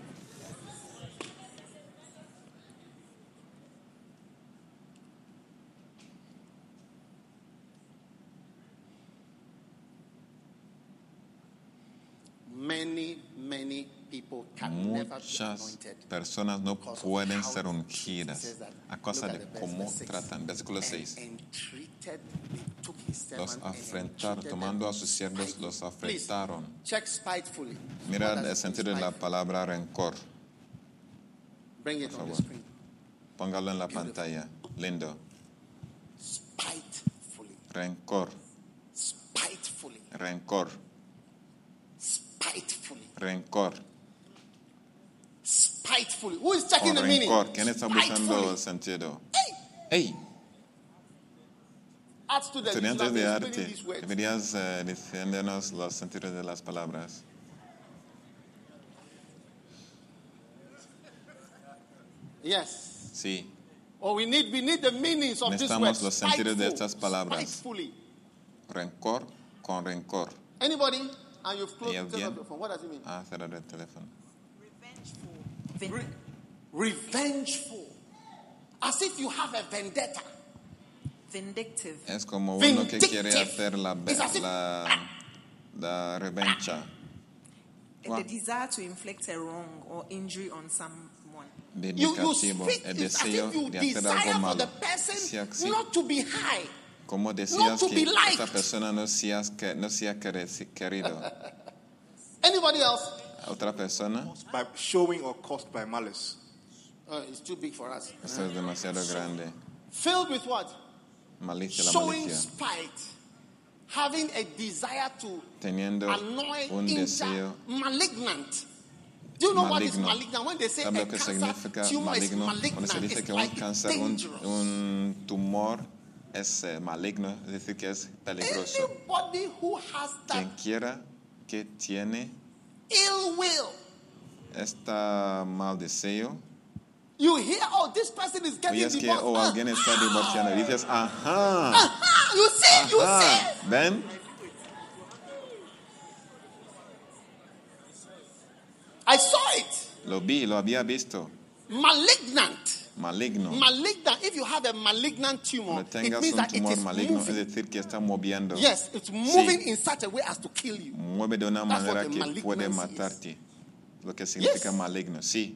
Many people can never be Muchas anointed. personas no because of pueden how ser it ungidas says that. a causa Look at de the verse, cómo verse 6. tratan. Versículo 6. And treated, they took his Los servant and afrentaron, treated tomando them a sus siervos, los spitefully. Please, afrentaron. check spitefully. Mira What does el it sentido mean, de la spiteful? palabra rencor. Bring it por on the favor. screen. Póngalo en la pantalla. Lindo. Spitefully. Rencor, Spitefully. rencor, Spitefully. rencor. Spitefully. Who is O checking the meaning? rencor. ¿Quién está buscando el Spitefully. sentido? Hey! ¡Ey! Art students, you should Estudiantes have de been arte, explaining these words. deberías diciéndonos los sentidos de las palabras. Yes. Sí. Or we need the meanings of this Necesitamos word. los sentidos de Spiteful. estas palabras. Spitefully. Rencor con rencor. Anybody? And you've closed ¿Y the alguien? telephone. What does it mean? Ah, cerrar el teléfono. Revengeful. As if you have a vendetta. Vindictive. Es como uno que quiere Vindictive. hacer It's as if- la revancha. The desire to inflict a wrong or injury on someone. You Vindicativo, speak el it's as deseo if you de hacer desire algo for malo. the person Sí. not to be high. Como Not decías to que be liked. esa persona no sea querido. Anybody else? Otra persona, By showing or caused by malice. It's too big for us. eso es demasiado grande. Filled with what? Malicia, la Showing malicia. spite. Having a desire to Teniendo annoy, un injure, deseo malignant. Do you know what is maligno. malignant? When they say ¿Sabe a lo que cancer significa tumor is maligno? Cuando malignant, se dice it's que un like cáncer, dangerous. un tumor es maligno, es decir, que es peligroso. Anybody who has Quien that quiera que tiene ill will, esta mal deseo, you hear, oh, this person is getting oyes que divorced. alguien está divorciando y dices, ajá, You see, you ajá, see. ¿ven? I saw it. Lo vi, lo había visto. Malignant. Maligno. Malignant. If you have a malignant tumor, Cuando it tengas means un that it tumor is maligno, es moving. decir, que está moviendo. Yes, it's moving in such a way as to kill you. Mueve de una That's what manera the que puede malignancy matarte. Lo que significa Yes. maligno. Sí,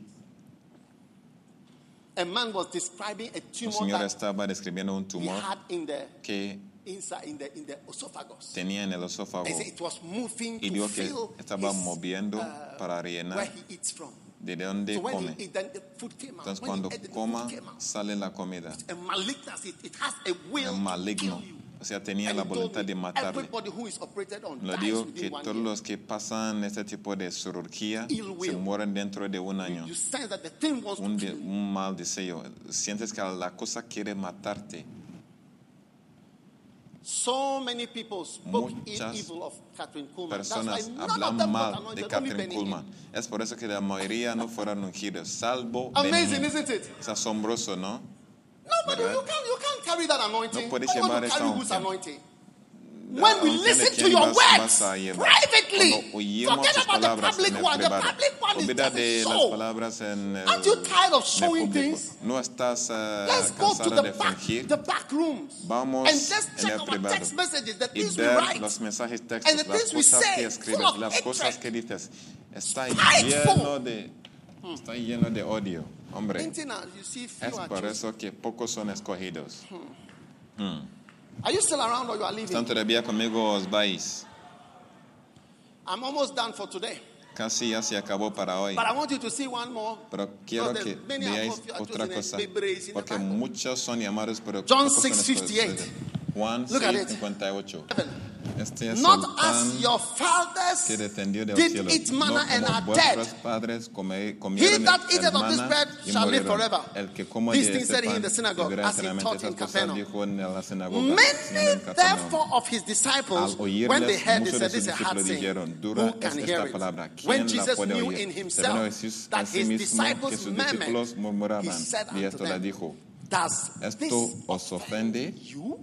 A man was describing a el tumor Señor that estaba describiendo un he tumor had in the que inside in the esophagus. tenía en el esófago He said it was moving y to dijo que fill estaba his, moviendo para where rellenar he eats from. de donde So when come. he ate, then the food came out. Entonces When cuando he ate, the coma food came out. sale la comida. A malignancy, it has a will Es to maligno. kill you. O sea, tenía And la he told voluntad me, de matarle. everybody who is operated on Lo dies digo within que 1 todos year. los que pasan este tipo de cirugía Ill se will. mueren dentro de un año. You sense that the thing wants to Un kill you. mal deseo. Sientes que la cosa quiere matarte. So many people spoke Muchas evil of Catherine Kuhlman. That's why Personas none of hablan them got mal de anointed. Only Catherine Benny Kuhlman. Hinn. Es por eso que la mayoría no fueron ungidos, salvo Amazing, Benny. isn't it? Es asombroso, ¿no? Nobody, ¿Verdad? you can't carry that anointing. No puedes I want llevar to esta carry whose unción. anointing. When we Unción de listen to quién your vas words a llevar. privately, Cuando oímos forget tus about the palabras public en el one. The privado. public one is Olvida just de las show. palabras en el, Aren't you tired of en el showing público. things? No estás Let's go to cansada de fingir. the back rooms Vamos and just en check el our privado text messages, the y things we ver write. los mensajes And textos, the las things we cosas say, que full escribes, of las cosas hatred. que dices. Está Spiteful. lleno de Está lleno de odio, hombre. Hinting at, you see, few Es are por chosen. eso que pocos son escogidos. Are you still around or you are ¿Están leaving? todavía conmigo o os vais? I'm almost done for today. Casi ya se acabó para hoy. But I want you to see one more. Pero quiero Because que many veáis of you are otra chosen cosa. and babies in the Porque Bible. muchos son llamados, pero John pocos son 6:58. escogidos. Juan Look at it. 6:58. Este es Not el as pan your fathers que descendió del did cielo. eat No manna and como are vuestros dead. padres He comieron that el eateth of this maná bread y shall live murieron. forever. El que coma These de things este said he in pan the synagogue, vivirá as he eternamente. taught in Estas cosas Capernaum. dijo en la sinagoga. Many, en Capernaum. therefore, of his disciples, Al oírles, when they heard, they muchos said, de this sus is a hard discípulos saying. dijeron, dura Who es can esta hear it? palabra. ¿Quién When la Jesus puede knew oír? in Se vino himself Jesús that a sí his mismo que disciples sus murmured, discípulos he murmuraban. said Y unto esto le them, dijo, does ¿esto this os ofende? you?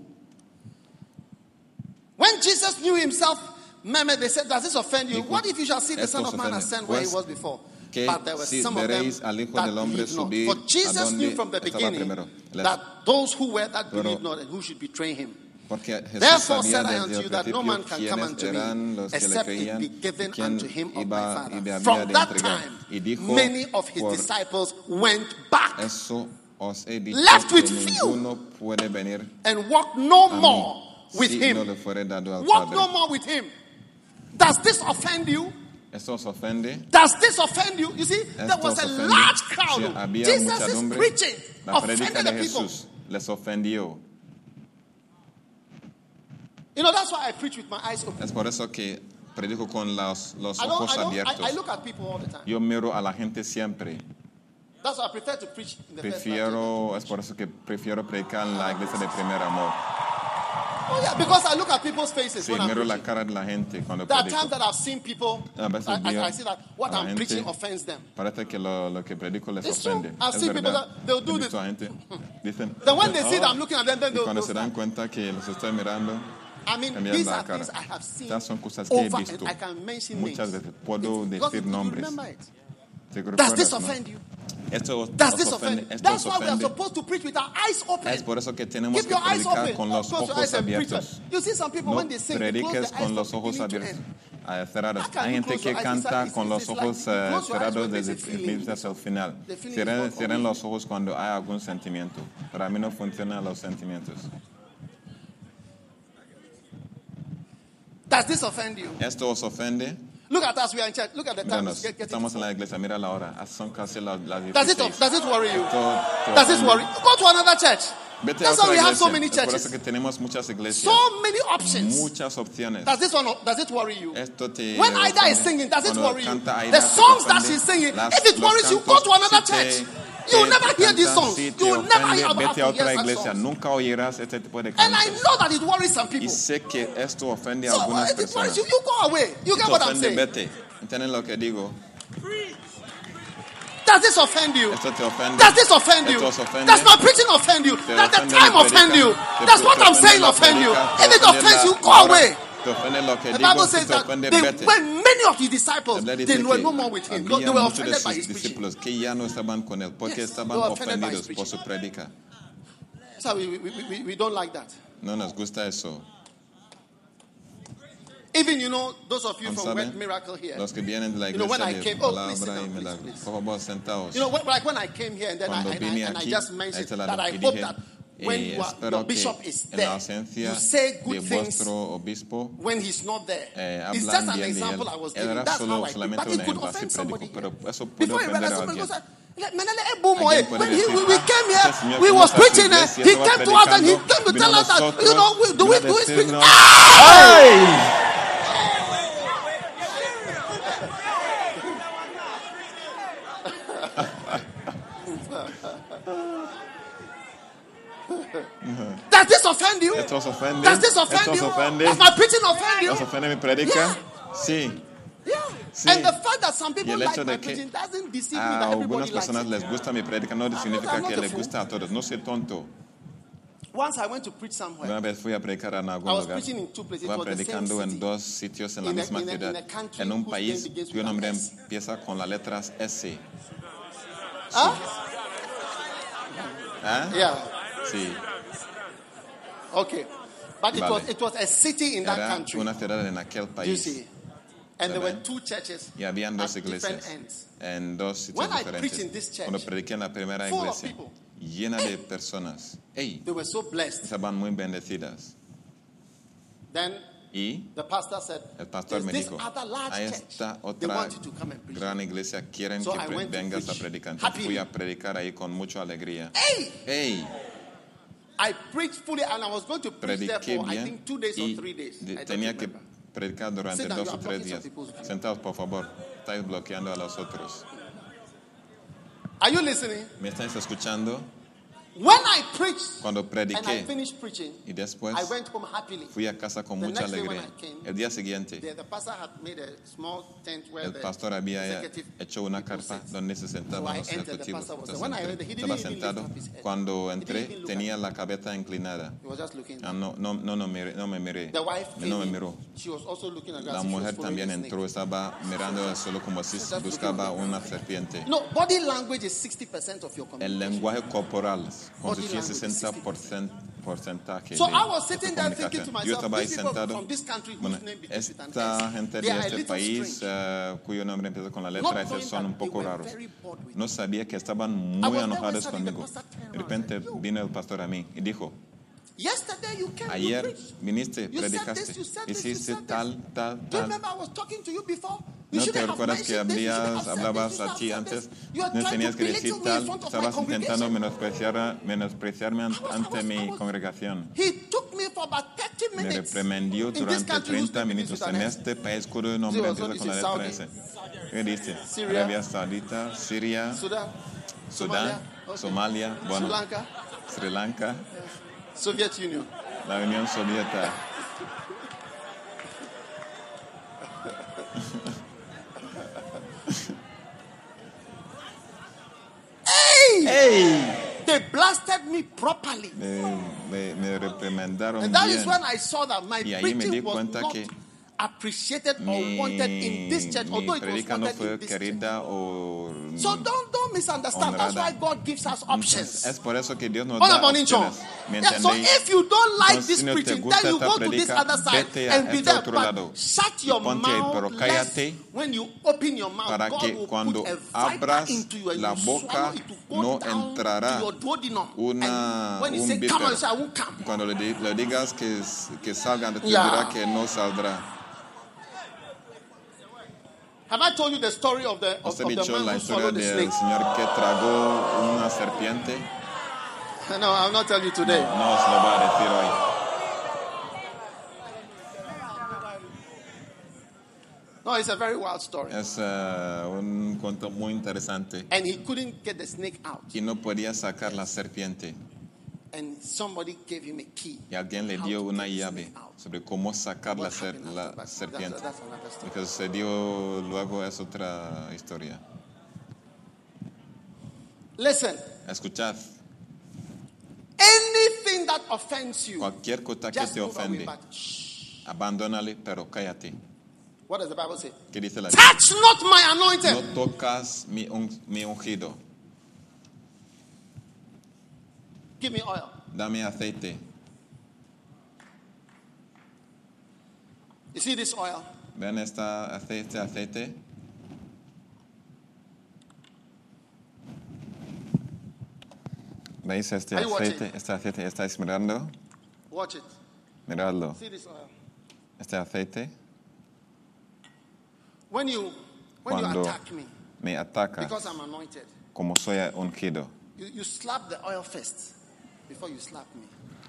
When Jesus knew himself, murmured, they said, does this offend you? Dijo, What if you shall see the "Esto Son os of Man ofende, ascend where he pues, was before? que But there were si some of them veréis al Hijo that del Hombre believed not. subir For a Jesus donde knew from the estaba beginning primero. that those who were that Pero- believed not and who should betray him. Porque Jesús Therefore sabía said I desde unto el you that no principio man can come quiénes unto eran me los que le except it creían be y given quién unto him of my iba y Father. le había From de that entregar. time, Y dijo, many of his por disciples went back eso os he dicho Left que with few. ninguno puede venir and walked no a mí more with si him. no le fuere dado al Walk Padre. no more with him. Does this offend you? ¿Esto os ofende? Does this offend you? You see, there ¿Esto was os a ofende? large Sí, crowd. había Jesus is muchedumbre. preaching, La prédica offended de the people. Jesús les ofendió. You know, that's why I preach with my eyes open. Es por eso que predico con los I ojos abiertos. look at people all the time. Yo miro a la gente siempre. That's why I prefer to preach in the first Es por eso que prefiero predicar en la iglesia de primer amor. Oh yeah, because I look at people's faces Sí, when I'm miro la preaching. cara de la gente cuando There are predico. times that I've seen people, A veces I veo see that what a la I'm gente, preaching offends them. Parece que lo que predico les It's true. ofende. I've Es seen people verdad. that they'll do He this. visto a gente, dicen, Then when they see that "Oh", I'm looking at them, then y they'll cuando se dan start. cuenta que los estoy mirando, I mean, cambian these la are cara. things I have seen Estas son cosas que he over, visto. and I can mention Muchas names. veces puedo Because decir you nombres. remember it. ¿Te Does recuerdas, this no? offend you? Esto Does os this ofende. offend? Esto That's os why we are ofende. supposed to preach with our eyes open. Es por eso que tenemos Keep que your eyes predicar open. con los Close your ojos eyes and preach. abiertos. You see some people No when they sing, they close prediques their eyes con los from ojos beginning to abiertos, end. cerrados. How can Hay you gente close que your eyes? canta It's con los like ojos you close your eyes cerrados when desde there's a el feeling. principio hasta el final. The feeling is not Cierren los ojos cuando hay algún sentimiento. Para mí no funcionan los sentimientos. Does this offend you? ¿Esto os ofende? Look at us, we are in church. Look at the time. Míranos, Getting estamos en la iglesia, mira la hora. Son casi las Does it 16. worry you? Esto te Does it ofende. worry? Go to another church. Vete a That's why otra we have so iglesia. many Es por eso churches. que tenemos muchas iglesias. So many options. Muchas opciones. Does it worry you? Esto te When Aida ofende. is singing, does it Cuando worry you? canta Aida, The te songs that ofende. she's singing, Las- if it los worries you, go cantos, to another si te- church. You will te never hear these cantan, songs. si te You will never ofende, hear vete a about otra hear such iglesia. songs. Nunca oirás este tipo de And I cantos. know that it worries some Y people. sé que esto ofende a So algunas if it worries personas. you, you go away. You Si get te what I'm ofende, saying? vete. ¿Entienden lo que digo? Does this offend you? Esto te ofende. Does this offend you? Esto os ofende. Does my preaching offend you? Te Does the ofende time mi offend predica. you? Te Does what I'm ofende saying la offend you? predica. If it Te ofende offends you, la go hora. away. Te ofende lo que The digo. Bible Si says te that ofende, they, vete. when many of his disciples, La Biblia they dice were que no more with him. había They were muchos de offended by sus his preaching. discípulos que ya no estaban con él porque Yes, estaban they were offended by his ofendidos por su preaching. prédica. So we don't like that. No nos gusta eso. Even, you know, those of you ¿Saben? from Word Miracle here. Los que vienen de la You know, when iglesia I de came- oh, please sit palabra down, y please, milagro. please. Por favor, sentaos. You know, like when I came here and then Cuando vine I aquí, just mentioned este lado, that I y hope dije, that when your espero bishop que is en there, la ausencia you say de good things vuestro obispo when he's not there. It's just hablan an bien de él. example I was giving. Era That's how solo I think. solamente But un it could ejemplo, así offend somebody predico, here. pero eso puede Before you ofender realize, a somebody alguien. goes, Menele Ebumo, Alguien puede when decir, we came here, este señor we que was no está preaching, en su iglesia, he estaba came to us and he predicando, came to vino tell a us that, nosotros, you know, do we vino a speak? decirnos, Does this offend you? ¿esto os ofende? Does this offend ¿Esto os you? ofende? Does my preaching offend you? ¿Os ofende mi prédica? Yeah. Sí. Yeah. Sí. And the fact that some Y people el like hecho my de que preaching doesn't deceive me a that algunas everybody likes personas it. les gusta mi prédica no significa I'm not que a les fool. gusta a todos. No soy tonto. Once I went to preach somewhere. Una vez fui a predicar en algún I was lugar. preaching in two places. It Iba was the same predicando en city. dos sitios en la In a- misma in a- ciudad. in a country En un whose país name begins cuyo with nombre an S. empieza con las letras S. Huh? ¿Ah? Yeah. Sí. Okay. But Vale. it was a city in that Era country. una ciudad en aquel You país. see. And there were two churches Y habían dos at different iglesias ends. en dos sitios When I preached in diferentes. this church, Cuando prediqué en la primera full of iglesia, people. llena de personas, They were so blessed. estaban muy bendecidas. Then Y the pastor said, el pastor "There's me this dijo, other large hay church. esta They otra want you to come and preach." gran iglesia, quieren So que I went to vengas a preach predicar. happily. Fui a predicar ahí con mucha alegría. Hey! ¡Ey! I preached fully, and I was going to preach there Prediqué for I bien think 2 days or y 3 days. I don't tenía que remember. predicar durante Sit down, 2 you o are 3 blocking días. some people's view. Sentados, por favor. Estáis bloqueando a los otros. Are you listening? ¿Me estáis escuchando? When I preached Cuando and I prediqué finished preaching, y después I went home happily. fui a casa con The mucha next day when alegría. I came, El día siguiente, The pastor had made a small tent where el the pastor había executive hecho una people carpa sit. donde se So sentaban I los entered, the ejecutivos. pastor was there. Entonces When I entré, heard that, he estaba didn't even sentado. lift up his head. Cuando He entré, didn't even look at tenía la cabeza inclinada. He was just looking. No me miré. The wife No me came in. miró. She was also looking at La us. mujer también entró, estaba mirando solo como si buscaba una serpiente. No, body language is 60% of your El communication. lenguaje corporal Body constituye language, 60% porcentaje So de I was sitting there thinking comunicación. to Yo myself, estaba ahí these people sentado. from this country Bueno, whose name begins with an esta S, gente they de are a este little país strange. cuyo nombre empieza con la Not letra S knowing son un that they poco were raros. very bored with No sabía que estaban I muy was there enojados when suddenly the conmigo. pastor turned De around repente and said, vino el pastor a mí y dijo, Yesterday you came, you ayer preached. viniste, You said predicaste, this, you said this, you hiciste said tal, this. tal, Do you tal. remember I was talking to you before? You ¿No te shouldn't have recuerdas que mentioned this, you shouldn't have said hablabas this, you aquí shouldn't have antes? said this. You are No trying tenías to que decir belittle me in tal, front of my estabas intentando congregation. menospreciarme ante mi congregación. He took me for about 30 Me minutes. reprendió In this durante country, whose 30 name begins minutos with en an S? este país cuyo nombre Sí, empieza con la letra Saudi, S. ¿Qué dice? Syria, Arabia Saudita, Siria, Sudan, Sudán, okay. Somalia, bueno, Sri Lanka, Sri Lanka, Soviet Union. la Unión Soviética. ¡Ey! They blasted me properly. Me reprimendaron And that is bien. when I saw that my Y ahí me di preaching was cuenta not que appreciated or wanted in this church, mi although it was predica no wanted fue in this church. querida o So don't misunderstand. That's honrada. why God gives us options. Es por eso que Dios nos Hola, da Bonincho. opciones. ¿Me Yeah, so entendéis? if you don't like Entonces, this si no te preaching, gusta then you esta go to this predica, other side vete a and be este there. otro But lado. shut Y your ponte ahí, pero mouth, cállate, lest when you open your mouth, para God que will cuando put a abras viper into you and la you boca swallow it to go no down entrará to your duodenum. una, And when you un say, come vípero. on, you say, I won't come. Cuando le digas que salgan, te Yeah. dirá que no saldrá. Have I told you the story of the ¿Os he man dicho la who historia swallowed the del snake? señor que tragó una serpiente? No, I'll not tell you today. No os lo voy a decir hoy. No, it's a very wild story. Es un cuento muy interesante. And he couldn't get the snake out. Y no podía sacar la serpiente. And somebody gave him a key. Y alguien le how dio to una get the llave snake out. sobre cómo sacar What happened after la that? serpiente. That's another story. Lo que sucedió luego es otra historia. Listen, Escuchad, anything that offends you, cualquier cosa que just te move away, ofende, but shh. abandónale, pero cállate. What does the Bible say? ¿Qué dice la Biblia? Touch not my anointed. No tocas mi ungido. Give me oil. Dame aceite. You see this oil? ¿Ven este aceite? ¿Veis este Are you watching? aceite? Este aceite, ¿estáis mirando? Watch it. Miradlo. See this oil. Este aceite, When you cuando attack me, me atacas, because I'm anointed, como soy ungido, you slap the oil first before you slap me.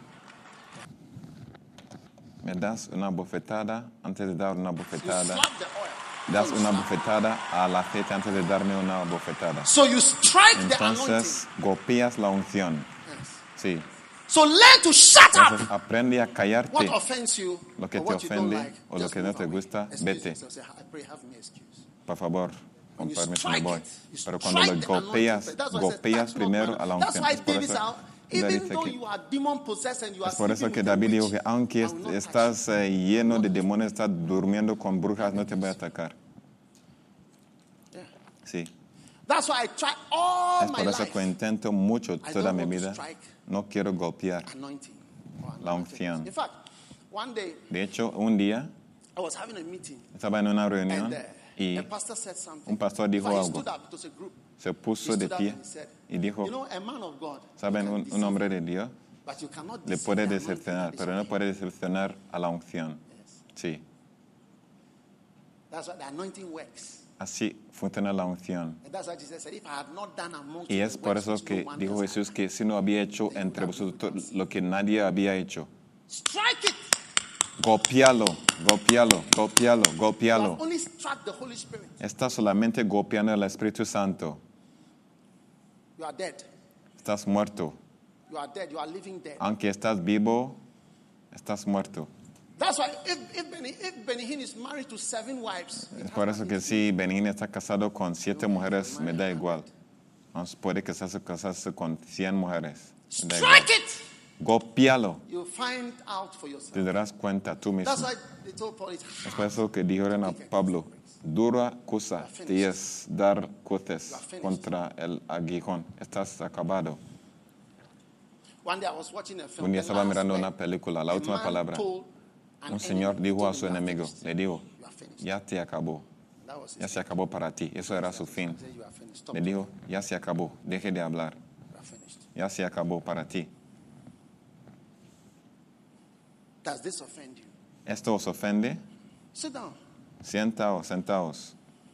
me das una bofetada antes de dar una You bofetada. slap the oil. Das before you una slap. bofetada al aceite antes de darme una bofetada. So you strike the anointing. Entonces golpeas la unción. Yes. Sí. So learn to shut Entonces up. aprende a callarte. What offends you, Lo que or te what you don't ofende like, o lo just que no move te away. gusta, Excuse vete. yourself. Say, I pray, have me excuse. Por favor, con When you permiso me strike voy. it, you Pero cuando strike lo the golpeas, anointing. That's why I said, golpeas touch not primero my- a la That's unción. why Es por David eso, said, David even dice though que- you are demon possessed and you are es por eso sleeping que with a David dijo witch, que aunque I will not touch estás you. lleno de demonios, estás durmiendo con brujas, no te voy a atacar. Yeah. Sí. That's why I try all Es my por eso life. que intento mucho I toda don't mi want to vida. strike No quiero golpear. anointing. or La anointing. unción. In fact, one day De hecho, un día I was having a meeting. Estaba en una reunión And y a pastor said something. un pastor dijo In fact, he algo. stood up. It was a group. Se puso He de stood up pie and he said, y dijo, you know, a man of God ¿saben? can Un deceive, hombre de Dios but you cannot le deceive puede the anointing decepcionar, that is pero on no you. puede decepcionar a la unción. Sí, That's why the anointing works. así funciona la unción. And that's why Jesus said, if I had not done among Y you es the por works eso which no que man dijo does, Jesús que si no había hecho entre vosotros lo que nadie había hecho. strike it. Golpealo, golpealo, golpealo, You golpealo. have only struck the Holy Spirit. Estás solamente golpeando al Espíritu Santo. You are dead. Estás muerto. You are dead. You are living dead. Aunque estás vivo, estás muerto. That's why if Benny Hinn is married to 7 wives, it Es has por eso nothing que to si Benigni está casado con 7 mujeres, me da igual. Puede casarse con 100 mujeres. Me da igual. strike it. Golpealo. You'll find out for yourself. Te darás cuenta tú mismo. That's why they told Paul, it's Es por eso que dijeron a Pablo, dura cosa te es dar coces contra el aguijón. Estás acabado. One day I was watching a film. Un día the estaba last mirando word, una película, la a última man palabra. told an Un señor enemy, dijo a told su him, "You are enemigo, finished." le dijo, You are finished. ya te acabó, That was ya his se acabó para ti. Eso era su fin. He said, "You are finished. Stop. Le dijo, ya se acabó, deje de hablar, You are finished. ya se acabó para ti. Does this offend you? ¿Esto os ofende? Sit down. Sentaos.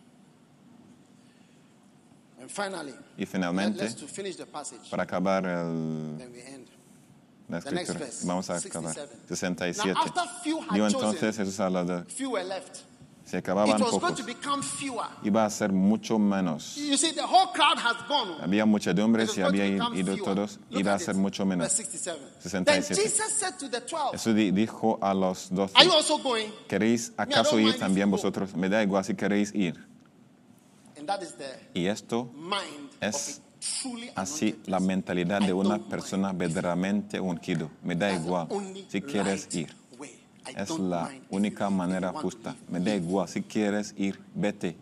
And finally, Y finalmente, let's to finish the passage. para acabar Then we end. la The next escritura, verse, vamos a acabar. 67. 67. Now, after few had Digo chosen, entonces, Jesús habla de, few were left. se It acababan was going pocos, to become fewer. iba a ser mucho menos. You see, the whole crowd has gone. Había It muchedumbres was y going to había become ido fewer. todos, Look iba a at ser it. mucho menos. Verse 67. 67. Then Jesus said to the 12, Jesús dijo a los 12, are you also going? ¿queréis I acaso don't ir mind if también you go. vosotros? Me da igual si queréis ir. And that is the Y esto mind es of a truly así anointed la person. mentalidad I de una don't persona mind. verdaderamente ungido. Me da That's the igual only si quieres right ir. way. I Es don't la mind if única you manera want to justa. leave. Me da igual si quieres ir, vete.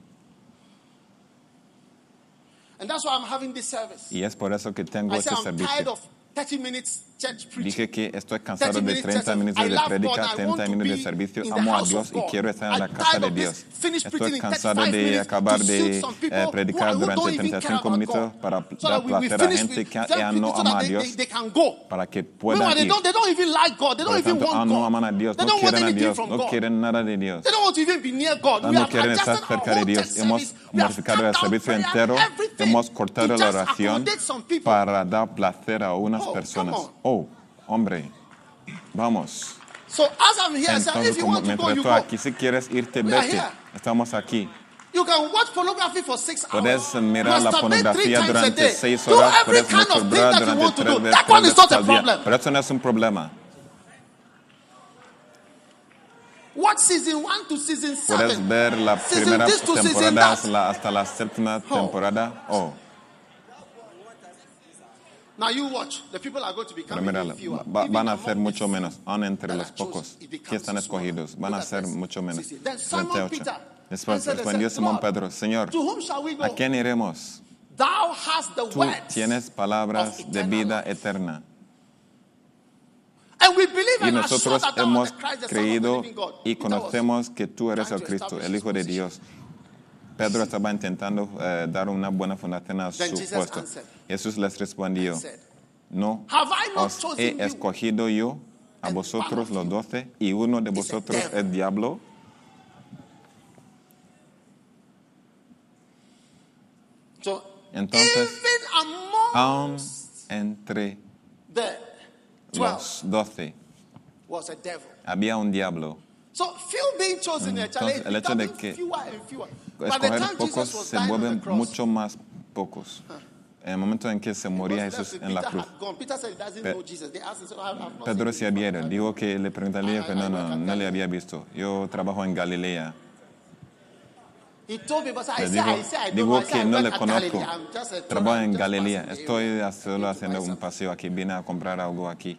And that's why I'm having this service. Y es por eso que tengo I este say I'm tired servicio. of 30 minutes church preaching. Dije que estoy cansado 30 de minutes 30 church. minutos I de love prédica, God. I 30 want to minutos de be servicio. in the Amo a house Dios of y God. quiero estar en I'm la tired casa de of this Dios. finished preaching Estoy in cansado 35 de minutes acabar to de suit some people predicar who don't durante even care 35 about minutos God. para So dar that we placer a finish gente with que them ya preaching no so ama that a Dios they can go. para que Meanwhile, puedan ir. they don't even like God. They Por don't lo even tanto, want no God. aman a Dios, They no don't want quieren a anything Dios, from no God. quieren nada de Dios. They don't want to even be near God. We No have quieren adjusted estar our cerca de whole Dios. church Hemos service. We have modificado cut el down servicio prayer, entero. everything, Hemos cortado to la just oración accommodate some people. para dar placer a unas Oh, personas. come Oh, hombre, vamos. So as I'm here, I said, Entonces, if you como want to go, mientras you tú go. aquí, si quieres irte, We are vete. here. Estamos aquí. You can watch pornography for 6 hours. Puedes mirar la Masturbate 3 pornografía times a durante day. 6 Do horas, every puedes kind of thing masturbar that you durante want to 3 do. veces That one is not a al día. problem. Pero eso no es un problema. Watch season 1 to season 7. Puedes ver la Season primera this to season temporada that. hasta la séptima temporada. Oh, Now you watch. The people are going to pero become mira, even fewer. van a Even ser among mucho the menos. few Aún entre that los are chosen, pocos it que becomes están smaller. escogidos, van a Look at ser this. mucho menos. 60. Then Simon 38. Peter Después answered and respondió said, Simón Lord, Pedro, Señor, to whom shall we go? ¿a quién iremos? Thou hast the Tú words tienes palabras of de eternal vida life. eterna. And we believe Y and are sure nosotros that thou art hemos the Christ, the Son of the creído living God. y Peter was conocemos que tú eres el trying to Cristo, establish el Hijo de his Dios. Pedro estaba intentando dar una buena fundación a Then su Jesus puesto. answered Jesús les respondió, and said, ¿no Have I not os chosen he you? escogido yo a And vosotros one los of you 12 y uno de is a vosotros devil. es diablo? So, Entonces, even aún among entre the 12 los 12 was a devil. había un diablo. So, few being chosen in Entonces, el hecho de que fewer and fewer. By the escoger time pocos Jesus was se dying on vuelven the cross, mucho más pocos. En el momento en que se moría was left Jesús with en la Peter cruz, had gone. Peter said he doesn't Pe- know Jesus. They asked him, so I've not Pedro seen se him. había ido. Dijo que le preguntaría que no I work at le había visto. Yo trabajo en Galilea. He told me, but I Le said, digo, I don't know. I digo said, que I no work le at conozco. Galilee. I'm just a Trabajo en just Galilea. passing Estoy the solo area. haciendo un paseo aquí. Vine a comprar algo aquí.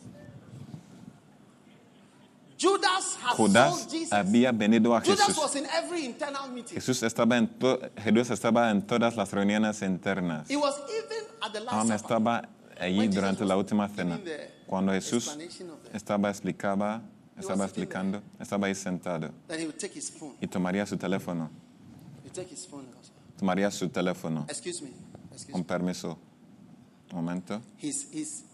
Judas had Judas sold Jesus. había venido a Judas Jesús. was in every internal meeting. Jesús estaba en todas las reuniones internas. He was even at the Last Aún Supper. estaba allí When durante Jesus la was última cena. giving the Cuando Jesús explanation of the explicaba estaba explicando, estaba ahí sentado Then he would take his phone. y tomaría su teléfono. He take his phone. Tomaría su teléfono. Excuse me. Excuse Con me. permiso. Un momento. He's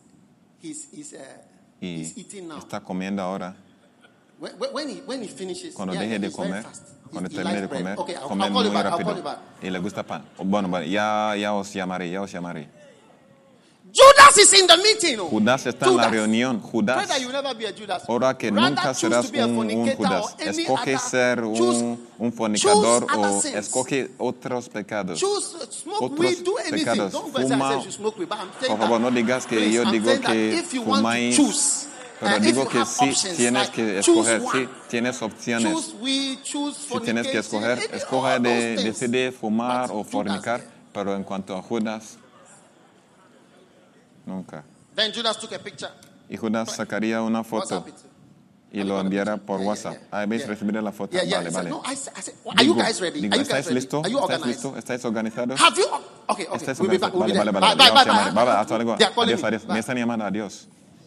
Y eating now. está comiendo ahora. When he finishes, Cuando yeah, deje de he's very comer, fast. cuando He termine likes de bread. comer, Okay, I'll come call you muy back. I'll call rápido. you back. Y le gusta pan. Bueno, ya os llamaré. Judas is in the meeting. Oh. Judas está en la reunión. Pray Judas, that you never be a Judas. ora que Rather nunca choose serás to be a un fornicator Judas. or any Escoge other- ser choose un fornicador other o sins. escoge otros pecados. Choose smoke Otros weed, do anything. pecados. Don't go and say I Fuma. said you smoke weed, but I'm saying Por favor, no that, digas que please, yo I'm digo saying that que if you want to fumáis. choose, Pero if digo you que have sí options, tienes like, que choose escoger, sí one. tienes opciones. Choose weed, choose Si tienes que escoger, fornication, escoge all those de things. decidir fumar But o Judas, fornicar, yeah. pero en cuanto a Judas, nunca. Then Judas took a picture. Y Judas sacaría una foto WhatsApp it. y lo enviara por Yeah, WhatsApp. yeah, Ahí veis, yeah. recibiré la foto. Yeah, yeah. Vale, I said, vale. no, I said, are you guys ready? Digo, Are you guys ¿estáis ready? listos? Are you ¿Estáis organized? listos? ¿Estáis organizados? Have you? Okay, okay. ¿Estáis We'll be back. organizados? We'll be Vale, there. vale, Bye, vale. bye, bye. Vale, hasta luego. They are calling Adiós, me. adiós. Bye. Me están llamando, adiós.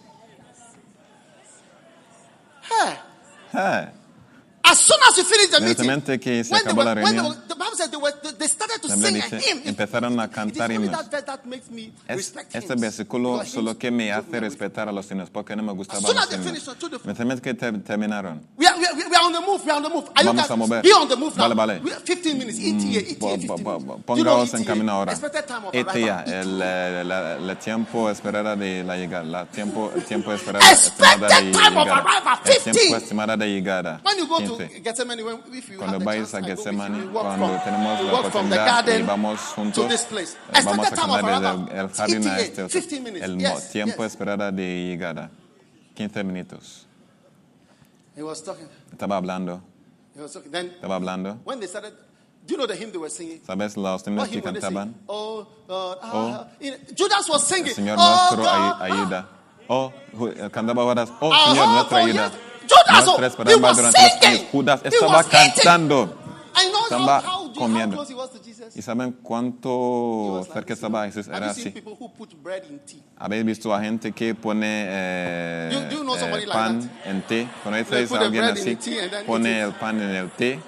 Hey. As soon as you finish the meeting, Inmediatamente que se when they acabó la were- when they reunión, were- the Bible said they started to la Biblia sing a dice, hymn. empezaron a It is cantar only himnos. that makes me respect Este hymns. versículo Because solo hymns que me took hace away. respetar a los himnos, porque no me gustaban As soon los as they himnos. finished, to the- Inmediatamente que terminaron, We are on the move. We are on the move. Are you Vamos guys a mover. be on the move now? Vale, vale. We are 15 minutes. ETA, 15 minutes. Do you know Póngaos en ETA? camino ahora. Expected time of ETA, arrival. el tiempo esperada de la llegada. El tiempo esperada Expected estimada de time of llegada. arrival, El 15. tiempo estimada de llegada. When you go to 15. Gethsemane, if you Cuando have the vais chance, a I go with you. Getsemani, We walk cuando tenemos we la walk from the oportunidad y garden vamos to juntos, this place. vamos a Expected time of caminar arrival. desde el jardín a este ETA, otro. 15 minutes. El Yes, tiempo yes. esperada de llegada. 15 minutos. He was talking. Estaba hablando. Then Estaba hablando. when they started, do you know the hymn they were singing? ¿Sabes los himnos What que hymn were they cantaban? singing? Oh, God, Oh. Judas was singing. El Señor oh, nuestro God, ayuda. Oh, cantaba Judas. Oh, Ah, Señor oh, nuestra oh, ayuda. yes. Judas, Nuestra oh, he esperanza was durante los singing. años. Judas He estaba was eating. cantando. I know Estaba how comiendo. close he was to Jesus. ¿Y saben He cuánto was like cerca this, estaba you know. Jesús? Have Era you seen así. people who put bread in tea? ¿Habéis visto a gente que pone Do you know somebody like pan that? en té? They ¿Conoces put a the alguien bread in así? the tea and then Pone eat it. el pan en el té.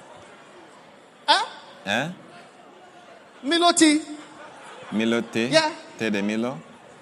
Huh? ¿Eh? Milo tea. Milo té. Yeah. Té de Milo.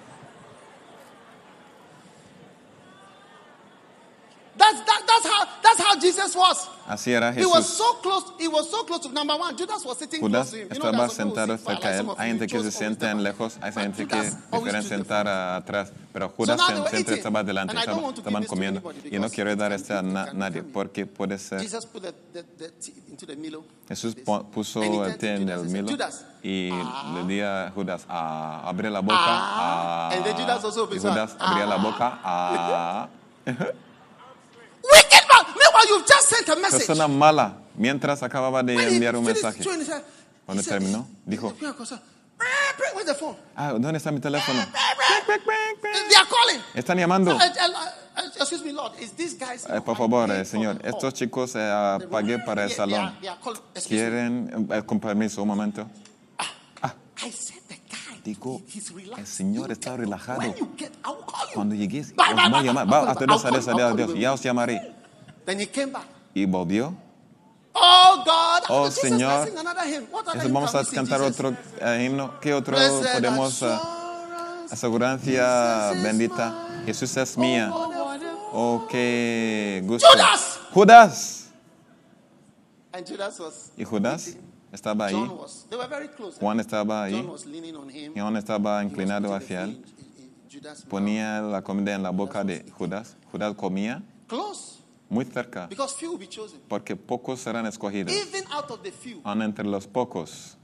That's how Jesus was. Así era He was Jesús. so close. He was so close to number one. Judas was sitting Judas close to him. estaba there are some people sentado who sit far, cerca like de some él. of Hay you gente que chose se always sienta the back. lejos, hay But gente que Judas always prefieren choose the sentar front. atrás. Pero Judas now they were siempre eating. estaba delante, And I don't want to give estaban this to comiendo. anybody Y no because quiero it dar can- este a it can nadie, harm you. porque puede ser. Jesus put the tea into the Milo. Jesús This. puso And he el turned to té en Judas el and said, Milo Judas, y le di a Judas, abre la boca. And then Judas also Y opened Judas his mouth. abría la boca. Wicked man. Meanwhile, you've just sent a message. Persona mala, mientras acababa de When he enviar un finished mensaje. chewing, he said- Cuando he said- terminó, dijo, Where's the phone? ¿dónde está mi teléfono? They are calling. Están llamando. Excuse me, Lord. Is this guys? Por favor, I paid for Señor, the call. estos chicos pagué para el Yeah, salón. they are calling. Excuse me. ¿Quieren, con permiso, un momento? I said the guy. Digo, He's relaxed. el Señor You está get- relajado. When you get, I will call you. Cuando llegues, os Bye, voy a bye, llamar. bye. Va, hasta Dios, I'll adiós, call you, adiós, I'll ya os llamaré. Then he came back. Y volvió. Oh God. Oh, Jesus, Señor. let's sing another hymn. What other Entonces hymn vamos can a we sing, cantar Jesus? otro himno. ¿Qué otro Blessed podemos? assurance, Asegurancia Jesus is bendita. mine. Jesús es mía. Wonderful. Oh, qué gusto. Judas. Judas. And Judas was. Y Judas estaba ahí. John was. They were very close. Juan estaba ahí. John was leaning on him. Y Juan estaba He was inclinado putting hacia the él. food in Judas' mouth. Ponía la comida en la boca de Judas. Judas comía Close. muy cerca. Because few will be chosen. Porque pocos serán escogidos. Even out of the few. Aún entre los pocos.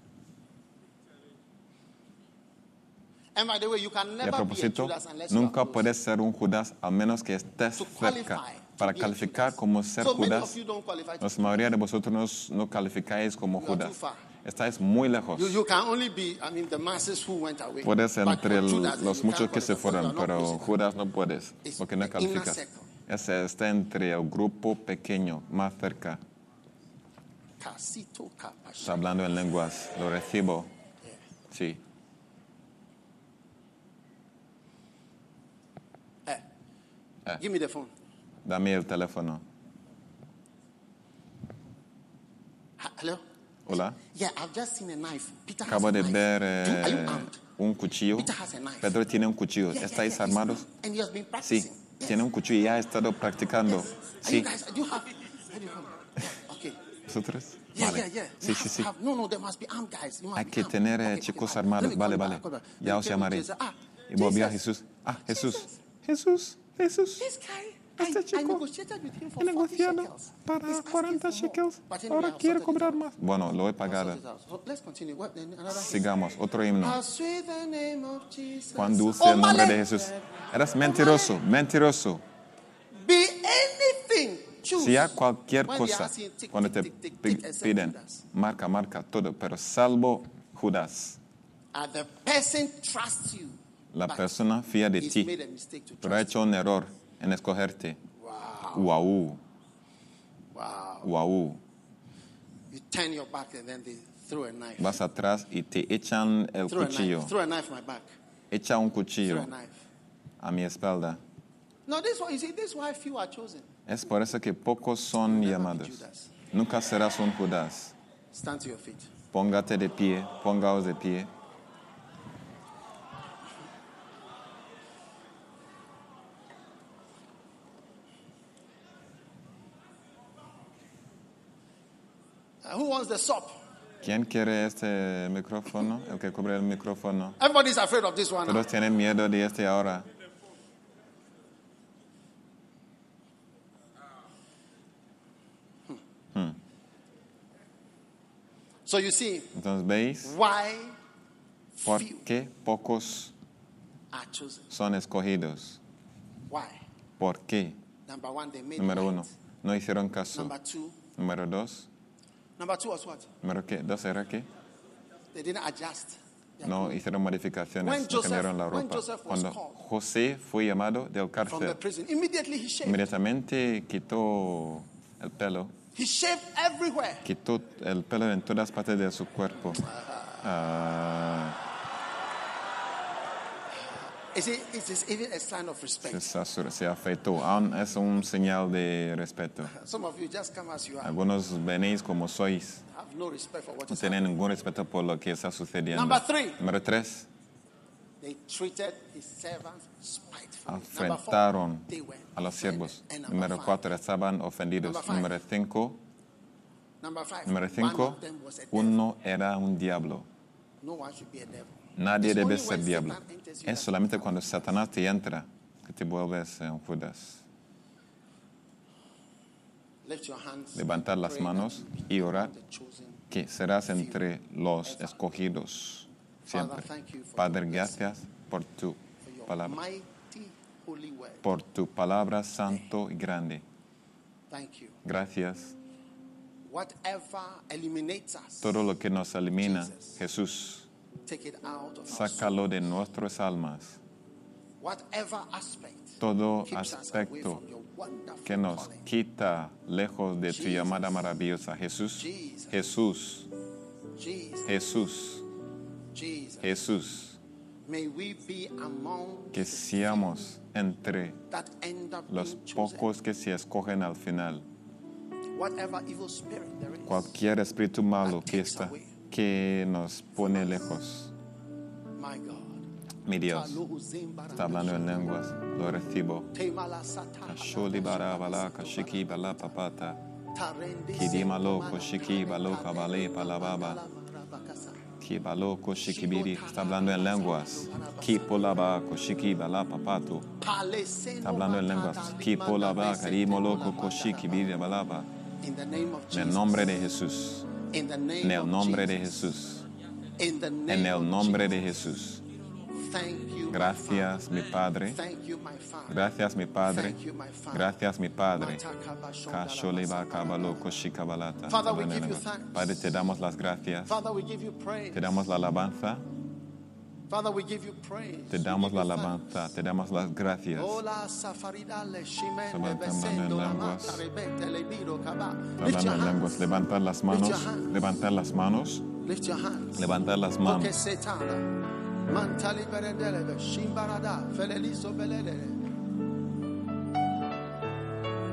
And by the way, you can Y a never be a propósito, Judas unless you are nunca close. puedes ser un Judas a menos que estés To cerca. qualify Para to be a calificar Judas. como ser So many Judas, of you don't qualify to la mayoría de vosotros no calificáis como You are too Judas. far. Estáis muy lejos. You can only be, the masses who went away. Puedes But entre for Judas, los you muchos can't que se qualify. fueron, You are not pero close enough. Judas no puedes, It's porque no the inner calificas. circle. Ese está entre el grupo pequeño, más cerca. Casito capaz. Está hablando en lenguas, lo recibo. Sí. Give me the phone. Dame el teléfono. Hello? Hola. Yeah, I've just seen a knife. Peter has Acabo a de knife. ver Are you armed? un cuchillo. Peter has a knife. Pedro tiene un cuchillo. Yeah, ¿Estáis he's armados? armed. And he has been Sí, practicing. Yes. tiene un cuchillo y ya ha estado practicando. Are you Sí. guys, do you have, where do you come? Yeah, okay. ¿Vosotros? Yeah, Vale. yeah. Sí, sí, sí. No, there must be armed guys. You must Hay be que armed. tener Okay, chicos okay, armados. let me Vale, call vale. you back. Ya os Let me llamaré. Jesus. Y volvió a Jesus. Jesús. Jesús. Jesús. Jesús. This guy, Este I chico negotiated with him for he 40 negociado shekels. para He's asking 40 for more. shekels. But anyway, Ahora I'll quiere sort it cobrar out. más. Bueno, lo he I'll pagado. sort it out. So let's continue. What, then another hymn. Sigamos. Otro himno. How sweet the name of Jesus. Cuán dulce Oh, el nombre Male. de Jesús. Eres mentiroso, mentiroso. Be anything. Choose. Si hay cualquier When they cosa, ask you, tick, cuando te tick, tick, tick, except piden, Judas. marca todo, pero salvo Judas. The person trusts you. La but persona fía de he's ti, made a mistake to pero ha trust hecho un error en escogerte. you. Wow, Wow. wow. You turn your back and then they throw a knife. Vas atrás y te echan el Throw a cuchillo. knife. Throw a knife my back. Echa un Throw cuchillo a knife. a mi espalda. No, this one, you see, this is why few are chosen. Es por eso que pocos son Never be llamados. Judas. Nunca serás un Judas. Stand to your feet. Póngate de pie, póngaos de pie. Who wants the sop? ¿Quién quiere este micrófono? El que cubre el micrófono. Everybody's afraid of this one. Todos tienen miedo de este ahora. So you see, Entonces, ¿veis why por few qué pocos are chosen? son escogidos? Why? ¿Por qué? Number one, they made Número light. uno, no hicieron caso. Number two Número dos, was what? ¿número qué? ¿Dos era qué? They didn't adjust. their No clothes. hicieron modificaciones, When no Joseph- cambiaron la when ropa. Joseph was Cuando called José fue llamado del From the cárcel, prison, immediately he shaved. inmediatamente quitó el pelo. He shaved everywhere. Quitó el pelo en todas partes de su cuerpo. You see, it is even a sign of respect. Se afeitó. Aún es un señal de respeto. Some of you just come as you are. Algunos venís como sois. Have no respect for what No is tienen happening. ningún respeto por lo que está sucediendo. Number three. Número 3. They treated his servants spitefully. Afrentaron Number 4, they were a los offended. siervos. And Número 4. Estaban ofendidos. Number five. Número 5. Number 5, Número one 5. of them was a devil. Uno era un diablo. No one should be a devil. Nadie It's debe only ser when diablo. Satan enters you Es that- solamente cuando Satanás te entra que te vuelves un Judas. Lift your hands. Levantar and las pray manos that you y orar become the chosen. que serás entre los escogidos siempre. Father, thank you for Padre, your gracias por tu For your palabra, mighty holy word. por tu palabra santo y grande. Thank you. Gracias. Whatever eliminates us, Todo lo que nos elimina, Jesús, take it out of us. sácalo de nuestras almas. Whatever aspect Todo keeps us away aspecto from your wonderful que nos calling. quita lejos de tu Jesus. llamada maravillosa. Jesús, Jesus. Jesús, Jesus, Jesús, Jesus. Jesús. May we be among Que seamos entre that end up los being chosen. pocos que se escogen al final. Whatever evil spirit there is, Cualquier espíritu malo que está, que nos pone lejos. my God. Mi Dios está hablando en lenguas, lo recibo. Kasholi barabala, kashiki bala papata, kidimalo, koshiki balo kabale palababa, kibalo koshikibiri, está hablando en lenguas. Kipolaba, koshiki bala papato, está hablando en lenguas. Kipolaba, karimolo, koshikibiri balaba. In the name of En Jesus. el nombre de Jesús, In the name en el of nombre de Jesus. Jesús, In the name en el of nombre de Jesus. Jesús. Thank you, my Gracias, Father. mi Padre. Thank you, my Father. Gracias, mi Padre. Thank you, my Father. Gracias, mi Padre. Matakabashondalabasa. Kasholiba kabalo koshikabalata. Father, we give you thanks. Padre, te damos las gracias. Father, we give you praise. Te damos la alabanza. Father, we give you praise. Te We damos give la you alabanza. thanks. Te damos las gracias. Ola safarida le shimene Estamos hablando en besendo la lenguas. mata rebete le biro kaba. Lift Hablando your en lenguas. hands. Levantar las manos. Levantar las manos. Lift your hands. Levantar las Oke manos. setana. Mantali berendelebe shimbarada feleliso belele.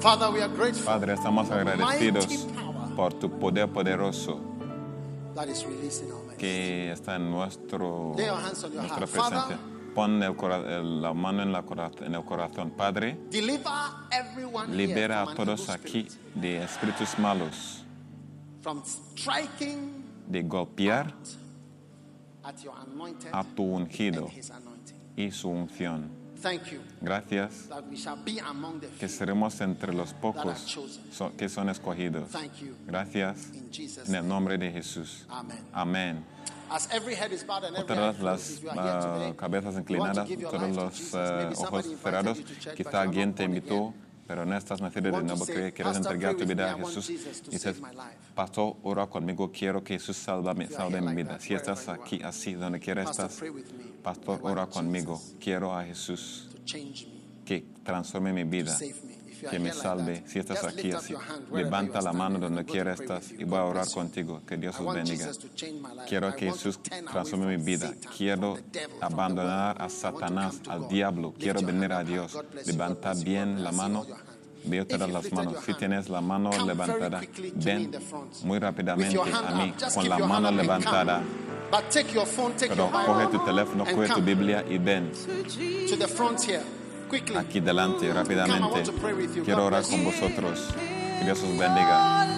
Father, we are grateful Padre, estamos agradecidos mighty power por tu poder poderoso that is released in our midst. que está en Lay your hands on your nuestra heart. presencia. Father, Pon la mano en el corazón. Padre, deliver everyone libera here a from an todos evil aquí spirit, de espíritus malos, from striking de golpear at your anointed a tu ungido and his anointing. y su unción. Thank you Gracias that we shall be among the que few. seremos entre los pocos que son escogidos. Thank you. Gracias In Jesus' en el name. nombre de Jesús. Amén. Amén. As every head is bowed and every eye Todas closed, las if you are here today, cabezas you want to inclinadas, give your todos life to los Jesus. Maybe ojos somebody invited cerrados. you to church, but Quizá you're alguien not te born invitó, again. pero no estás nacido de Want to nuevo, say, que quieres "Pastor, entregar pray tu with vida me. a I want Jesús. Jesus to Y dices, save my life." Pastor, ora conmigo, quiero que Jesús salve If you are here mi like vida. that, Si estás wherever you aquí are. así, donde quiera Pastor, estás, pray with me. Pastor, I want ora conmigo. Jesus Quiero a Jesús to change me, que transforme mi to vida, save me. If you are que me here like salve. that, Si estás just aquí lift up así, your hand wherever levanta you la are mano standing. donde I'm going quiera to pray estás with y you. voy a God orar bless you. contigo. Que Dios I os want bendiga. Jesus to change my life. Quiero I que want to Jesús turn away transforme mi from vida. Satan, Quiero from the devil, from the abandonar world. a I want to Satanás, come to al God. diablo. Lift Quiero your venir hand a up. Dios. God bless you. Levanta God bless you. bien God la bless you. mano. All your hand. Veo If todas you've las lifted manos. your Si hand, tienes la mano come levantada, very quickly to me ven in the front. muy With rápidamente your hand a mí up. Just con keep la your mano hand up and levantada. come. But take your phone, take Pero your Bible, coge tu teléfono, and coge tu come Biblia y ven to the front here. Quickly. aquí delante rápidamente. Come, I want to pray with you. Quiero God orar bless con you. vosotros. Que Dios os bendiga.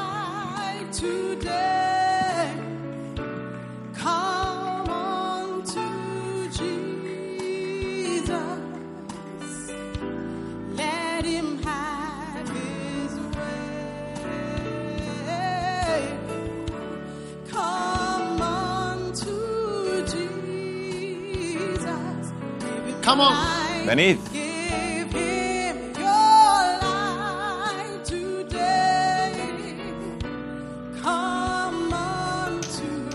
Come on to Jesus. Let him have his way. Come on to Jesus. Come on. Venid. Give him your life today. Come on to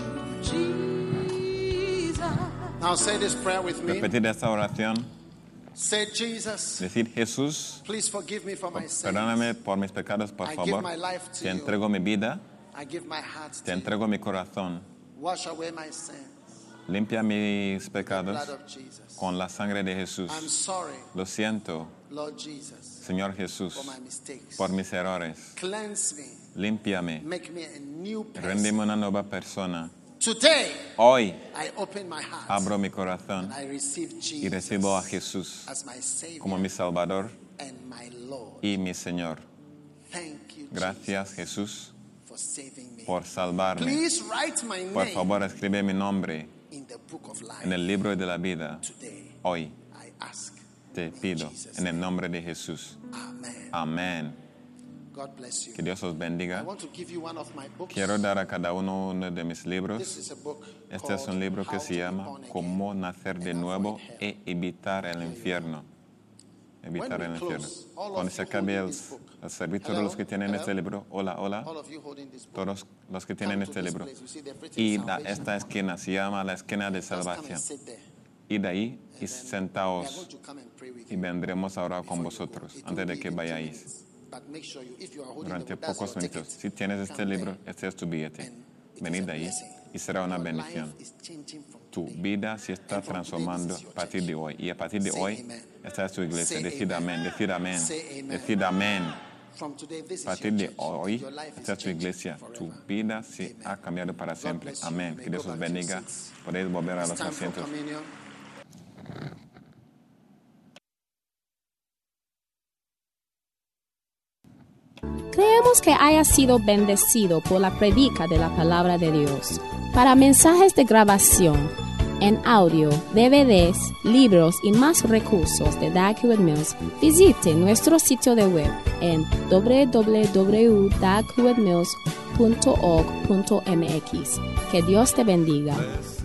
Jesus. Now say this prayer with me. Repetir esta oración. Say, Jesus, Decir, Jesús, please forgive me for my sins. perdóname por mis pecados, por I favor. give my life to Te you. entrego mi vida, I give my heart te to you. entrego mi corazón. Wash away my sins. Limpia mis The pecados blood of Jesus. con la sangre de Jesús. I'm sorry, Lo siento, Lord Jesus, Señor Jesús, for my mistakes. por mis errores. Cleanse me. Límpiame. Make me a new person. Rendime una nueva persona. Today, Hoy I open my heart abro mi corazón and I receive y Jesus recibo a Jesús as my Savior como mi Salvador and my Lord. y mi Señor. Thank you, Gracias, Jesús, for saving me. por salvarme. Please write my Por name favor, escribe mi nombre in the book of life. en el libro de la vida. Today, Hoy I ask. te pido en el nombre de Jesús. Amen. Amén. God bless you. Que Dios os I bendiga. want to give you one of my books. Quiero dar a cada uno de mis This libros. is a book Este es un called libro How que to se Be llama Born Again Cómo nacer de and nuevo Avoid Hell. e evitar el infierno. Evitar When el we infierno. close, all Cuando of se you acabe holding this book. el servicio, Hello? todos los que tienen Hello? este libro, hola, hola, All of you holding this book. todos los que tienen Come to este this libro. place. You see they've written Y salvation. esta esquina se llama la esquina de Just come salvación. and sit there. Id ahí y And then we are sentaos going to come and pray with y you vendremos a orar con before you go. vosotros It antes will de be que in 2 vayáis. minutes. But make sure you, if you are holding Durante the book, that's pocos your minutos. ticket. Si tienes este Come libro, there. este es tu billete. And it is Venid a ahí blessing. y será una Your bendición. life is changing from Tu today. vida se está And from today, transformando this is your a partir de hoy. Y a partir de Say hoy, amen. esta es tu iglesia. Say Decid amen. amén, decid amén, Say amen. decid amén. From today, this A is partir your de church. hoy, Your life is esta es tu changing iglesia. forever. Tu vida se Amen. ha cambiado para siempre. bless you. Amén. May Que Dios go os back to your bendiga. seats. Podéis volver a It's los time for asientos. communion. Creemos que haya sido bendecido por la predica de la palabra de Dios. Para mensajes de grabación, en audio, DVDs, libros y más recursos de Dag Hewlett Mills, visite nuestro sitio de web en www.daghewlettmills.org.mx. Que Dios te bendiga.